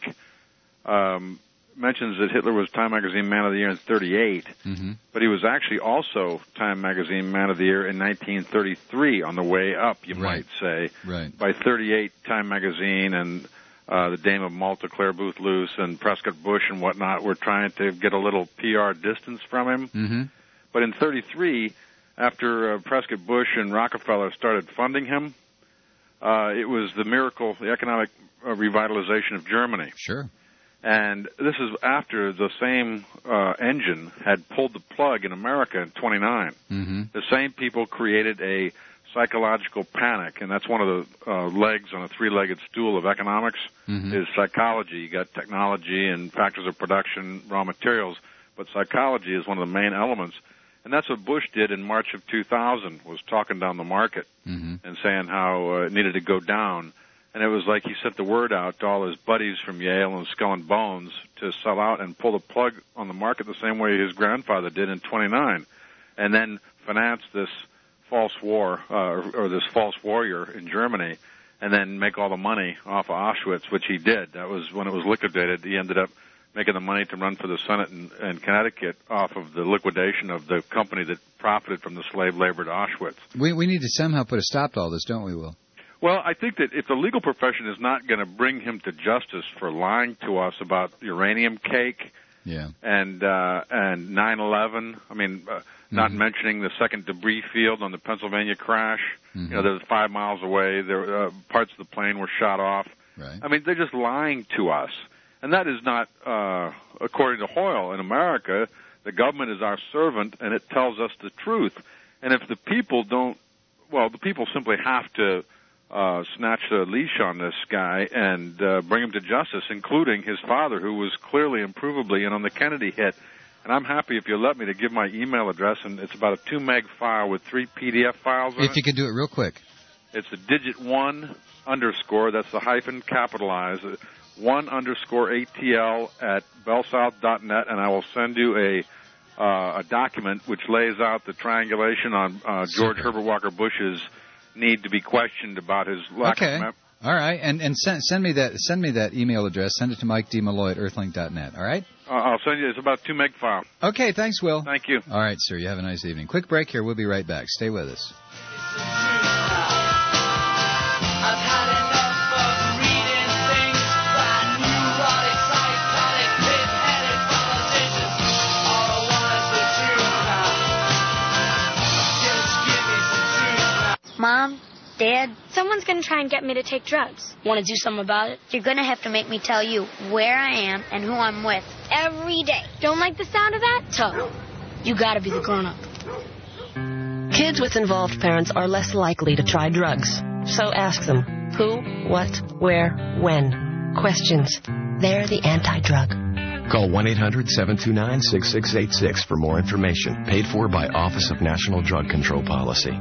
um, mentions that Hitler was Time Magazine Man of the Year in thirty-eight, mm-hmm. but he was actually also Time Magazine Man of the Year in nineteen thirty-three, on the way up, you Right. might say. Right. By thirty-eight, Time Magazine and uh, the Dame of Malta, Claire Booth Luce, and Prescott Bush and whatnot were trying to get a little P R distance from him. Mm-hmm. But in thirty-three, after uh, Prescott Bush and Rockefeller started funding him, uh, it was the miracle, the economic uh, revitalization of Germany. Sure. And this is after the same uh, engine had pulled the plug in America in twenty-nine. Mm-hmm. The same people created a psychological panic, and that's one of the uh, legs on a three-legged stool of economics, mm-hmm. is psychology. You got technology and factors of production, raw materials, but psychology is one of the main elements. And that's what Bush did in March of two thousand, was talking down the market Mm-hmm. and saying how uh, it needed to go down. And it was like he sent the word out to all his buddies from Yale and Skull and Bones to sell out and pull the plug on the market the same way his grandfather did in twenty-nine, and then finance this false war uh, or, or this false warrior in Germany, and then make all the money off of Auschwitz, which he did. That was when it was liquidated. He ended up making the money to run for the Senate in, in Connecticut off of the liquidation of the company that profited from the slave labor to Auschwitz. We we need to somehow put a stop to all this, don't we, Will? Well, I think that if the legal profession is not going to bring him to justice for lying to us about uranium cake yeah. and uh, and nine eleven, I mean, uh, not Mm-hmm. mentioning the second debris field on the Pennsylvania crash, Mm-hmm. you know, that was five miles away. There, uh, parts of the plane were shot off. Right. I mean, they're just lying to us. And that is not, uh, according to Hoyle, in America, the government is our servant, and it tells us the truth. And if the people don't, well, the people simply have to uh, snatch the leash on this guy and uh, bring him to justice, including his father, who was clearly and provably in on the Kennedy hit. And I'm happy if you let me to give my email address, and it's about a two meg file with three P D F files in If it. you could do it real quick. It's a digit one underscore, that's the hyphen capitalized, one underscore ATL at bellsouth dot net, and I will send you a uh, a document which lays out the triangulation on uh, George Herbert Walker Bush's need to be questioned about his lack Okay. of mem- All right, and and send, send me that send me that email address. Send it to Mike D. Malloy at earthlink dot net. All right. Uh, I'll send you. It's about a two meg file. Okay. Thanks, Will. Thank you. All right, sir. You have a nice evening. Quick break here. We'll be right back. Stay with us. Mom, Dad, someone's going to try and get me to take drugs. Want to do something about it? You're going to have to make me tell you where I am and who I'm with every day. Don't like the sound of that? Tough. You got to be the grown-up. Kids with involved parents are less likely to try drugs. So ask them who, what, where, when. Questions. They're the anti-drug. Call one eight hundred seven two nine six six eight six for more information. Paid for by Office of National Drug Control Policy.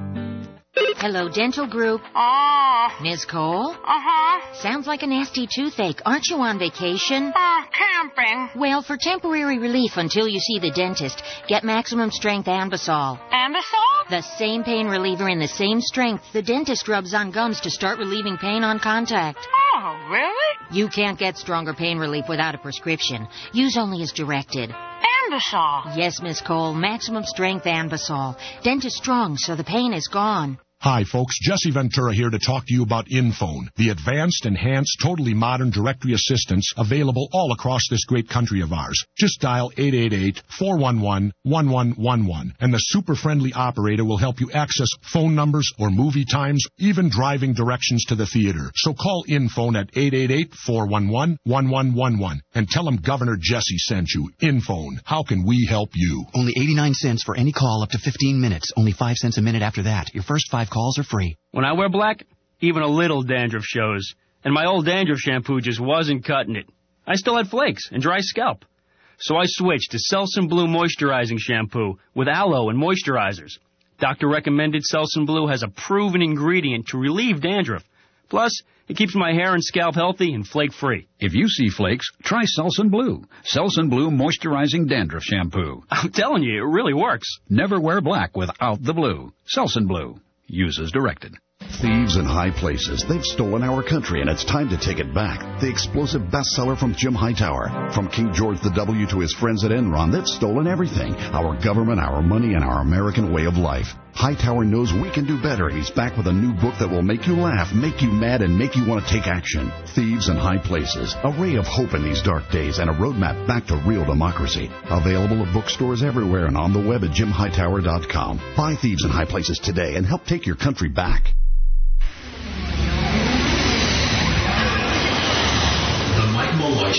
Hello, Dental Group. Oh. Miss Cole? Uh-huh. Sounds like a nasty toothache. Aren't you on vacation? Uh, camping. Well, for temporary relief until you see the dentist, get Maximum Strength Ambisol. Ambisol? The same pain reliever in the same strength the dentist rubs on gums to start relieving pain on contact. Oh, really? You can't get stronger pain relief without a prescription. Use only as directed. Ambisol? Yes, Miss Cole. Maximum Strength Ambisol. Dentist strong, so the pain is gone. Hi, folks. Jesse Ventura here to talk to you about InPhone, the advanced, enhanced, totally modern directory assistance available all across this great country of ours. Just dial eight eight eight, four one one, one one one one, and the super-friendly operator will help you access phone numbers or movie times, even driving directions to the theater. So call InPhone at eight eight eight, four one one, one one one one and tell them Governor Jesse sent you. InPhone. How can we help you? Only eighty-nine cents for any call up to fifteen minutes. Only five cents a minute after that. Your first five calls are free. When I wear black, even a little dandruff shows. And my old dandruff shampoo just wasn't cutting it. I still had flakes and dry scalp. So I switched to Selsun Blue Moisturizing Shampoo with aloe and moisturizers. Doctor recommended Selsun Blue has a proven ingredient to relieve dandruff. Plus, it keeps my hair and scalp healthy and flake-free. If you see flakes, try Selsun Blue. Selsun Blue Moisturizing Dandruff Shampoo. I'm telling you, it really works. Never wear black without the blue. Selsun Blue. Use as directed. Thieves in high places. They've stolen our country, and it's time to take it back. The explosive bestseller from Jim Hightower. From King George the W to his friends at Enron, they've stolen everything. Our government, our money, and our American way of life. Hightower knows we can do better, and he's back with a new book that will make you laugh, make you mad, and make you want to take action. Thieves in High Places. A ray of hope in these dark days, and a roadmap back to real democracy. Available at bookstores everywhere and on the web at jim hightower dot com. Buy Thieves in High Places today and help take your country back. The Mike Malloy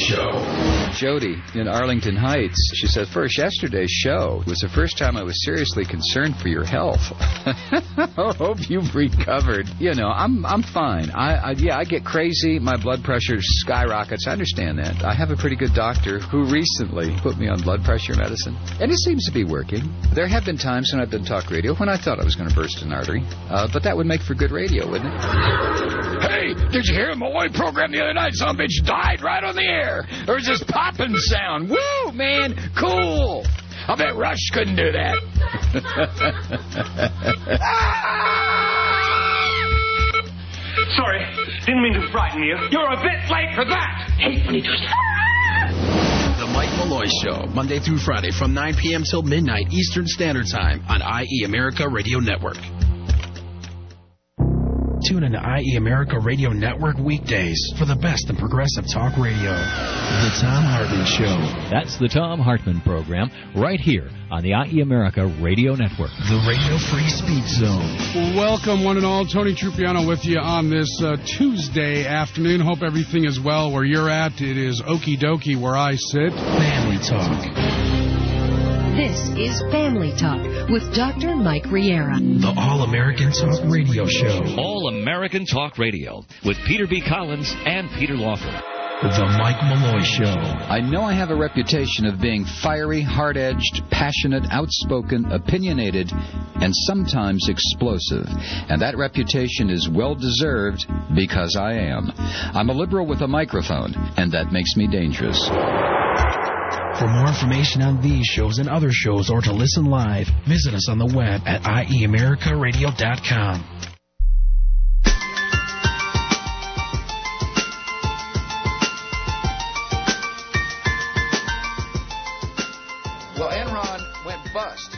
Show. Jody in Arlington Heights, she said, first, yesterday's show was the first time I was seriously concerned for your health. I hope you've recovered. You know, I'm I'm fine. I, I yeah, I get crazy. My blood pressure skyrockets. I understand that. I have a pretty good doctor who recently put me on blood pressure medicine, and it seems to be working. There have been times when I've done talk radio when I thought I was going to burst an artery, uh, but that would make for good radio, wouldn't it? Hey, did you hear the Malloy program the other night? Some bitch died right on the air. There was this popping sound. Woo, man, cool. I bet Rush couldn't do that. Sorry, didn't mean to frighten you. You're a bit late for that. Hate when he does that. The Mike Malloy Show, Monday through Friday from nine p.m. till midnight Eastern Standard Time on I E America Radio Network. Tune in to I E America Radio Network weekdays for the best in progressive talk radio. The Tom Hartman Show. That's the Tom Hartman program right here on the I E America Radio Network. The Radio Free Speech Zone. Welcome, one and all. Tony Trupiano with you on this uh, Tuesday afternoon. Hope everything is well where you're at. It is okie dokie where I sit. Family Talk. This is Family Talk with Doctor Mike Riera. The All-American Talk Radio Show. All-American Talk Radio with Peter B. Collins and Peter Lawford. The Mike Malloy Show. I know I have a reputation of being fiery, hard-edged, passionate, outspoken, opinionated, and sometimes explosive. And that reputation is well-deserved because I am. I'm a liberal with a microphone, and that makes me dangerous. For more information on these shows and other shows or to listen live, visit us on the web at I E America Radio dot com. Well, Enron went bust.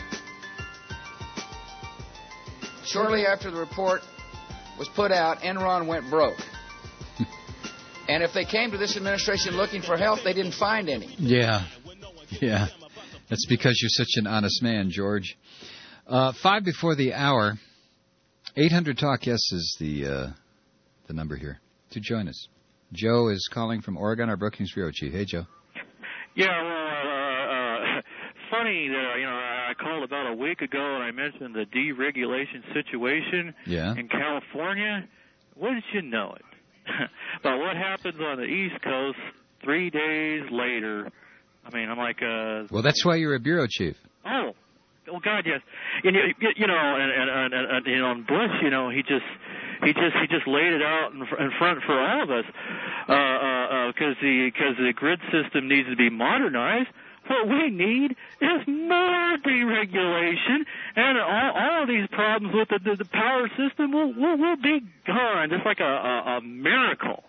Shortly after the report was put out, Enron went broke. And if they came to this administration looking for help, they didn't find any. Yeah. Yeah. That's because you're such an honest man, George. Uh, five before the hour. eight hundred talk yes is the uh, the number here to join us. Joe is calling from Oregon, our Brookings Bureau Chief. Hey, Joe. Yeah, well, uh, uh, funny that, you know, I called about a week ago and I mentioned the deregulation situation yeah. in California. Wouldn't you know it? But what happens on the East Coast three days later? I mean, I'm like, uh... Well, that's why you're a bureau chief. Oh, oh God, yes. And you, you know, and, and, and, and you know, and Bush, you know, he just, he just, he just laid it out in, in front for all of us, uh, uh, because the, because the grid system needs to be modernized. What we need is more deregulation, and all, all of these problems with the, the, the power system will, will, will be gone. Just like a, a, a miracle.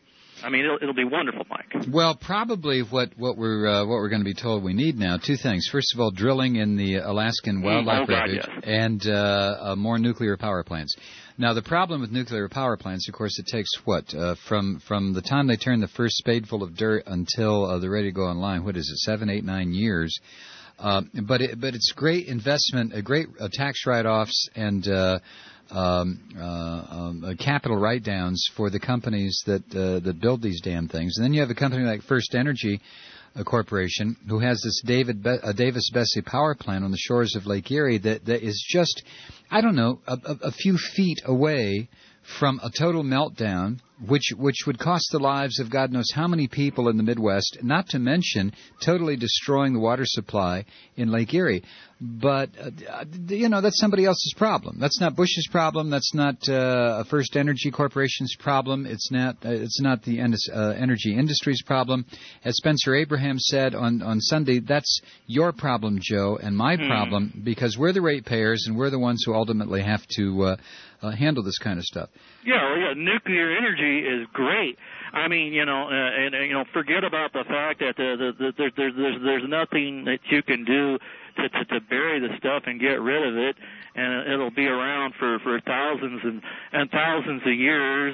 I mean, it'll, it'll be wonderful, Mike. Well, probably what what we're uh, what we're going to be told we need now. Two things. First of all, drilling in the Alaskan wildlife oh, God, refuge, yes. and uh, uh, more nuclear power plants. Now, the problem with nuclear power plants, of course, it takes what uh, from from the time they turn the first spadeful of dirt until uh, they're ready to go online. What is it? Seven, eight, nine years. Uh, but it, but it's great investment, a great uh, tax write-offs and. Uh, Um, uh, um, uh, capital write-downs for the companies that uh, that build these damn things. And then you have a company like First Energy uh, Corporation who has this David Be- uh, Davis-Besse power plant on the shores of Lake Erie that, that is just, I don't know, a, a, a few feet away from a total meltdown, which which would cost the lives of God knows how many people in the Midwest, not to mention totally destroying the water supply in Lake Erie. But, uh, you know, that's somebody else's problem. That's not Bush's problem. That's not uh, First Energy Corporation's problem. It's not uh, it's not the uh, energy industry's problem. As Spencer Abraham said on, on Sunday, that's your problem, Joe, and my hmm. problem, because we're the ratepayers and we're the ones who ultimately have to uh, uh, handle this kind of stuff. Yeah, well, yeah, nuclear energy is great. I mean, you know, uh, and, and you know, forget about the fact that the, the, the, the, there's there's there's nothing that you can do to, to to bury the stuff and get rid of it, and it'll be around for for thousands and and thousands of years.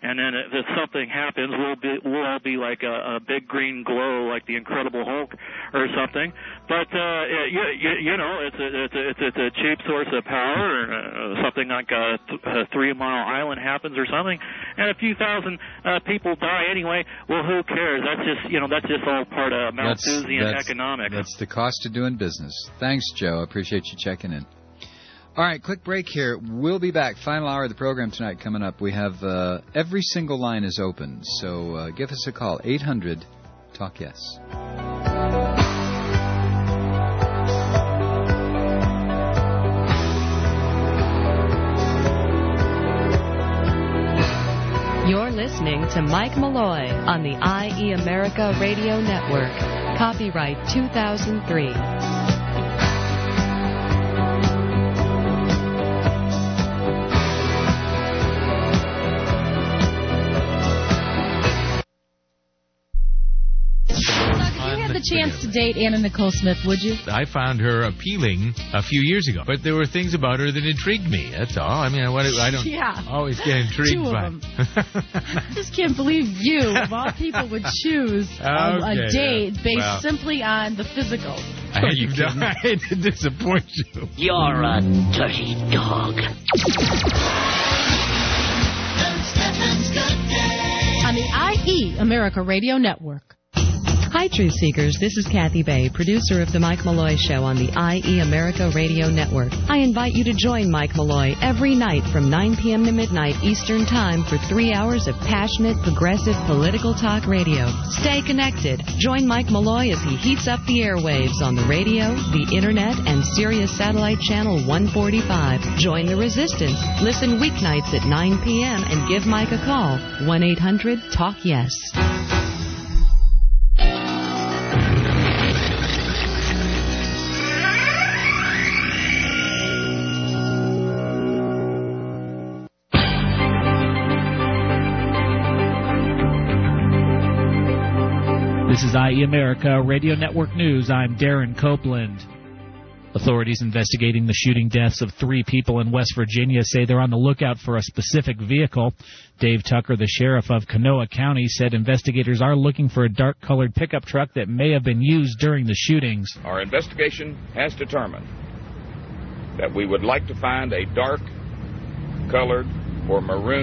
and then if something happens, we'll be we'll all be like a, a big green glow, like the Incredible Hulk or something. But uh, you, you, you know, it's a it's a, it's a cheap source of power. Uh, something like a, th- a Three Mile Island happens or something, and a few thousand uh, people die anyway. Well, who cares? That's just you know that's just all part of Malthusian that's, that's, economics. That's the cost of doing business. Thanks, Joe. I appreciate you checking in. All right, quick break here. We'll be back. Final hour of the program tonight coming up. We have uh, every single line is open, so uh, give us a call. eight hundred talk yes. You're listening to Mike Malloy on the I E America Radio Network. Copyright two thousand three. The chance to date Anna Nicole Smith, would you? I found her appealing a few years ago, but there were things about her that intrigued me. That's all. I mean, what I don't yeah. always get intrigued Two of by. Them. I just can't believe you, of all people, would choose okay, a, a date yeah. based well, simply on the physical. I hate, you I hate to disappoint you. You're a dirty dog. On the I E America Radio Network. Hi, Truth Seekers. This is Kathy Bay, producer of The Mike Malloy Show on the I E America Radio Network. I invite you to join Mike Malloy every night from nine p.m. to midnight Eastern Time for three hours of passionate, progressive, political talk radio. Stay connected. Join Mike Malloy as he heats up the airwaves on the radio, the Internet, and Sirius Satellite Channel one forty-five. Join the resistance. Listen weeknights at nine p.m. and give Mike a call. one eight hundred talk yes. This is I E America Radio Network News. I'm Darren Copeland. Authorities investigating the shooting deaths of three people in West Virginia say they're on the lookout for a specific vehicle. Dave Tucker, the sheriff of Kanawha County, said investigators are looking for a dark-colored pickup truck that may have been used during the shootings. Our investigation has determined that we would like to find a dark-colored or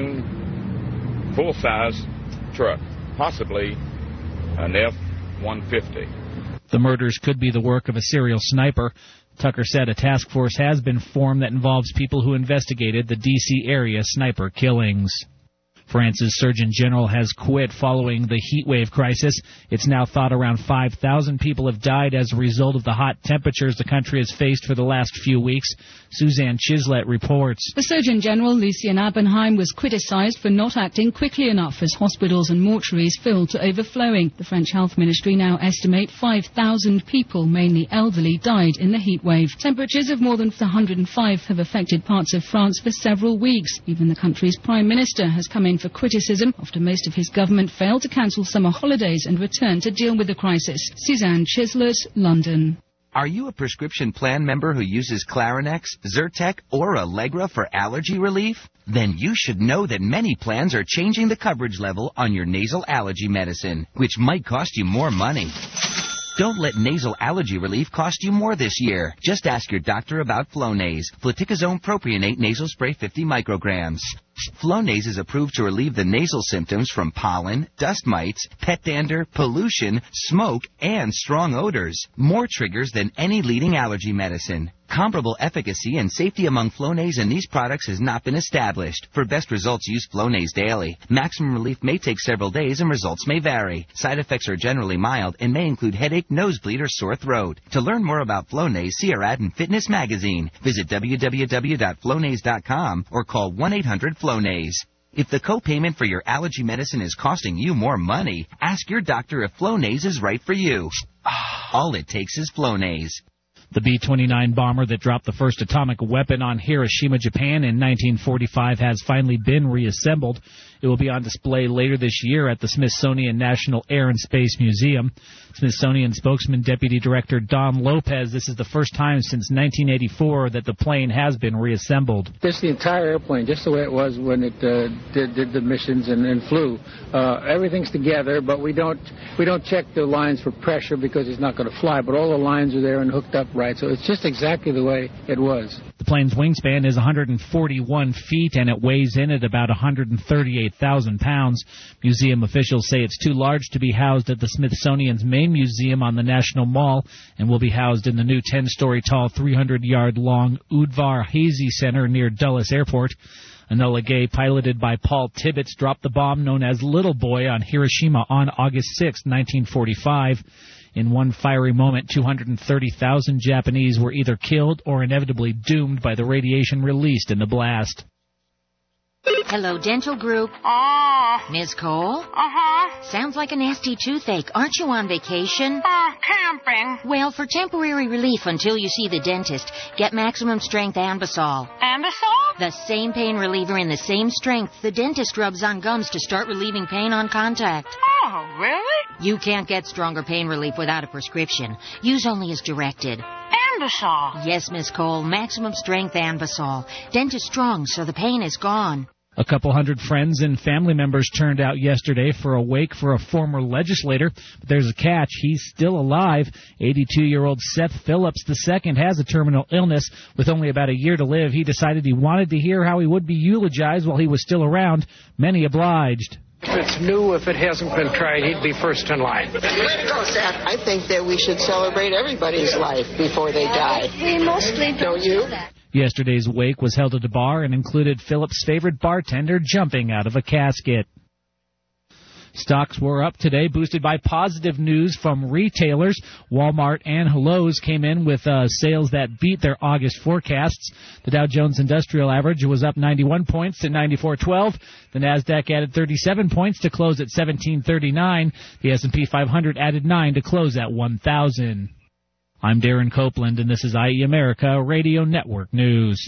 maroon full-size truck, possibly an F one fifty. The murders could be the work of a serial sniper. Tucker said a task force has been formed that involves people who investigated the D C area sniper killings. France's Surgeon General has quit following the heat wave crisis. It's now thought around five thousand people have died as a result of the hot temperatures the country has faced for the last few weeks. Suzanne Chislett reports. The Surgeon General, Lucien Appenheim, was criticized for not acting quickly enough as hospitals and mortuaries filled to overflowing. The French Health Ministry now estimate five thousand people, mainly elderly, died in the heat wave. Temperatures of more than one hundred five have affected parts of France for several weeks. Even the country's Prime Minister has come in for criticism after most of his government failed to cancel summer holidays and return to deal with the crisis. Suzanne Chislett, London. Are you a prescription plan member who uses Clarinex, Zyrtec, or Allegra for allergy relief? Then you should know that many plans are changing the coverage level on your nasal allergy medicine, which might cost you more money. Don't let nasal allergy relief cost you more this year. Just ask your doctor about Flonase, fluticasone propionate nasal spray fifty micrograms. Flonase is approved to relieve the nasal symptoms from pollen, dust mites, pet dander, pollution, smoke, and strong odors. More triggers than any leading allergy medicine. Comparable efficacy and safety among Flonase and these products has not been established. For best results, use Flonase daily. Maximum relief may take several days and results may vary. Side effects are generally mild and may include headache, nosebleed, or sore throat. To learn more about Flonase, see our ad in Fitness Magazine. Visit w w w dot flonase dot com or call one eight hundred Flonase. If the copayment for your allergy medicine is costing you more money, ask your doctor if Flonase is right for you. All it takes is Flonase. The B twenty-nine bomber that dropped the first atomic weapon on Hiroshima, Japan in nineteen forty-five has finally been reassembled. It will be on display later this year at the Smithsonian National Air and Space Museum. Smithsonian spokesman Deputy Director Don Lopez, this is the first time since nineteen eighty-four that the plane has been reassembled. This is the entire airplane, just the way it was when it uh, did, did the missions and, and flew. Uh, everything's together, but we don't we don't check the lines for pressure because it's not going to fly, but all the lines are there and hooked up right. So it's just exactly the way it was. The plane's wingspan is one hundred forty-one feet, and it weighs in at about one hundred thirty-eight thousand pounds. Museum officials say it's too large to be housed at the Smithsonian's main museum on the National Mall and will be housed in the new ten-story tall, three hundred yard long Udvar Hazy Center near Dulles Airport. Enola Gay, piloted by Paul Tibbets, dropped the bomb known as Little Boy on Hiroshima on August sixth, nineteen forty-five. In one fiery moment, two hundred thirty thousand Japanese were either killed or inevitably doomed by the radiation released in the blast. Hello, Dental Group. Ah. Miz Cole? Uh-huh. Sounds like a nasty toothache. Aren't you on vacation? Uh, camping. Well, for temporary relief until you see the dentist, get Maximum Strength Anbesol. Anbesol? The same pain reliever in the same strength the dentist rubs on gums to start relieving pain on contact. Oh, really? You can't get stronger pain relief without a prescription. Use only as directed. Anbesol? Yes, Miss Cole. Maximum Strength Anbesol. Dentist strong, so the pain is gone. A couple hundred friends and family members turned out yesterday for a wake for a former legislator. But there's a catch. He's still alive. eighty-two-year-old Seth Phillips the second has a terminal illness. With only about a year to live, he decided he wanted to hear how he would be eulogized while he was still around. Many obliged. If it's new, if it hasn't been tried, he'd be first in line. Way to go, Seth. I think that we should celebrate everybody's life before they die. We mostly don't, don't you? do that. Yesterday's wake was held at a bar and included Phillips' favorite bartender jumping out of a casket. Stocks were up today, boosted by positive news from retailers. Walmart and Lowe's came in with uh, sales that beat their August forecasts. The Dow Jones Industrial Average was up ninety-one points to ninety-four twelve. The Nasdaq added thirty-seven points to close at seventeen thirty-nine. The S and P five hundred added nine to close at one thousand. I'm Darren Copeland, and this is I E America Radio Network News.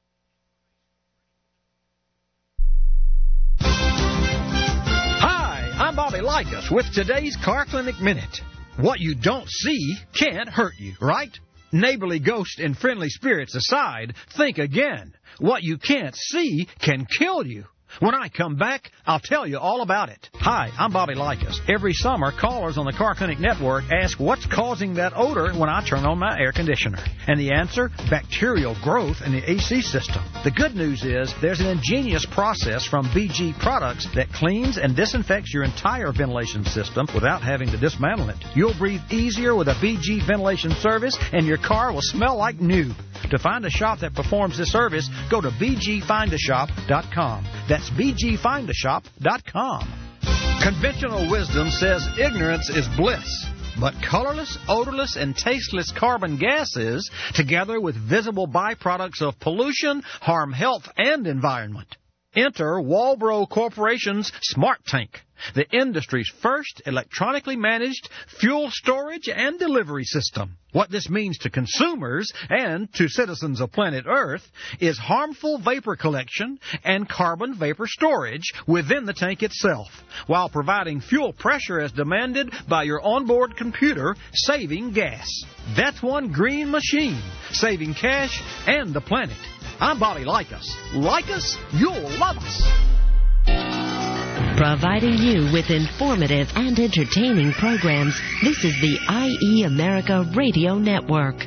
I'm Bobby Likas with today's Car Clinic Minute. What you don't see can't hurt you, right? Neighborly ghosts and friendly spirits aside, think again. What you can't see can kill you. When I come back, I'll tell you all about it. Hi, I'm Bobby Likas. Every summer, callers on the Car Clinic Network ask what's causing that odor when I turn on my air conditioner. And the answer? Bacterial growth in the A C system. The good news is there's an ingenious process from B G Products that cleans and disinfects your entire ventilation system without having to dismantle it. You'll breathe easier with a B G ventilation service, and your car will smell like new. To find a shop that performs this service, go to b g find a shop dot com. That's b g find a shop dot com. Conventional wisdom says ignorance is bliss. But colorless, odorless, and tasteless carbon gases, together with visible byproducts of pollution, harm health and environment. Enter Walbro Corporation's Smart Tank, the industry's first electronically managed fuel storage and delivery system. What this means to consumers and to citizens of planet Earth is harmful vapor collection and carbon vapor storage within the tank itself, while providing fuel pressure as demanded by your onboard computer, saving gas. That's one green machine, saving cash and the planet. I'm Bobby Likas. Like us, you'll love us. Providing you with informative and entertaining programs, this is the I E America Radio Network.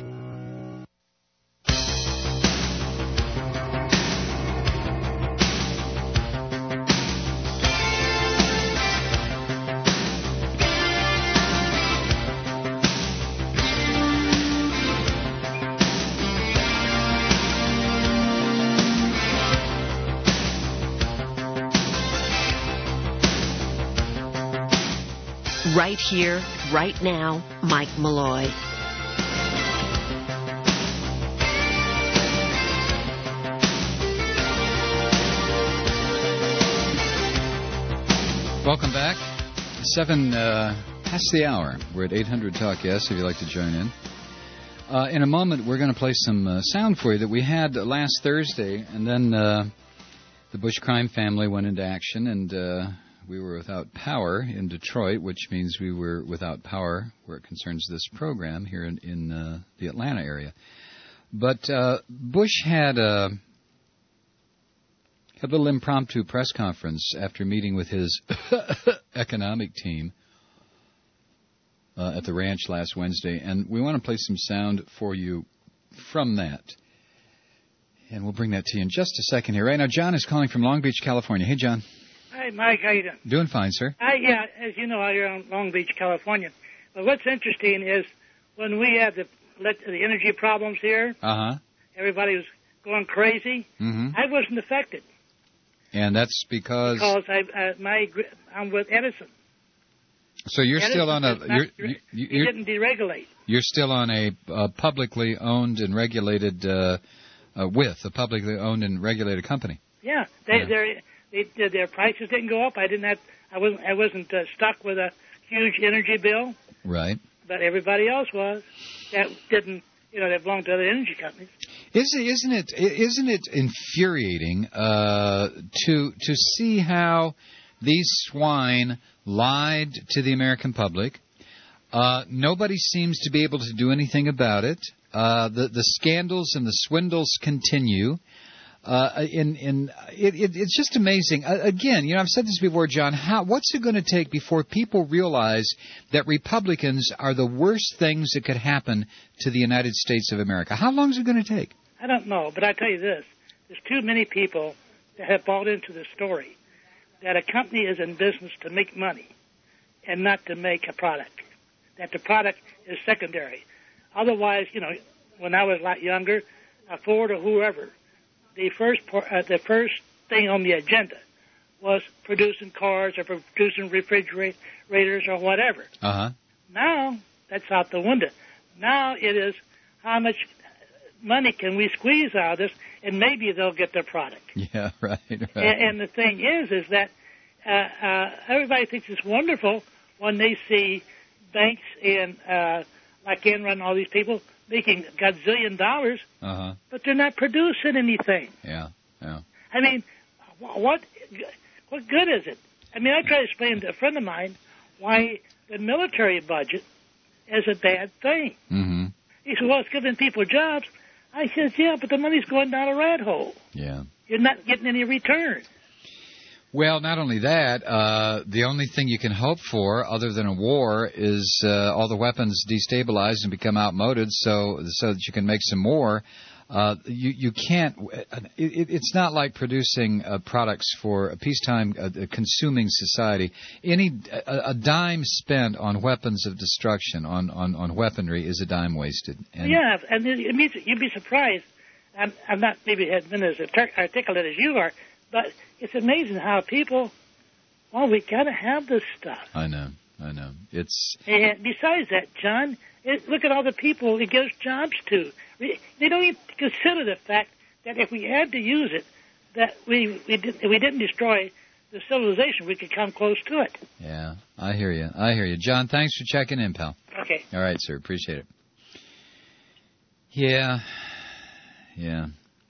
Right here, right now, Mike Malloy. Welcome back. Seven uh, past the hour. We're at eight hundred Talk Yes, if you'd like to join in. Uh, in a moment, we're going to play some uh, sound for you that we had last Thursday, and then uh, the Bush crime family went into action, and uh, we were without power in Detroit, which means we were without power where it concerns this program here in, in uh, the Atlanta area. But uh, Bush had a, had a little impromptu press conference after meeting with his economic team Uh, at the ranch last Wednesday, and we want to play some sound for you from that. And we'll bring that to you in just a second here. Right now, John is calling from Long Beach, California. Hey, John. Hi, Mike. How you doing? Doing fine, sir. Hi, yeah, as you know, I'm in Long Beach, California. But what's interesting is when we had the, the energy problems here, uh-huh. everybody was going crazy. Mm-hmm. I wasn't affected. And that's because? Because I, uh, my, I'm with Edison. So you're Edison still on a you're, you, you, you didn't deregulate. You're still on a, a publicly owned and regulated uh, uh, with a publicly owned and regulated company. Yeah, they yeah. they they their prices didn't go up. I didn't have I wasn't I wasn't uh, stuck with a huge energy bill. Right. But everybody else was that didn't you know they belonged to other energy companies. Isn't isn't it isn't it infuriating uh, to to see how these swine lied to the American public? Uh, nobody seems to be able to do anything about it. Uh, the the scandals and the swindles continue. Uh, in in it, it, it's just amazing. Uh, again, you know, I've said this before, John. How what's it going to take before people realize that Republicans are the worst things that could happen to the United States of America? How long is it going to take? I don't know, but I tell you this: there's too many people that have bought into the story that a company is in business to make money and not to make a product. That the product is secondary. Otherwise, you know, when I was a lot younger, uh, Ford or whoever, the first uh, the first thing on the agenda was producing cars or producing refrigerators or whatever. Uh-huh. Now, that's out the window. Now it is how much money can we squeeze out of this, and maybe they'll get their product. Yeah, right. right. And, and the thing is, is that uh, uh, everybody thinks it's wonderful when they see banks and uh, like Enron and all these people making gazillion dollars, uh-huh. but they're not producing anything. Yeah, yeah. I mean, what what good is it? I mean, I try to explain to a friend of mine why the military budget is a bad thing. Mm-hmm. He said, well, it's giving people jobs. I said, yeah, but the money's going down a rat hole. Yeah. You're not getting any return. Well, not only that, uh, the only thing you can hope for, other than a war, is uh, all the weapons destabilize and become outmoded, so so that you can make some more. Uh, you you can't. It, it's not like producing uh, products for a peacetime uh, consuming society. Any a, a dime spent on weapons of destruction, on, on, on weaponry, is a dime wasted. And yeah, and it means you'd be surprised. I'm, I'm not maybe had been as articulate as you are, but it's amazing how people. Well, we got to have this stuff. I know, I know. It's. And besides that, John, it, look at all the people it gives jobs to. They don't even consider the fact that if we had to use it, that we we, did, we didn't destroy the civilization, we could come close to it. Yeah, I hear you. I hear you. John, thanks for checking in, pal. Okay. All right, sir. Appreciate it. Yeah. Yeah.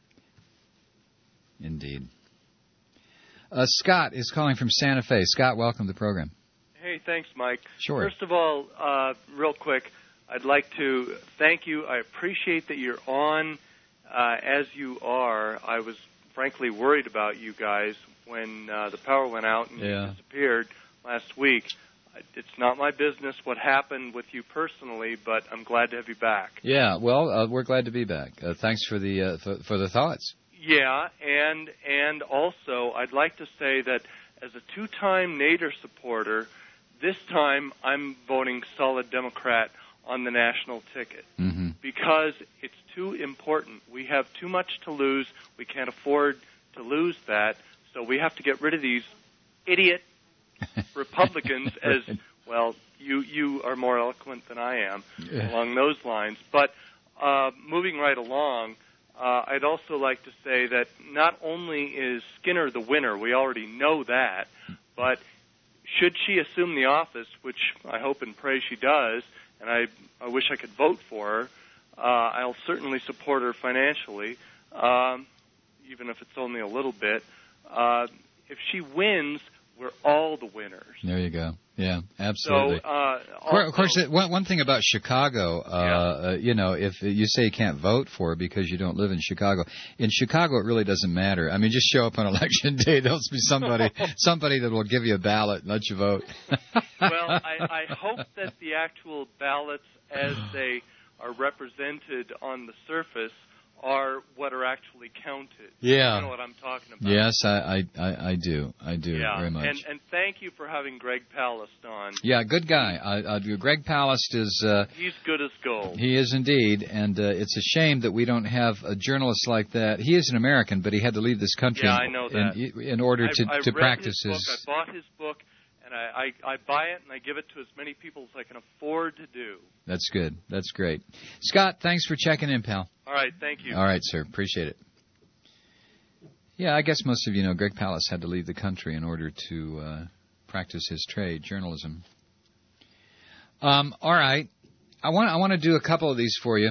Indeed. Uh, Scott is calling from Santa Fe. Scott, welcome to the program. Hey, thanks, Mike. Sure. First of all, uh, real quick, I'd like to thank you. I appreciate that you're on uh, as you are. I was frankly worried about you guys when uh, the power went out and yeah. you disappeared last week. It's not my business what happened with you personally, but I'm glad to have you back. Yeah, well, uh, we're glad to be back. Uh, thanks for the uh, for, for the thoughts. Yeah, and and also I'd like to say that as a two-time Nader supporter, this time I'm voting solid Democrat on the national ticket mm-hmm. because it's too important. We have too much to lose. We can't afford to lose that, so we have to get rid of these idiot Republicans. As well, you you are more eloquent than I am yeah. along those lines. But uh, moving right along, uh, I'd also like to say that not only is Skinner the winner, we already know that, but should she assume the office, which I hope and pray she does, and I, I wish I could vote for her, Uh, I'll certainly support her financially, um, even if it's only a little bit. Uh, if she wins, we're all the winners. There you go. Yeah, absolutely. So, uh, also, of course, one, one thing about Chicago, uh, yeah. uh, you know, if you say you can't vote for her because you don't live in Chicago, in Chicago it really doesn't matter. I mean, just show up on election day. There'll be somebody somebody that will give you a ballot and let you vote. Well, I, I hope that the actual ballots, as they are represented on the surface, are what are actually counted. Yeah. You know what I'm talking about. Yes, I, I, I do. I do yeah. very much. And, and thank you for having Greg Palast on. Yeah, good guy. I, I, Greg Palast is... Uh, He's good as gold. He is indeed, and uh, it's a shame that we don't have a journalist like that. He is an American, but he had to leave this country yeah, I know that. in, in order to, I've, I've to read practice his, his... book. I bought his book. And I, I, I buy it and I give it to as many people as I can afford to do. That's good. That's great. Scott, thanks for checking in, pal. All right, thank you. All right, sir. Appreciate it. Yeah, I guess most of you know Greg Palast had to leave the country in order to uh, practice his trade, journalism. Um, all right. I want I want to do a couple of these for you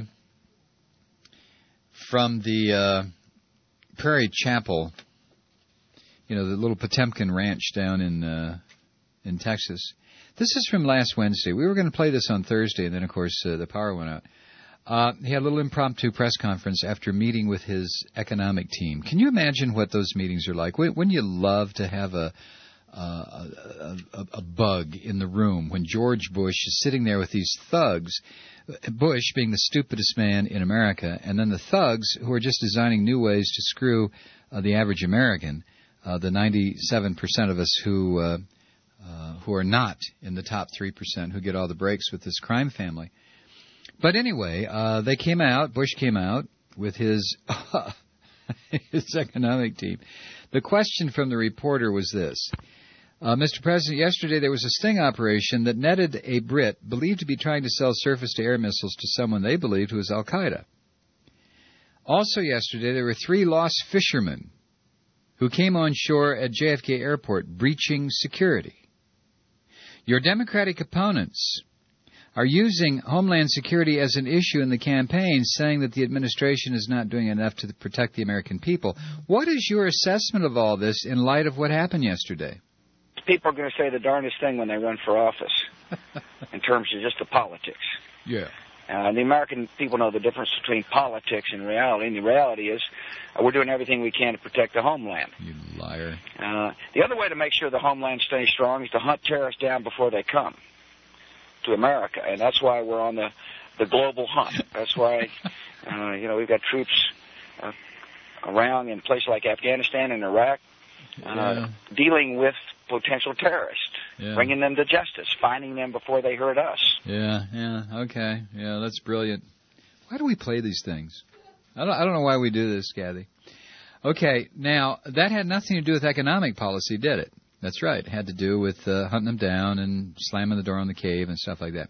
from the uh, Prairie Chapel. You know, the little Potemkin ranch down in uh, in Texas. This is from last Wednesday. We were going to play this on Thursday, and then, of course, uh, the power went out. Uh, he had a little impromptu press conference after meeting with his economic team. Can you imagine what those meetings are like? Wouldn't you love to have a, uh, a, a, a bug in the room when George Bush is sitting there with these thugs, Bush being the stupidest man in America, and then the thugs who are just designing new ways to screw uh, the average American, Uh, the ninety-seven percent of us who uh, uh, who are not in the top three percent who get all the breaks with this crime family. But anyway, uh, they came out, Bush came out with his his economic team. The question from the reporter was this. Uh, Mister President, yesterday there was a sting operation that netted a Brit believed to be trying to sell surface-to-air missiles to someone they believed was Al-Qaeda. Also yesterday there were three lost fishermen who came on shore at J F K Airport breaching security. Your Democratic opponents are using Homeland Security as an issue in the campaign, saying that the administration is not doing enough to protect the American people. What is your assessment of all this in light of what happened yesterday? People are going to say the darndest thing when they run for office in terms of just the politics. Yeah. Uh, the American people know the difference between politics and reality, and the reality is uh, we're doing everything we can to protect the homeland. You liar. Uh, the other way to make sure the homeland stays strong is to hunt terrorists down before they come to America, and that's why we're on the, the global hunt. That's why, uh, you know, we've got troops uh, around in places like Afghanistan and Iraq uh, yeah. dealing with potential terrorists, yeah. bringing them to justice, finding them before they hurt us. Yeah, yeah, okay. Yeah, that's brilliant. Why do we play these things? I don't, I don't know why we do this, Kathy. Okay, now, that had nothing to do with economic policy, did it? That's right. It had to do with uh, hunting them down and slamming the door on the cave and stuff like that.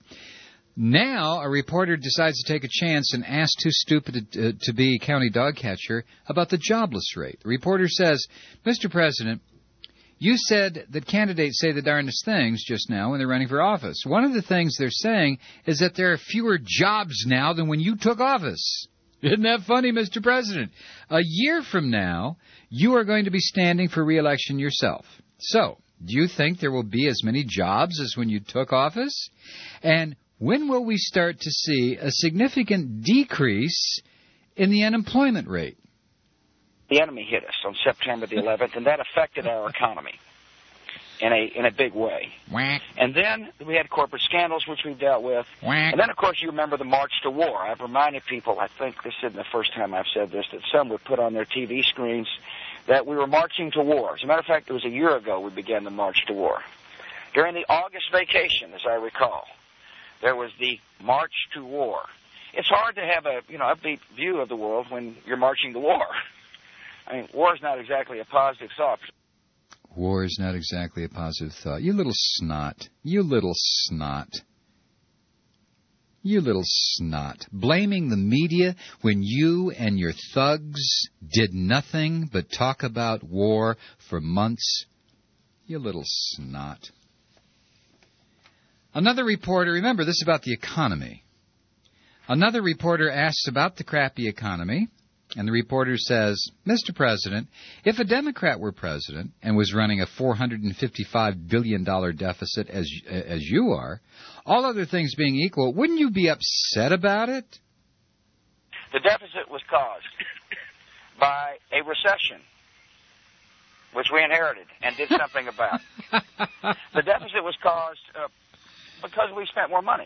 Now, a reporter decides to take a chance and ask Too Stupid to, uh, to be county dog catcher about the jobless rate. The reporter says, Mister President, you said that candidates say the darndest things just now when they're running for office. One of the things they're saying is that there are fewer jobs now than when you took office. Isn't that funny, Mister President? A year from now, you are going to be standing for re-election yourself. So, do you think there will be as many jobs as when you took office? And when will we start to see a significant decrease in the unemployment rate? The enemy hit us on September the eleventh, and that affected our economy in a in a big way. Whack. And then we had corporate scandals, which we've dealt with. Whack. And then, of course, you remember the March to War. I've reminded people, I think this isn't the first time I've said this, that some would put on their T V screens that we were marching to war. As a matter of fact, it was a year ago we began the March to War. During the August vacation, as I recall, there was the March to War. It's hard to have a you know upbeat view of the world when you're marching to war. I mean, war is not exactly a positive thought. War is not exactly a positive thought. You little snot. You little snot. You little snot. Blaming the media when you and your thugs did nothing but talk about war for months. You little snot. Another reporter, remember this is about the economy. Another reporter asks about the crappy economy, and the reporter says, Mister President, if a Democrat were president and was running a four hundred fifty-five billion dollars deficit as as you are, all other things being equal, wouldn't you be upset about it? The deficit was caused by a recession, which we inherited and did something about. The deficit was caused uh, because we spent more money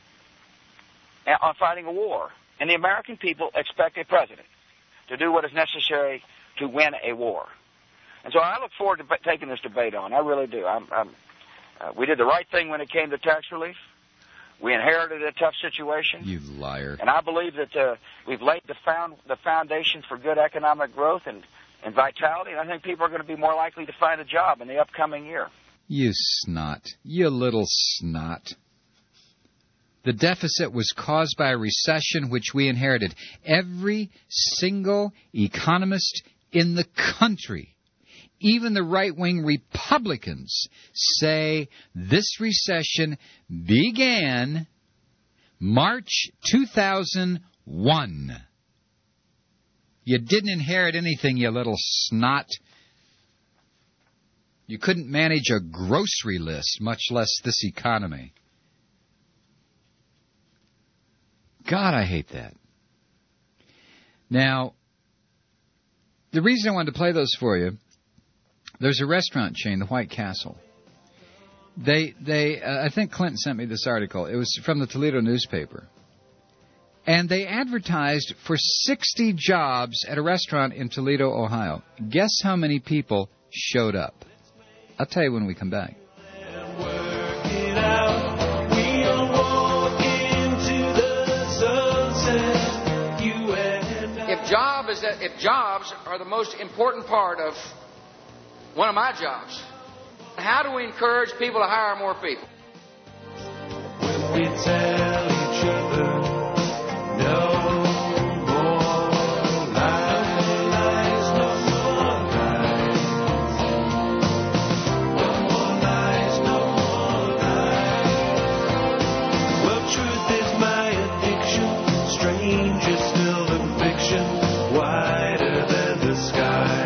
on fighting a war. And the American people expect a president to do what is necessary to win a war. And so I look forward to taking this debate on. I really do. I'm, I'm, uh, we did the right thing when it came to tax relief. We inherited a tough situation. You liar. And I believe that uh, we've laid the, found, the foundation for good economic growth and, and vitality, and I think people are going to be more likely to find a job in the upcoming year. You snot. You little snot. The deficit was caused by a recession which we inherited. Every single economist in the country, even the right-wing Republicans, say this recession began March two thousand one. You didn't inherit anything, you little snot. You couldn't manage a grocery list, much less this economy. God, I hate that. Now, the reason I wanted to play those for you, there's a restaurant chain, the White Castle. They, they, uh, I think Clinton sent me this article. It was from the Toledo newspaper. And they advertised for sixty jobs at a restaurant in Toledo, Ohio. Guess how many people showed up? I'll tell you when we come back. If job is that, if jobs are the most important part of one of my jobs, how do we encourage people to hire more people? When we tell each other no more lies, no more lies, no more lies, no more lies. Well, truth is my addiction, strange is still the fiction, wider than the sky.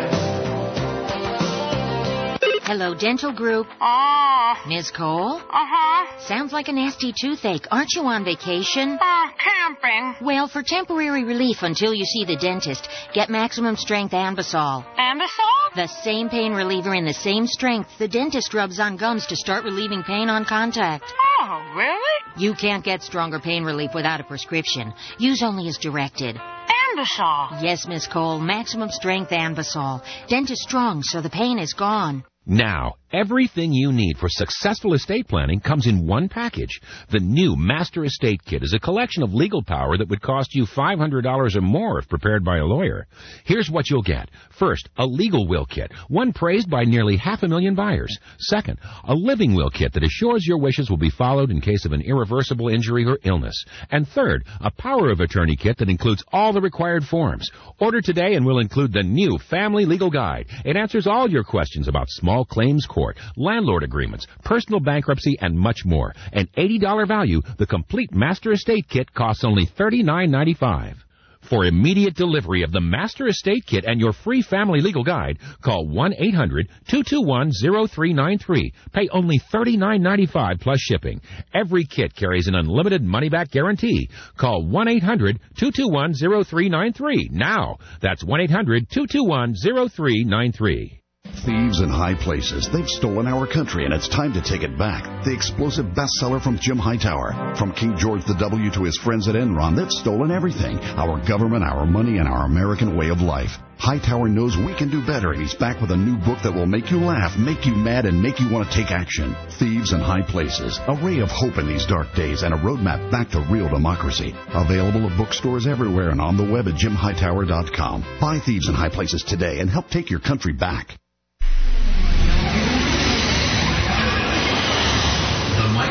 Hello, Dental Group. Ah. Uh, Miz Cole? Uh-huh. Sounds like a nasty toothache. Aren't you on vacation? Uh, camping. Well, for temporary relief until you see the dentist, get Maximum Strength Anbesol. Anbesol? The same pain reliever in the same strength the dentist rubs on gums to start relieving pain on contact. Oh, really? You can't get stronger pain relief without a prescription. Use only as directed. Anbesol? Yes, Miss Cole. Maximum Strength Anbesol. Dentist strong, so the pain is gone. Now, everything you need for successful estate planning comes in one package. The new Master Estate Kit is a collection of legal power that would cost you five hundred dollars or more if prepared by a lawyer. Here's what you'll get. First, a legal will kit, one praised by nearly half a million buyers. Second, a living will kit that assures your wishes will be followed in case of an irreversible injury or illness. And third, a power of attorney kit that includes all the required forms. Order today and we'll include the new Family Legal Guide. It answers all your questions about small claims court, landlord agreements, personal bankruptcy, and much more. An eighty dollars value, the complete Master Estate Kit costs only thirty-nine ninety-five. For immediate delivery of the Master Estate Kit and your free Family Legal Guide, call one eight hundred two two one zero three nine three. Pay only thirty-nine ninety-five plus shipping. Every kit carries an unlimited money-back guarantee. Call one eight hundred two two one zero three nine three now. That's one eight hundred two two one zero three nine three. Thieves in high places. They've stolen our country, and it's time to take it back. The explosive bestseller from Jim Hightower. From King George the W to his friends at Enron, they've stolen everything. Our government, our money, and our American way of life. Hightower knows we can do better, and he's back with a new book that will make you laugh, make you mad, and make you want to take action. Thieves in High Places. A ray of hope in these dark days and a roadmap back to real democracy. Available at bookstores everywhere and on the web at jim hightower dot com. Buy Thieves in High Places today and help take your country back. The Mike Malloy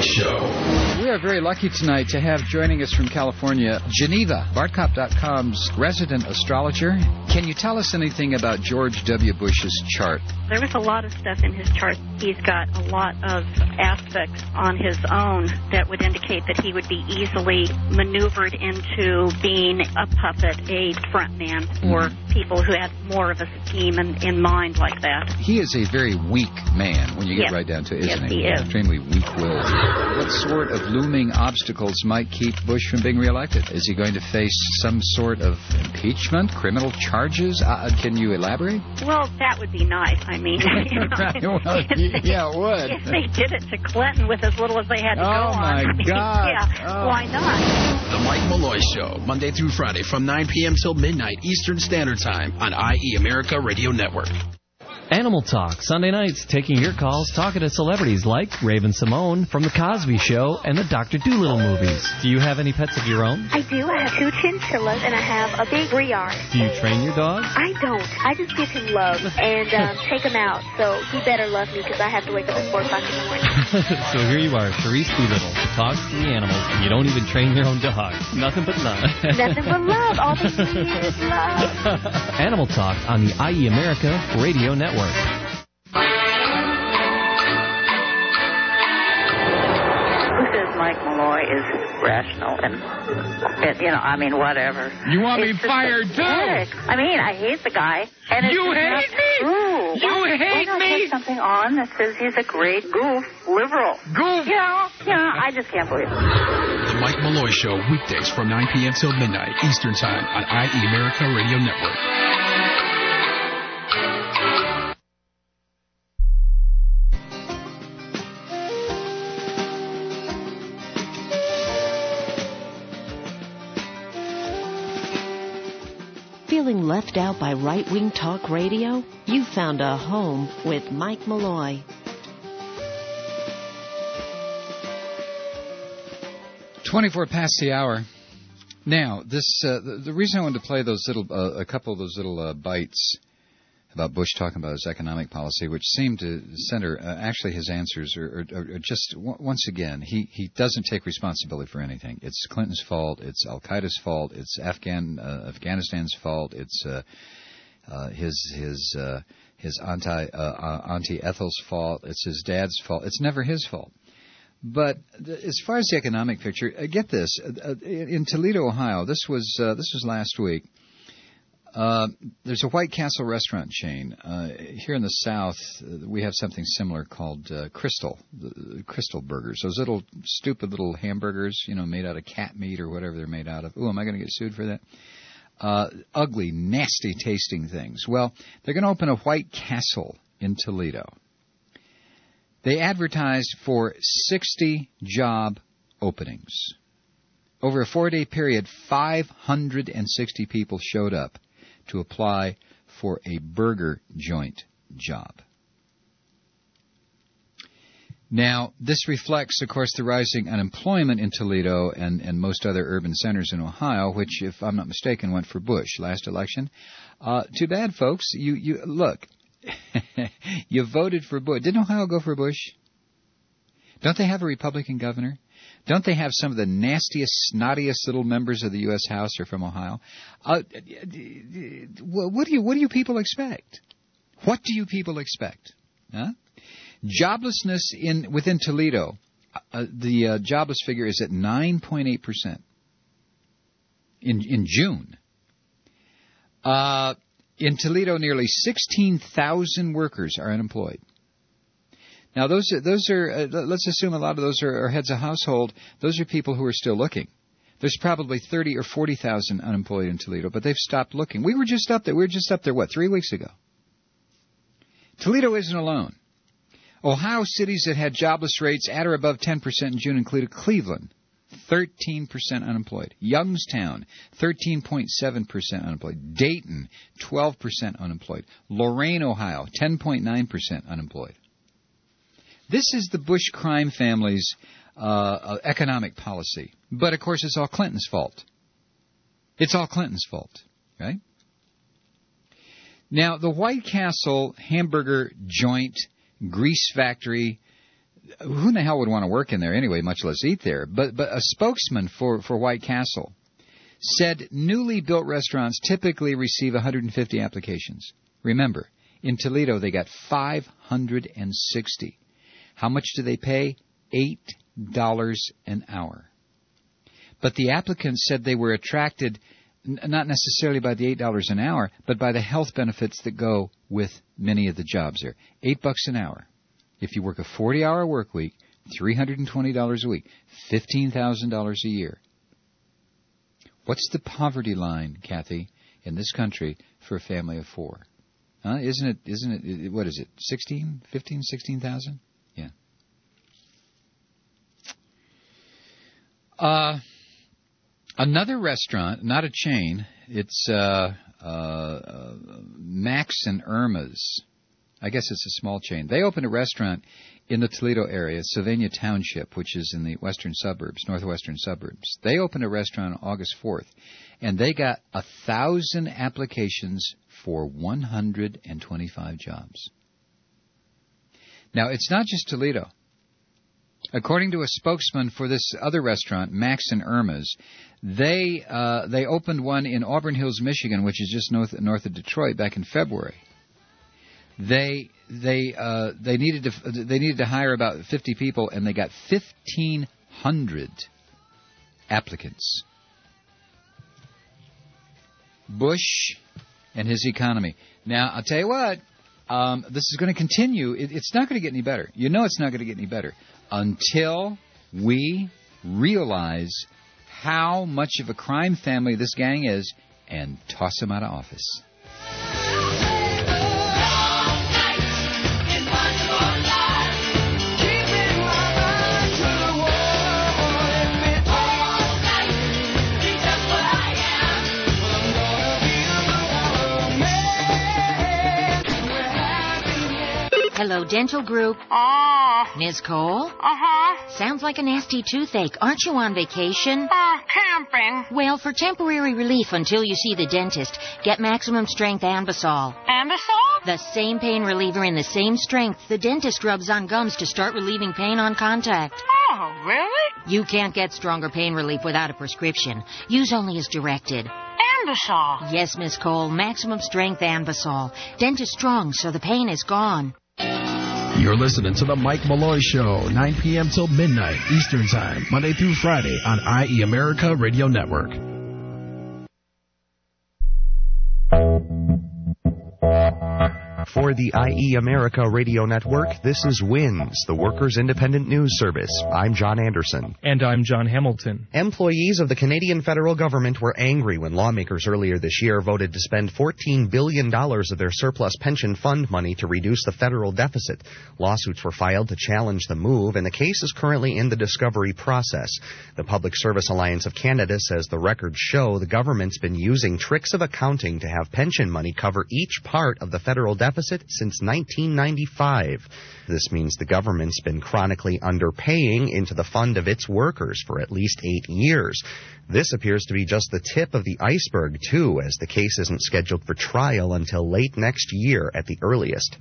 Show. We are very lucky tonight to have joining us from California, Geneva, Bartcop dot com's resident astrologer. Can you tell us anything about George W. Bush's chart? There was a lot of stuff in his chart. He's got a lot of aspects on his own that would indicate that he would be easily maneuvered into being a puppet, a front man for mm-hmm. people who had more of a scheme in, in mind like that. He is a very weak man when you get yes. right down to it, isn't yes, he? he is. Extremely weak-willed. What sort of looming obstacles might keep Bush from being reelected? Is he going to face some sort of impeachment, criminal charges? Uh, can you elaborate? Well, that would be nice. I mean, you know, right. well, yeah, it would. If they did it to Clinton with as little as they had to oh go on, my I mean, God. yeah, oh. why not? The Mike Malloy Show, Monday through Friday from nine p.m. till midnight Eastern Standard Time on I E America Radio Network. Animal Talk, Sunday nights, taking your calls, talking to celebrities like Raven Simone from The Cosby Show and the Doctor Dolittle movies. Do you have any pets of your own? I do. I have two chinchillas, and I have a big Briard. Do you train your dog? I don't. I just give him love and um, take him out, so he better love me because I have to wake up at four o'clock in the morning. So here you are, Therese Doolittle, talks to the animals, and you don't even train your own dog. Nothing but love. Nothing but love. All they need is love. Animal Talk on the I E America Radio Network. This is Mike Malloy is rational and, and, you know, I mean, whatever. You want it's me fired, too? I mean, I hate the guy. And it's you hate me? True. You why, hate why not me? put something on that says he's a great goof, liberal. Goof? You know, you know, I just can't believe it. The Mike Malloy Show, weekdays from nine p.m. till midnight Eastern Time on I E America Radio Network. Feeling left out by right-wing talk radio? You found a home with Mike Malloy. twenty-four past the hour. Now, this uh, the, the reason I wanted to play those little, uh, a couple of those little uh, bites about Bush talking about his economic policy, which seemed to center, uh, actually his answers are, are, are just, w- once again, he, he doesn't take responsibility for anything. It's Clinton's fault, it's Al-Qaeda's fault, it's Afghan uh, Afghanistan's fault, it's uh, uh, his his uh, his anti uh, Auntie Ethel's fault, it's his dad's fault. It's never his fault. But th- as far as the economic picture, uh, get this: uh, in Toledo, Ohio, this was uh, this was last week. Uh, there's a White Castle restaurant chain. Uh, here in the South, uh, we have something similar called uh, Crystal, the, Crystal Burgers. Those little stupid little hamburgers, you know, made out of cat meat or whatever they're made out of. Ooh, am I going to get sued for that? Uh, ugly, nasty tasting things. Well, they're going to open a White Castle in Toledo. They advertised for sixty job openings. Over a four-day period, five hundred sixty people showed up to apply for a burger joint job. Now, this reflects, of course, the rising unemployment in Toledo and, and most other urban centers in Ohio, which, if I'm not mistaken, went for Bush last election. Uh, too bad, folks. You, you look, you voted for Bush. Didn't Ohio go for Bush? Don't they have a Republican governor? Don't they have some of the nastiest, snottiest little members of the U S House are from Ohio? Uh, what do you what do you people expect? What do you people expect? Huh? Joblessness in within Toledo, uh, the uh, jobless figure is at nine point eight percent in in June. Uh, in Toledo, nearly sixteen thousand workers are unemployed. Now, those are, those are uh, let's assume a lot of those are, are heads of household. Those are people who are still looking. There's probably thirty or forty thousand unemployed in Toledo, but they've stopped looking. We were just up there. We were just up there, what, three weeks ago? Toledo isn't alone. Ohio cities that had jobless rates at or above ten percent in June included Cleveland, thirteen percent unemployed. Youngstown, thirteen point seven percent unemployed. Dayton, twelve percent unemployed. Lorain, Ohio, ten point nine percent unemployed. This is the Bush crime family's uh, economic policy. But, of course, it's all Clinton's fault. It's all Clinton's fault, right? Now, the White Castle hamburger joint grease factory who in the hell would want to work in there anyway, much less eat there? But but a spokesman for, for White Castle said newly built restaurants typically receive one hundred fifty applications. Remember, in Toledo they got five hundred sixty. How much do they pay? eight dollars an hour. But the applicants said they were attracted n- not necessarily by the eight dollars an hour, but by the health benefits that go with many of the jobs there. Eight bucks an hour. If you work a forty-hour work week, three hundred twenty dollars a week, fifteen thousand dollars a year. What's the poverty line, Kathy, in this country for a family of four? Huh? Isn't it, isn't it, what is it, sixteen, fifteen, sixteen thousand? Yeah. Uh, another restaurant, not a chain, it's uh, uh, uh, Max and Irma's. I guess it's a small chain. They opened a restaurant in the Toledo area, Sylvania Township, which is in the western suburbs, northwestern suburbs. They opened a restaurant on August fourth, and they got a thousand applications for one hundred twenty-five jobs. Now, it's not just Toledo. According to a spokesman for this other restaurant, Max and Irma's, they uh, they opened one in Auburn Hills, Michigan, which is just north north of Detroit, back in February. They they uh, they needed to they needed to hire about fifty people, and they got fifteen hundred applicants. Bush and his economy. Now, I'll tell you what, um, this is going to continue. It, it's not going to get any better. You know, it's not going to get any better until we realize how much of a crime family this gang is and toss them out of office. Hello, Dental Group. Oh. Miz Cole? Uh-huh. Sounds like a nasty toothache. Aren't you on vacation? Uh, camping. Well, for temporary relief until you see the dentist, get Maximum Strength Ambisol. Ambisol? The same pain reliever in the same strength the dentist rubs on gums to start relieving pain on contact. Oh, really? You can't get stronger pain relief without a prescription. Use only as directed. Ambisol? Yes, Miss Cole. Maximum Strength Ambisol. Dentist strong, so the pain is gone. You're listening to The Mike Malloy Show, nine p.m. till midnight Eastern Time, Monday through Friday on I E America Radio Network. For the I E America Radio Network, this is WINS, the Workers' Independent News Service. I'm John Anderson. And I'm John Hamilton. Employees of the Canadian federal government were angry when lawmakers earlier this year voted to spend fourteen billion dollars of their surplus pension fund money to reduce the federal deficit. Lawsuits were filed to challenge the move, and the case is currently in the discovery process. The Public Service Alliance of Canada says the records show the government's been using tricks of accounting to have pension money cover each part of the federal deficit since nineteen ninety-five. This means the government's been chronically underpaying into the fund of its workers for at least eight years. This appears to be just the tip of the iceberg, too, as the case isn't scheduled for trial until late next year at the earliest.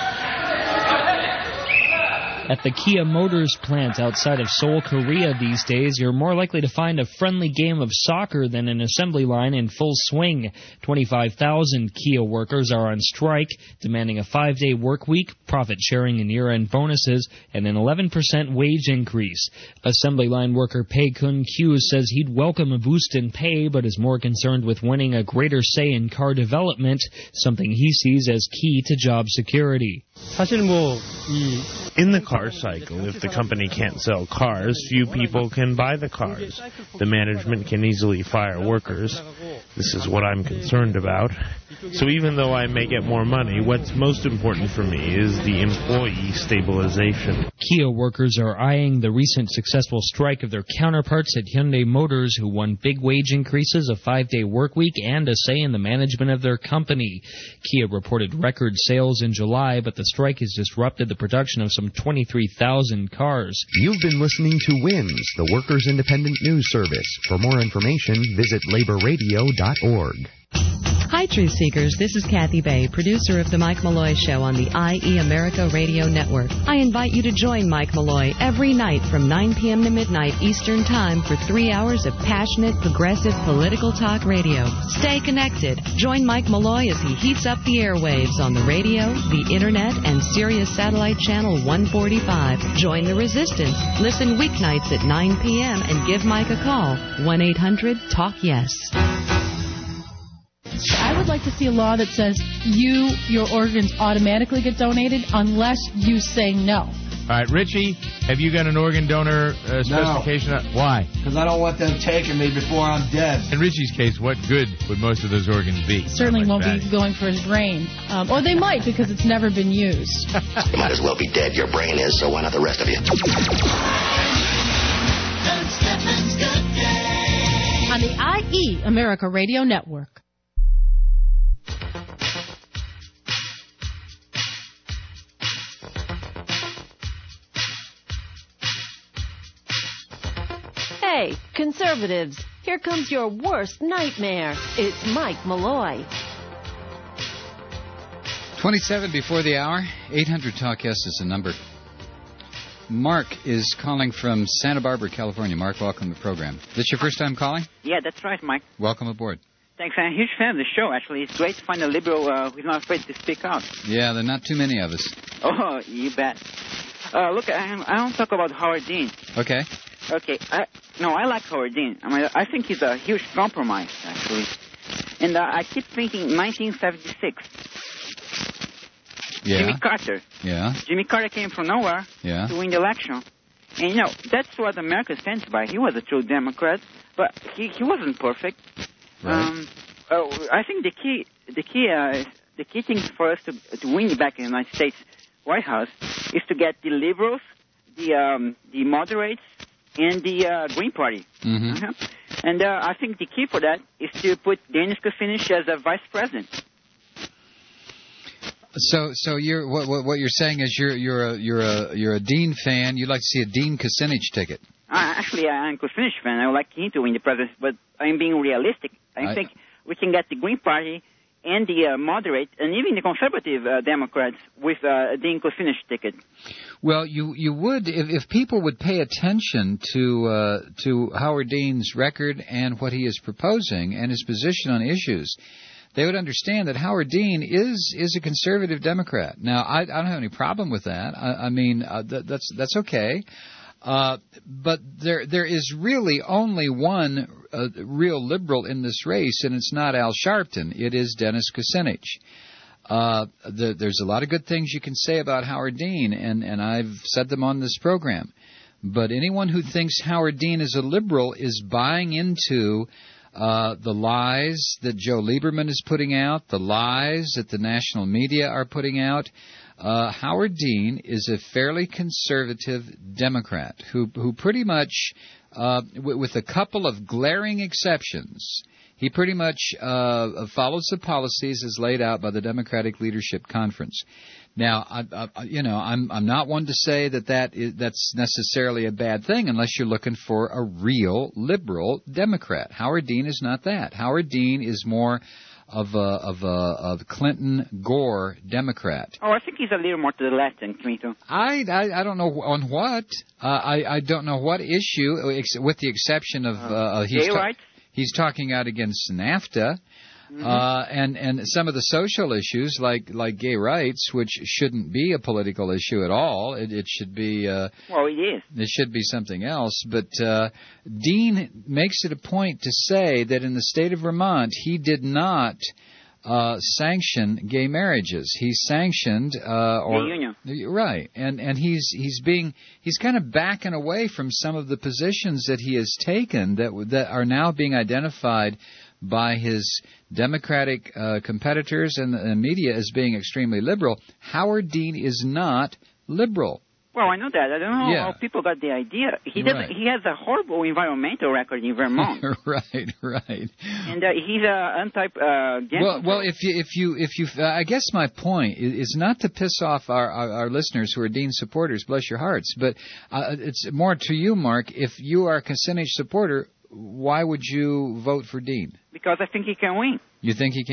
At the Kia Motors plant outside of Seoul, Korea these days, you're more likely to find a friendly game of soccer than an assembly line in full swing. twenty-five thousand Kia workers are on strike, demanding a five-day work week, profit sharing and year-end bonuses, and an eleven percent wage increase. Assembly line worker Pei Kun Kyu says he'd welcome a boost in pay, but is more concerned with winning a greater say in car development, something he sees as key to job security. In the car cycle, if the company can't sell cars, few people can buy the cars. The management can easily fire workers. This is what I'm concerned about. So even though I may get more money, what's most important for me is the employee stabilization. Kia workers are eyeing the recent successful strike of their counterparts at Hyundai Motors, who won big wage increases, a five-day work week, and a say in the management of their company. Kia reported record sales in July, but the strike has disrupted the production of some twenty-three thousand cars. You've been listening to WINS, the Workers' Independent News Service. For more information, visit labor radio dot org. Hi, Truth Seekers. This is Kathy Bay, producer of The Mike Malloy Show on the I E America Radio Network. I invite you to join Mike Malloy every night from nine p.m. to midnight Eastern Time for three hours of passionate, progressive, political talk radio. Stay connected. Join Mike Malloy as he heats up the airwaves on the radio, the Internet, and Sirius Satellite Channel one forty-five. Join the resistance. Listen weeknights at nine p.m. and give Mike a call. one eight hundred talk yes. I would like to see a law that says you, your organs automatically get donated unless you say no. All right, Richie, have you got an organ donor uh, specification? No. Why? Because I don't want them taking me before I'm dead. In Richie's case, what good would most of those organs be? Certainly like won't that. be going for his brain. Um, or they might because it's never been used. You might as well be dead. Your brain is, so why not the rest of you? On the I E America Radio Network. Hey, conservatives, here comes your worst nightmare. It's Mike Malloy. twenty-seven before the hour. eight hundred talk yes is the number. Mark is calling from Santa Barbara, California. Mark, welcome to the program. This your first time calling? Yeah, that's right, Mike. Welcome aboard. Thanks. I'm a huge fan of the show, actually. It's great to find a liberal uh, who's not afraid to speak out. Yeah, there are not too many of us. Oh, you bet. Uh, look, I, I don't talk about Howard Dean. Okay. Okay. I, no, I like Howard Dean. I mean, I think he's a huge compromise, actually. And uh, I keep thinking nineteen seventy-six. Yeah. Jimmy Carter. Yeah. Jimmy Carter came from nowhere yeah. to win the election. And, you know, that's what America stands by. He was a true Democrat, but he, he wasn't perfect. Right. Um, uh, I think the key, the key, uh, the key thing for us to, to win back in the United States White House is to get the liberals, the um, the moderates, and the uh, Green Party. Mm-hmm. Uh-huh. And uh, I think the key for that is to put Dennis Kucinich as a vice president. So, so you're what, what, what you're saying is you're you're a you're a you're a Dean fan. You'd like to see a Dean Kucinich ticket. Uh, actually, I'm a Kucinich fan. I would like him to win the presidency, but I'm being realistic. I, I think we can get the Green Party and the uh, moderate, and even the conservative uh, Democrats with uh, a Dean Kucinich ticket. Well, you you would if, if people would pay attention to uh, to Howard Dean's record and what he is proposing and his position on issues. They would understand that Howard Dean is is a conservative Democrat. Now, I, I don't have any problem with that. I, I mean, uh, th- that's that's okay. Uh, but there there is really only one uh, real liberal in this race, and it's not Al Sharpton. It is Dennis Kucinich. Uh, the, there's a lot of good things you can say about Howard Dean, and, and I've said them on this program. But anyone who thinks Howard Dean is a liberal is buying into Uh, the lies that Joe Lieberman is putting out, the lies that the national media are putting out. Uh, Howard Dean is a fairly conservative Democrat who, who pretty much, uh, w- with a couple of glaring exceptions, he pretty much uh, follows the policies as laid out by the Democratic Leadership Conference. Now, I, I, you know, I'm I'm not one to say that, that is, that's necessarily a bad thing unless you're looking for a real liberal Democrat. Howard Dean is not that. Howard Dean is more of a of a of Clinton Gore Democrat. Oh, I think he's a little more to the left than Clinton. I I, I don't know on what. Uh, I I don't know what issue, with the exception of uh, he's gay ta- rights. He's talking out against NAFTA. Mm-hmm. Uh, and, and some of the social issues like, like gay rights, which shouldn't be a political issue at all. It, it should be, uh, well, it is. It should be something else. But, uh, Dean makes it a point to say that in the state of Vermont, he did not, uh, sanction gay marriages. He sanctioned, uh, or, gay union. Right. And, and he's, he's being, he's kind of backing away from some of the positions that he has taken that, that are now being identified by his Democratic uh, competitors and the media as being extremely liberal. Howard Dean is not liberal. Well, I know that. I don't know yeah. how people got the idea. He doesn't. Right. He has a horrible environmental record in Vermont. right, right. And uh, he's a anti. Uh, well, well, if you, if you, if you, uh, I guess my point is, is not to piss off our, our, our listeners who are Dean supporters. Bless your hearts. But uh, it's more to you, Mark. If you are a Kucinich supporter, why would you vote for Dean? Because I think he can win. You think he can?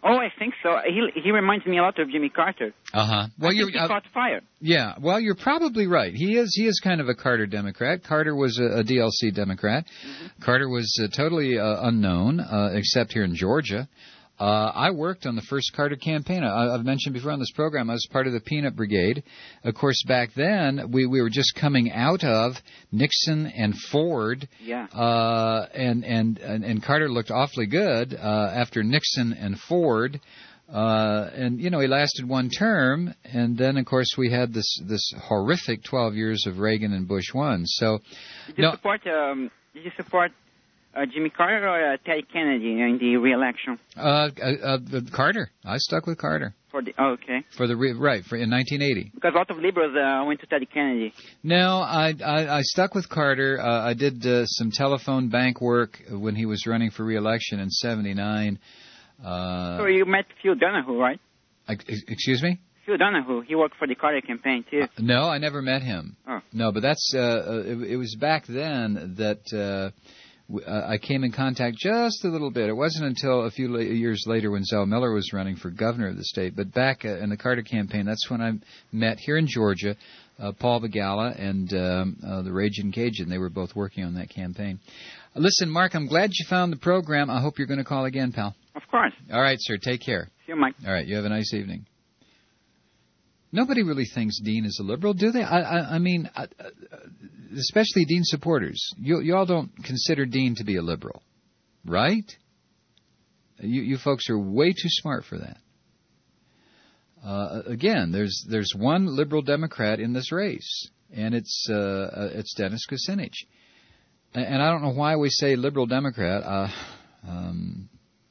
Oh, I think so. He he reminds me a lot of Jimmy Carter. Uh huh. Well, I you're think he uh, caught fire. Yeah, well, you're probably right. He is he is kind of a Carter Democrat. Carter was a, a D L C Democrat. Mm-hmm. Carter was uh, totally uh, unknown, uh, except here in Georgia. Uh, I worked on the first Carter campaign. I, I've mentioned before on this program, I was part of the Peanut Brigade. Of course, back then, we, we were just coming out of Nixon and Ford. Yeah. Uh, and, and, and, and Carter looked awfully good uh, after Nixon and Ford. Uh, and, you know, he lasted one term. And then, of course, we had this, this horrific twelve years of Reagan and Bush one. So, Did you no, support, um, did you support Uh, Jimmy Carter or uh, Ted Kennedy in the re-election? Uh, uh, uh, Carter. I stuck with Carter. For the oh, okay. For the re- right for in nineteen eighty. Because a lot of liberals uh, went to Ted Kennedy. No, I I, I stuck with Carter. Uh, I did uh, some telephone bank work when he was running for re-election in seventy-nine. Uh, so you met Phil Donahue, right? I, excuse me? Phil Donahue. He worked for the Carter campaign too. Uh, no, I never met him. Oh. No, but that's uh, it, it was back then that. Uh, Uh, I came in contact just a little bit. It wasn't until a few la- years later when Zell Miller was running for governor of the state. But back uh, in the Carter campaign, that's when I met here in Georgia uh, Paul Begala and um, uh, the Ragin' Cajun. They were both working on that campaign. Uh, listen, Mark, I'm glad you found the program. I hope you're going to call again, pal. Of course. All right, sir. Take care. See you, Mike. All right. You have a nice evening. Nobody really thinks Dean is a liberal, do they? I, I, I mean, uh, especially Dean supporters. You, you all don't consider Dean to be a liberal, right? You, you folks are way too smart for that. Uh, again, there's there's one liberal Democrat in this race, and it's uh, it's Dennis Kucinich. And I don't know why we say liberal Democrat. Uh, um,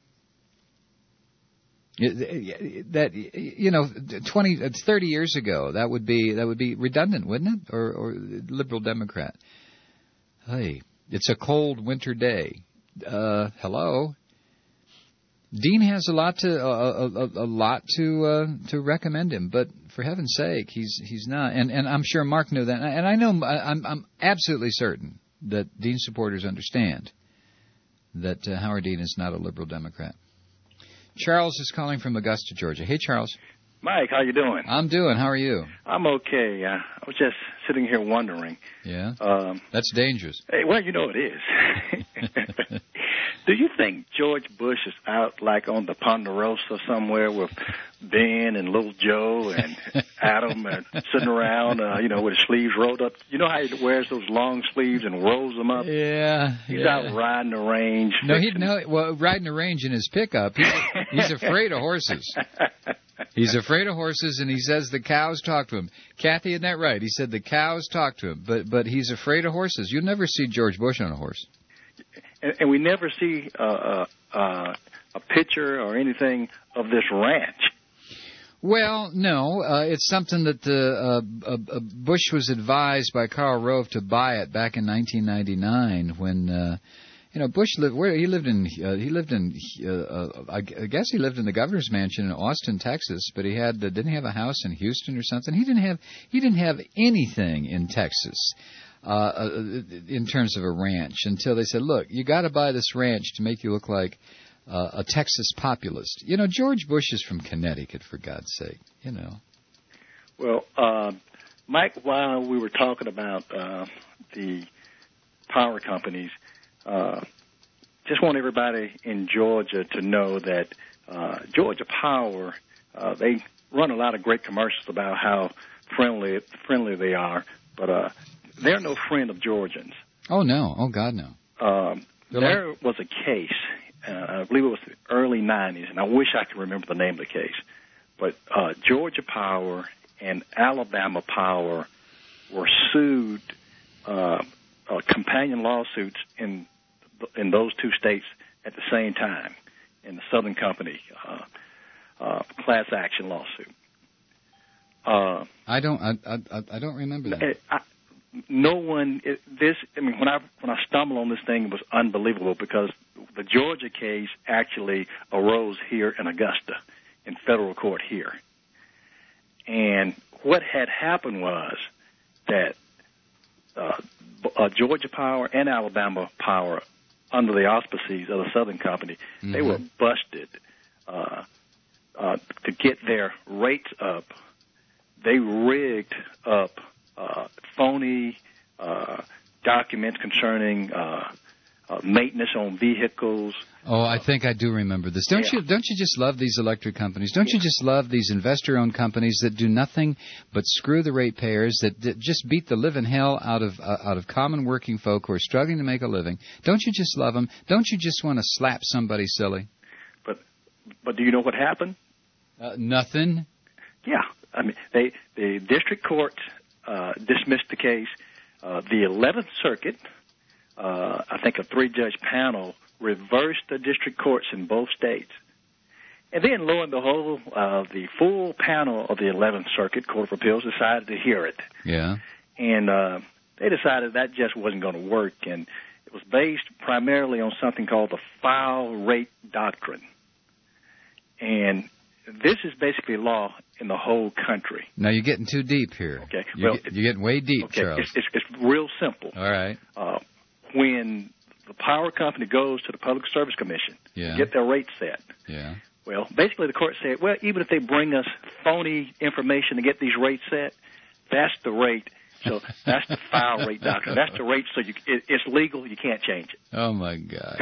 That you know, twenty, thirty years ago, that would be that would be redundant, wouldn't it? Or, or liberal Democrat. Hey, it's a cold winter day. Uh, hello. Dean has a lot to a, a, a lot to uh, to recommend him, but for heaven's sake, he's he's not. And and I'm sure Mark knew that, and I know I'm I'm absolutely certain that Dean supporters understand that uh, Howard Dean is not a liberal Democrat. Charles is calling from Augusta, Georgia. Hey, Charles. Mike, how you doing? I'm doing. How are you? I'm okay. Uh, I was just sitting here wondering. Yeah? Um, That's dangerous. Hey, well, you know it is. Do you think George Bush is out like on the Ponderosa somewhere with Ben and Little Joe and Adam and sitting around, uh, you know, with his sleeves rolled up? You know how he wears those long sleeves and rolls them up? Yeah. He's yeah. out riding the range. No, he no. Well, riding the range in his pickup. He's, he's afraid of horses. He's afraid of horses, and he says the cows talk to him. Kathy, isn't that right? He said the cows talk to him, but but he's afraid of horses. You'll never see George Bush on a horse. And, and we never see uh, uh, uh, a picture or anything of this ranch. Well, no. Uh, it's something that the uh, uh, Bush was advised by Karl Rove to buy it back in nineteen ninety-nine when. Uh, You know, Bush lived where he lived in. Uh, he lived in. Uh, uh, I guess he lived in the governor's mansion in Austin, Texas. But he had uh, didn't he have a house in Houston or something. He didn't have. He didn't have anything in Texas, uh, in terms of a ranch. Until they said, "Look, you got to buy this ranch to make you look like uh, a Texas populist." You know, George Bush is from Connecticut, for God's sake. You know. Well, uh, Mike, while we were talking about uh, the power companies. Uh, just want everybody in Georgia to know that uh, Georgia Power, uh, they run a lot of great commercials about how friendly friendly they are, but uh, they're no friend of Georgians. Oh, no. Oh, God, no. Um, there like... was a case, uh, I believe it was the early nineties, and I wish I could remember the name of the case, but uh, Georgia Power and Alabama Power were sued uh, uh, companion lawsuits in in those two states at the same time in the Southern Company uh, uh, class action lawsuit. Uh, I don't. I, I I don't remember that. It, I, no one. It, this. I mean, when I when I stumbled on this thing, it was unbelievable because the Georgia case actually arose here in Augusta, in federal court here, and what had happened was that uh, uh, Georgia Power and Alabama Power, under the auspices of the Southern Company, mm-hmm. they were busted uh, uh, to get their rates up, they rigged up uh, phony uh, documents concerning uh, uh, maintenance on vehicles. Oh, I think I do remember this. Don't Yeah. you? Don't you just love these electric companies? Don't you just love these investor-owned companies that do nothing but screw the ratepayers, that, that just beat the living hell out of uh, out of common working folk who are struggling to make a living? Don't you just love them? Don't you just want to slap somebody silly? But but do you know what happened? Uh, nothing. Yeah, I mean, they the district court uh, dismissed the case. Uh, the eleventh Circuit, uh, I think a three-judge panel, reversed the district courts in both states. And then, lo and behold, uh, the full panel of the eleventh Circuit Court of Appeals decided to hear it. Yeah. And uh, they decided that just wasn't going to work, and it was based primarily on something called the file rate doctrine. And this is basically law in the whole country. Now you're getting too deep here. Okay. You're, Well, get, you're getting way deep, Okay, Charles. it's, it's, it's real simple. All right. Uh, when the power company goes to the Public Service Commission Yeah. to get their rate set, Yeah. well, basically the court said, well, even if they bring us phony information to get these rates set, that's the rate. So that's the file rate doctrine. That's the rate, so you, it, it's legal. You can't change it. Oh my God!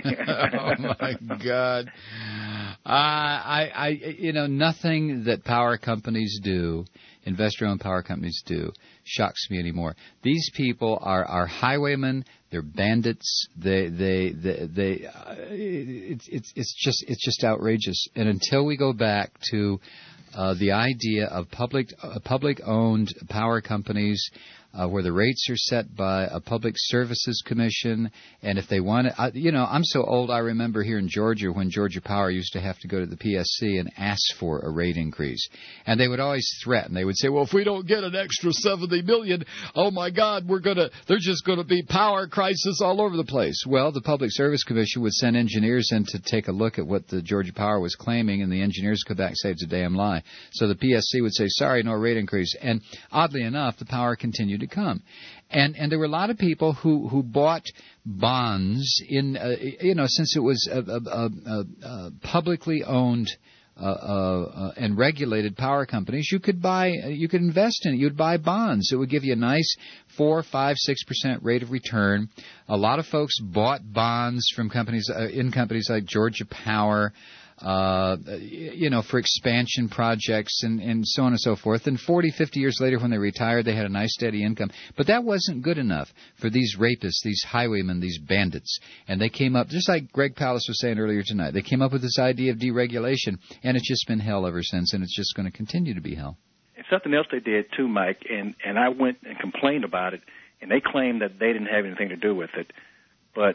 Oh my God! Uh, I, I, you know, nothing that power companies do, investor-owned power companies do, shocks me anymore. These people are, are highwaymen. They're bandits. They, they, they, they uh, it's, it's, it's just, it's just outrageous. And until we go back to Uh, the idea of public uh, public-owned power companies uh, where the rates are set by a public services commission, and if they want it, uh, you know, I'm so old, I remember here in Georgia when Georgia Power used to have to go to the P S C and ask for a rate increase. And they would always threaten. They would say, well, if we don't get an extra seventy million dollars, oh, my God, we're going to, there's just going to be power crisis all over the place. Well, the Public Service Commission would send engineers in to take a look at what the Georgia Power was claiming, and the engineers could back say it's a damn lie. So the P S C would say, sorry, no rate increase. And oddly enough, the power continued to come. And and there were a lot of people who, who bought bonds in, uh, you know, since it was a, a, a, a publicly owned uh, uh, uh, and regulated power companies, you could buy, you could invest in it. You'd buy bonds. It would give you a nice four, five, six percent rate of return. A lot of folks bought bonds from companies, uh, in companies like Georgia Power, Uh, you know, for expansion projects and, and so on and so forth. And forty, fifty years later when they retired, they had a nice steady income. But that wasn't good enough for these rapists, these highwaymen, these bandits. And they came up, just like Greg Palast was saying earlier tonight, they came up with this idea of deregulation, and it's just been hell ever since, and it's just going to continue to be hell. And something else they did too, Mike, and, and I went and complained about it, and they claimed that they didn't have anything to do with it. But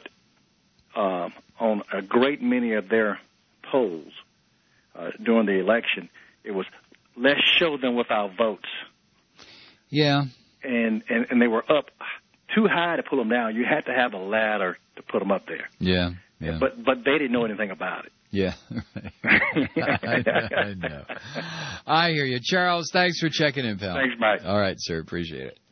um, on a great many of their polls uh, during the election, it was, let's show them with our votes. Yeah. And, and, and they were up too high to pull them down. You had to have a ladder to put them up there. Yeah, yeah. But but they didn't know anything about it. Yeah. I, I know. I hear you. Charles, thanks for checking in, pal. Thanks, Mike. All right, sir. Appreciate it.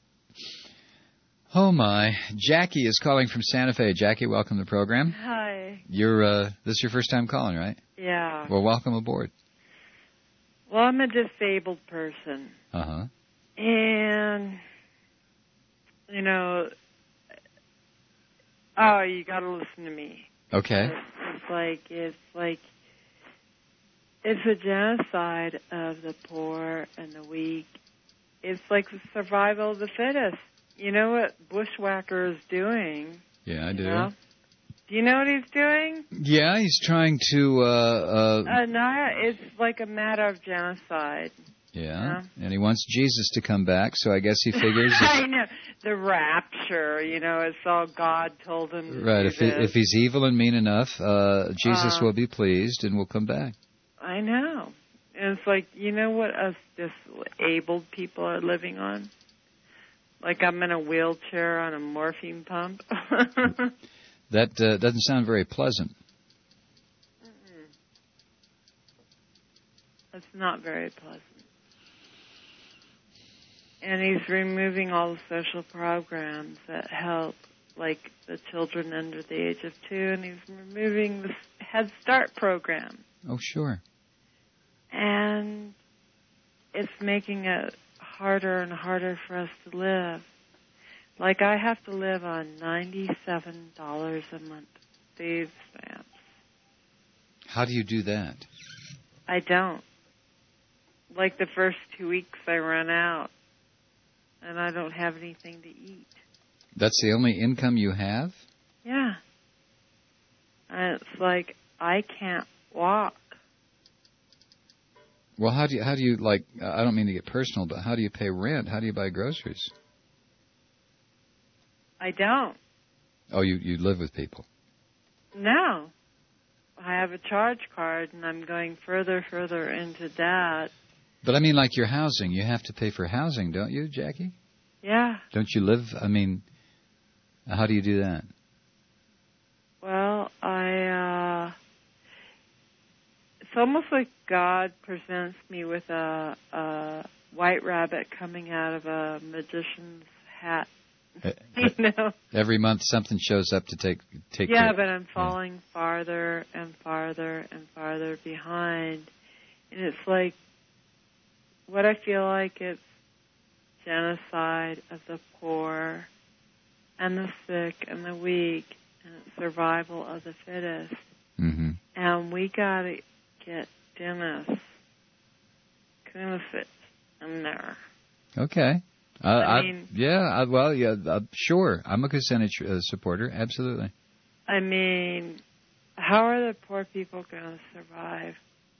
Oh, my. Jackie is calling from Santa Fe. Jackie, welcome to the program. Hi. You're, uh, this is your first time calling, right? Yeah. Well, welcome aboard. Well, I'm a disabled person. Uh-huh. And, you know, oh, you got to listen to me. Okay. It's, it's like, it's like, it's a genocide of the poor and the weak. It's like the survival of the fittest. You know what Bushwhacker is doing? Yeah, I do. You know? Do you know what he's doing? Yeah, he's trying to, uh, uh... Uh, no, it's like a matter of genocide. Yeah, and he wants Jesus to come back, so I guess he figures... If, I know. The rapture, you know, it's all God told him to right, do if, he, this. if he's evil and mean enough, uh, Jesus Uh, will be pleased and will come back. I know. And it's like, you know what us disabled people are living on? Like I'm in a wheelchair on a morphine pump. That uh, doesn't sound very pleasant. Mm-mm. It's not very pleasant. And he's removing all the social programs that help, like the children under the age of two, and he's removing the Head Start program. Oh, sure. and it's making it harder and harder for us to live. Like, I have to live on ninety-seven dollars a month food stamps. How do you do that? I don't. Like, the first two weeks I run out, and I don't have anything to eat. That's the only income you have? Yeah. And it's like, I can't walk. Well, how do you, how do you, like, I don't mean to get personal, but how do you pay rent? How do you buy groceries? I don't. Oh, you, you live with people? No. I have a charge card, and I'm going further, further into debt. But I mean, like your housing. You have to pay for housing, don't you, Jackie? Yeah. Don't you live, I mean, how do you do that? Well, I, uh, it's almost like God presents me with a, a white rabbit coming out of a magician's hat. You know? Every month something shows up to take take Yeah, care. but I'm falling yeah. farther and farther and farther behind. And it's like, what I feel like it's genocide of the poor and the sick and the weak and survival of the fittest. Mm-hmm. And we got to get Dennis Kunafit in there. Okay. Uh, I mean, I, yeah, I, well, yeah, uh, sure. I'm a Kucinich uh, supporter, absolutely. I mean, how are the poor people going to survive?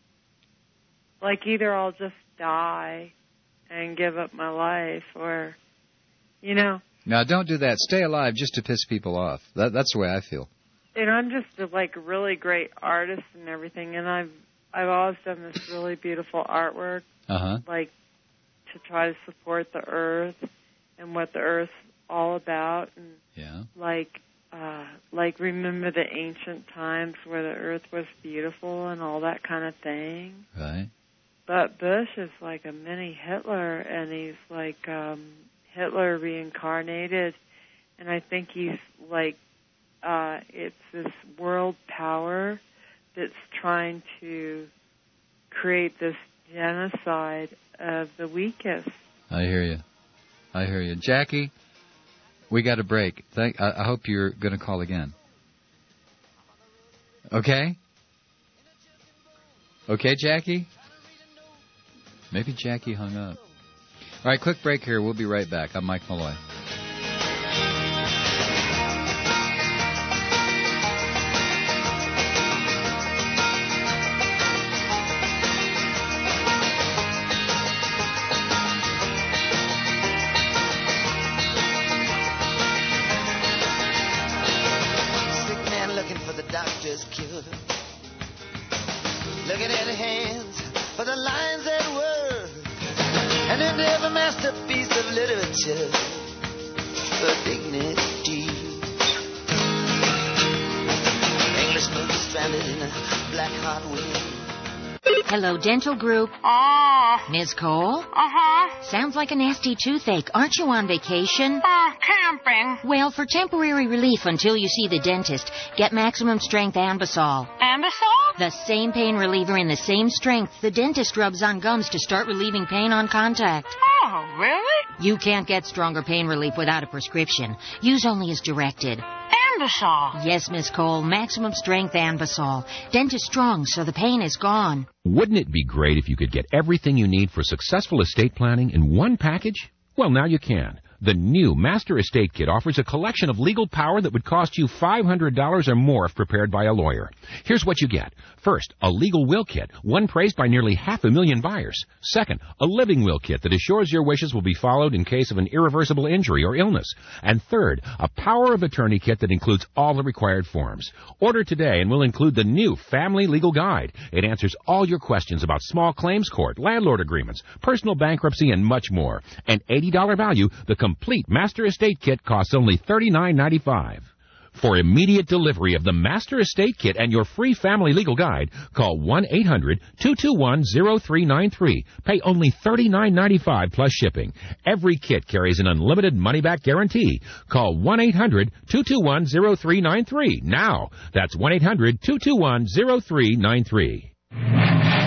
Like, either I'll just die and give up my life, or, you know. Now, don't do that. Stay alive just to piss people off. That, that's the way I feel. And I'm just a, like a really great artist and everything, and I've I've always done this really beautiful artwork, uh-huh. like, to try to support the earth and what the earth's all about, and yeah. like uh, like remember the ancient times where the earth was beautiful and all that kind of thing. Right. But Bush is like a mini Hitler, and he's like um, Hitler reincarnated, and I think he's like uh, it's this world power that's trying to create this genocide of the weakest. I hear you. I hear you. Jackie, we got a break. Thank, I, I hope you're going to call again. Okay? Okay, Jackie? Maybe Jackie hung up. All right, quick break here. We'll be right back. I'm Mike Malloy. Looking at the hands for the lines that were, and in every masterpiece of literature, for dignity. Englishman stranded in a black hot wind. Hello, Dental Group. Oh. Miz Cole? Uh-huh. Sounds like a nasty toothache. Aren't you on vacation? Uh, camping. Well, for temporary relief until you see the dentist, get Maximum Strength Ambisol. Ambisol? The same pain reliever in the same strength the dentist rubs on gums to start relieving pain on contact. Oh, really? You can't get stronger pain relief without a prescription. Use only as directed. Ambisol. Yes, Miss Cole. Maximum Strength Ambisol. Dentist strong, so the pain is gone. Wouldn't it be great if you could get everything you need for successful estate planning in one package? Well, now you can. The new Master Estate Kit offers a collection of legal power that would cost you five hundred dollars or more if prepared by a lawyer. Here's what you get. First, a legal will kit, one praised by nearly half a million buyers. Second, a living will kit that assures your wishes will be followed in case of an irreversible injury or illness. And third, a power of attorney kit that includes all the required forms. Order today and we'll include the new Family Legal Guide. It answers all your questions about small claims court, landlord agreements, personal bankruptcy, and much more. An eighty dollars value, the complete Master Estate Kit costs only thirty-nine ninety-five. For immediate delivery of the Master Estate Kit and your free Family Legal Guide, call one eight hundred two two one zero three nine three. Pay only thirty-nine ninety-five plus shipping. Every kit carries an unlimited money-back guarantee. Call one eight hundred two two one zero three nine three now. That's one eight hundred two two one zero three nine three.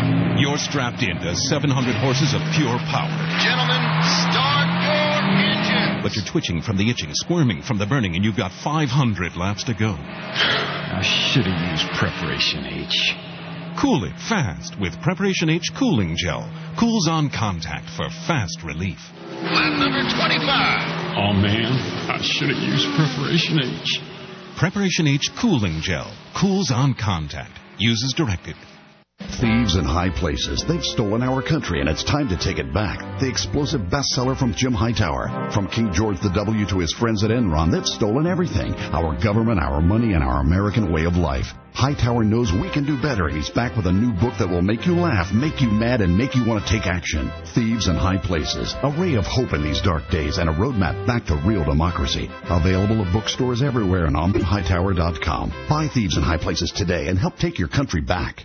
you're strapped into seven hundred horses of pure power. Gentlemen, start your engine. But you're twitching from the itching, squirming from the burning, and you've got five hundred laps to go. I should have used Preparation H. Cool it fast with Preparation H Cooling Gel. Cools on contact for fast relief. Lap number twenty-five. Oh, man, I should have used Preparation H. Preparation H Cooling Gel. Cools on contact. Use as directed. Thieves in high places. They've stolen our country, and it's time to take it back. The explosive bestseller from Jim Hightower. From King George the W to his friends at Enron, they've stolen everything. Our government, our money, and our American way of life. Hightower knows we can do better, and he's back with a new book that will make you laugh, make you mad, and make you want to take action. Thieves in High Places. A ray of hope in these dark days and a roadmap back to real democracy. Available at bookstores everywhere and on hightower dot com. Buy Thieves in High Places today and help take your country back.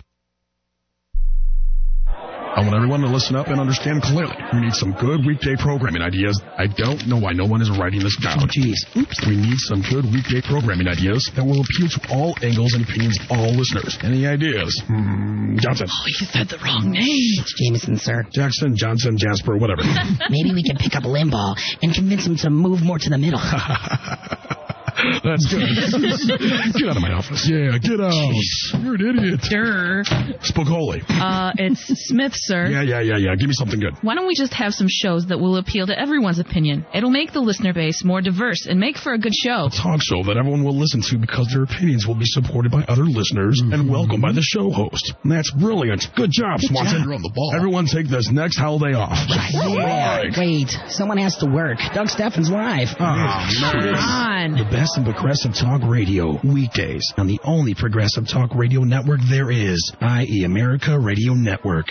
I want everyone to listen up and understand clearly. We need some good weekday programming ideas. I don't know why no one is writing this down. Oh, jeez. Oops. We need some good weekday programming ideas that will appeal to all angles and opinions of all listeners. Any ideas? Hmm, Johnson. Oh, you said the wrong name. It's Jameson, sir. Jackson, Johnson, Jasper, whatever. Maybe we can pick up Limbaugh and convince him to move more to the middle. That's good. Get out of my office. Yeah, get out. Jeez. You're an idiot. Sure. Spokoli. Uh, it's Smith, sir. Yeah, yeah, yeah, yeah. Give me something good. Why don't we just have some shows that will appeal to everyone's opinion? It'll make the listener base more diverse and make for a good show. A talk show that everyone will listen to because their opinions will be supported by other listeners mm-hmm. and welcomed by the show host. And that's brilliant. Good job, good Swanson. Job. You're on the ball. Everyone take this next holiday off. Right. Yeah. Wait, someone has to work. Doug Steffens live. Oh, come on. The best in progressive talk radio, weekdays, on the only progressive talk radio network there is, I E America Radio Network.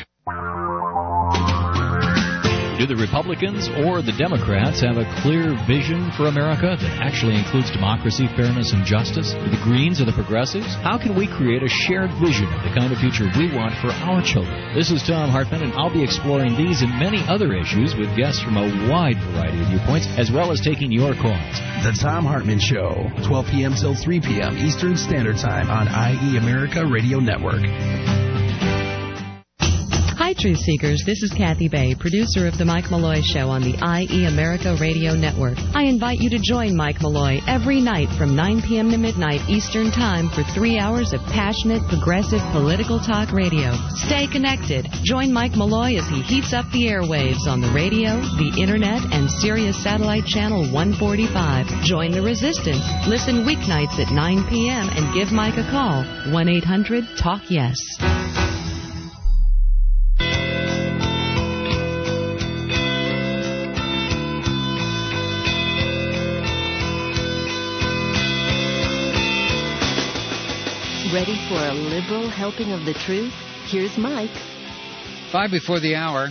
Do the Republicans or the Democrats have a clear vision for America that actually includes democracy, fairness, and justice? Do the Greens or the Progressives? How can we create a shared vision of the kind of future we want for our children? This is Tom Hartman, and I'll be exploring these and many other issues with guests from a wide variety of viewpoints, as well as taking your calls. The Tom Hartman Show, twelve p.m. till three p.m. Eastern Standard Time on I E America Radio Network. Hi, Truth Seekers. This is Kathy Bay, producer of The Mike Malloy Show on the I E America Radio Network. I invite you to join Mike Malloy every night from nine p.m. to midnight Eastern Time for three hours of passionate, progressive political talk radio. Stay connected. Join Mike Malloy as he heats up the airwaves on the radio, the Internet, and Sirius Satellite Channel one forty-five. Join the resistance. Listen weeknights at nine p.m. and give Mike a call. one eight hundred talk yes. Ready for a liberal helping of the truth? Here's Mike. Five before the hour.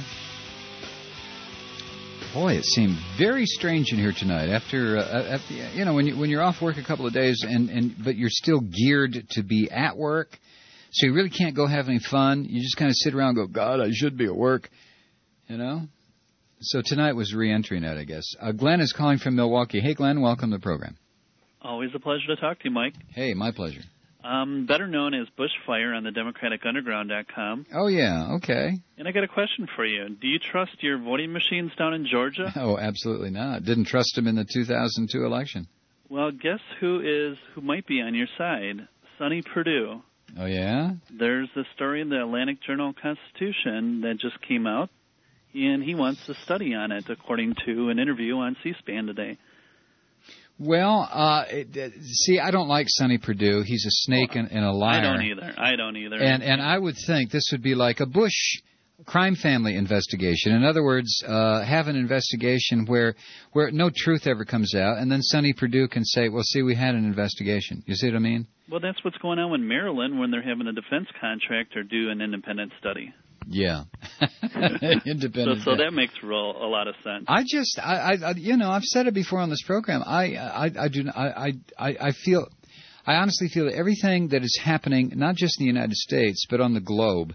Boy, it seemed very strange in here tonight. After, uh, after you know, when you when you're off work a couple of days, and, and but you're still geared to be at work, so you really can't go have any fun. You just kind of sit around and go, God, I should be at work, you know. So tonight was re-entry night, I guess. Uh, Glenn is calling from Milwaukee. Hey, Glenn, welcome to the program. Always a pleasure to talk to you, Mike. Hey, my pleasure. Um, better known as Bushfire on the Democratic Underground dot com. Oh, yeah, okay. And I got a question for you. Do you trust your voting machines down in Georgia? Oh, absolutely not. Didn't trust them in the two thousand two election. Well, guess who is who might be on your side? Sonny Perdue. Oh, yeah? There's a story in the Atlantic Journal-Constitution that just came out, and he wants a study on it, according to an interview on C-SPAN today. Well, uh, it, see, I don't like Sonny Perdue. He's a snake well, and, and a liar. I don't either. I don't either. And and I would think this would be like a Bush crime family investigation. In other words, uh, have an investigation where where no truth ever comes out, and then Sonny Perdue can say, well, see, we had an investigation. You see what I mean? Well, that's what's going on in Maryland when they're having a defense contractor do an independent study. Yeah, independent. So, so that makes real, a lot of sense. I just, I, I, you know, I've said it before on this program. I, I, I do, I, I, I feel, I honestly feel that everything that is happening, not just in the United States, but on the globe,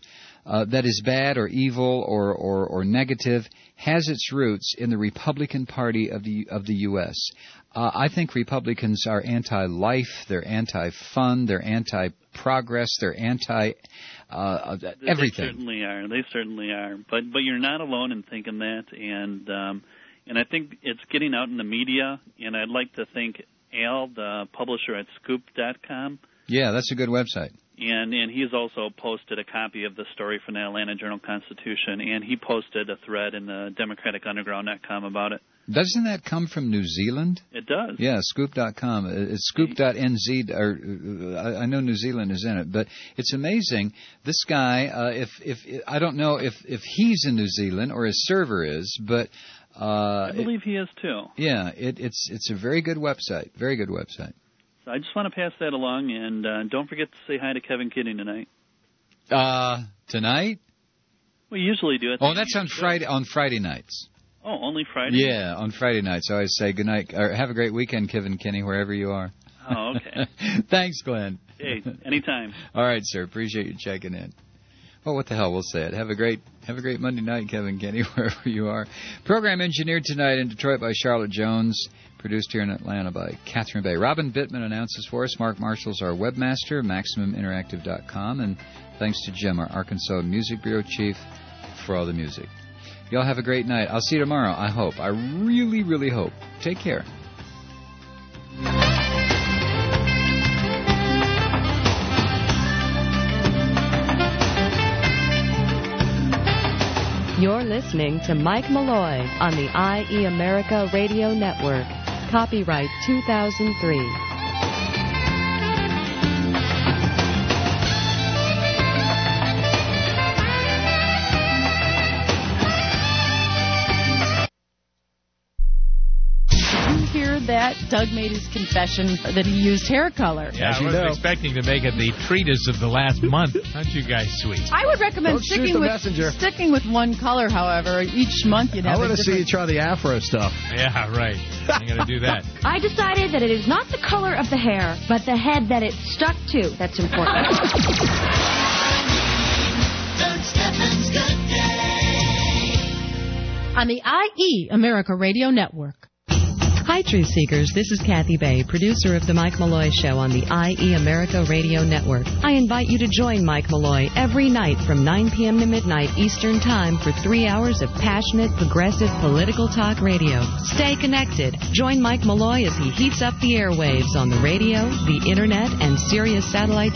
uh, that is bad or evil or, or, or negative has its roots in the Republican Party of the of the U S. Uh, I think Republicans are anti-life, they're anti-fun, they're anti-progress, they're anti uh, everything. They certainly are. They certainly are. But but you're not alone in thinking that, and um, and I think it's getting out in the media. And I'd like to thank Al, the publisher at Scoop dot com. Yeah, that's a good website. And and he's also posted a copy of the story from the Atlanta Journal-Constitution, and he posted a thread in the Democratic Underground dot com about it. Doesn't that come from New Zealand? It does. Yeah, Scoop dot com. It's Scoop dot N Z, or uh, I know New Zealand is in it, but it's amazing. This guy, uh, if if I don't know if if he's in New Zealand or his server is, but uh, I believe it, he is too. Yeah, it, it's it's a very good website. Very good website. So I just want to pass that along, and uh, don't forget to say hi to Kevin Kidding tonight. Uh, tonight? We usually do it. Oh, that's on Friday on Friday nights. Oh, only Friday? Yeah, on Friday nights. I always say good night, or have a great weekend, Kevin Kinney, wherever you are. Oh, okay. Thanks, Glenn. Hey, anytime. All right, sir. Appreciate you checking in. Well, what the hell? We'll say it. Have a great have a great Monday night, Kevin Kinney, wherever you are. Program engineered tonight in Detroit by Charlotte Jones. Produced here in Atlanta by Catherine Bay. Robin Bittman announces for us. Mark Marshall's our webmaster, Maximum Interactive dot com. And thanks to Jim, our Arkansas Music Bureau chief, for all the music. Y'all have a great night. I'll see you tomorrow, I hope. I really, really hope. Take care. You're listening to Mike Malloy on the I E America Radio Network. Copyright two thousand three. That Doug made his confession that he used hair color. Yeah, I wasn't expecting to make it the treatise of the last month. Aren't you guys sweet? I would recommend Don't shoot sticking the with messenger. sticking with one color. However, each month you'd have. I want a to see you different... try the Afro stuff. Yeah, right. I'm going to do that. I decided that it is not the color of the hair, but the head that it's stuck to that's important. Doug Steffens Good Day. On the I E America Radio Network. Hi, Truth Seekers. This is Kathy Bay, producer of The Mike Malloy Show on the I E America Radio Network. I invite you to join Mike Malloy every night from nine p.m. to midnight Eastern Time for three hours of passionate, progressive political talk radio. Stay connected. Join Mike Malloy as he heats up the airwaves on the radio, the Internet, and Sirius satellite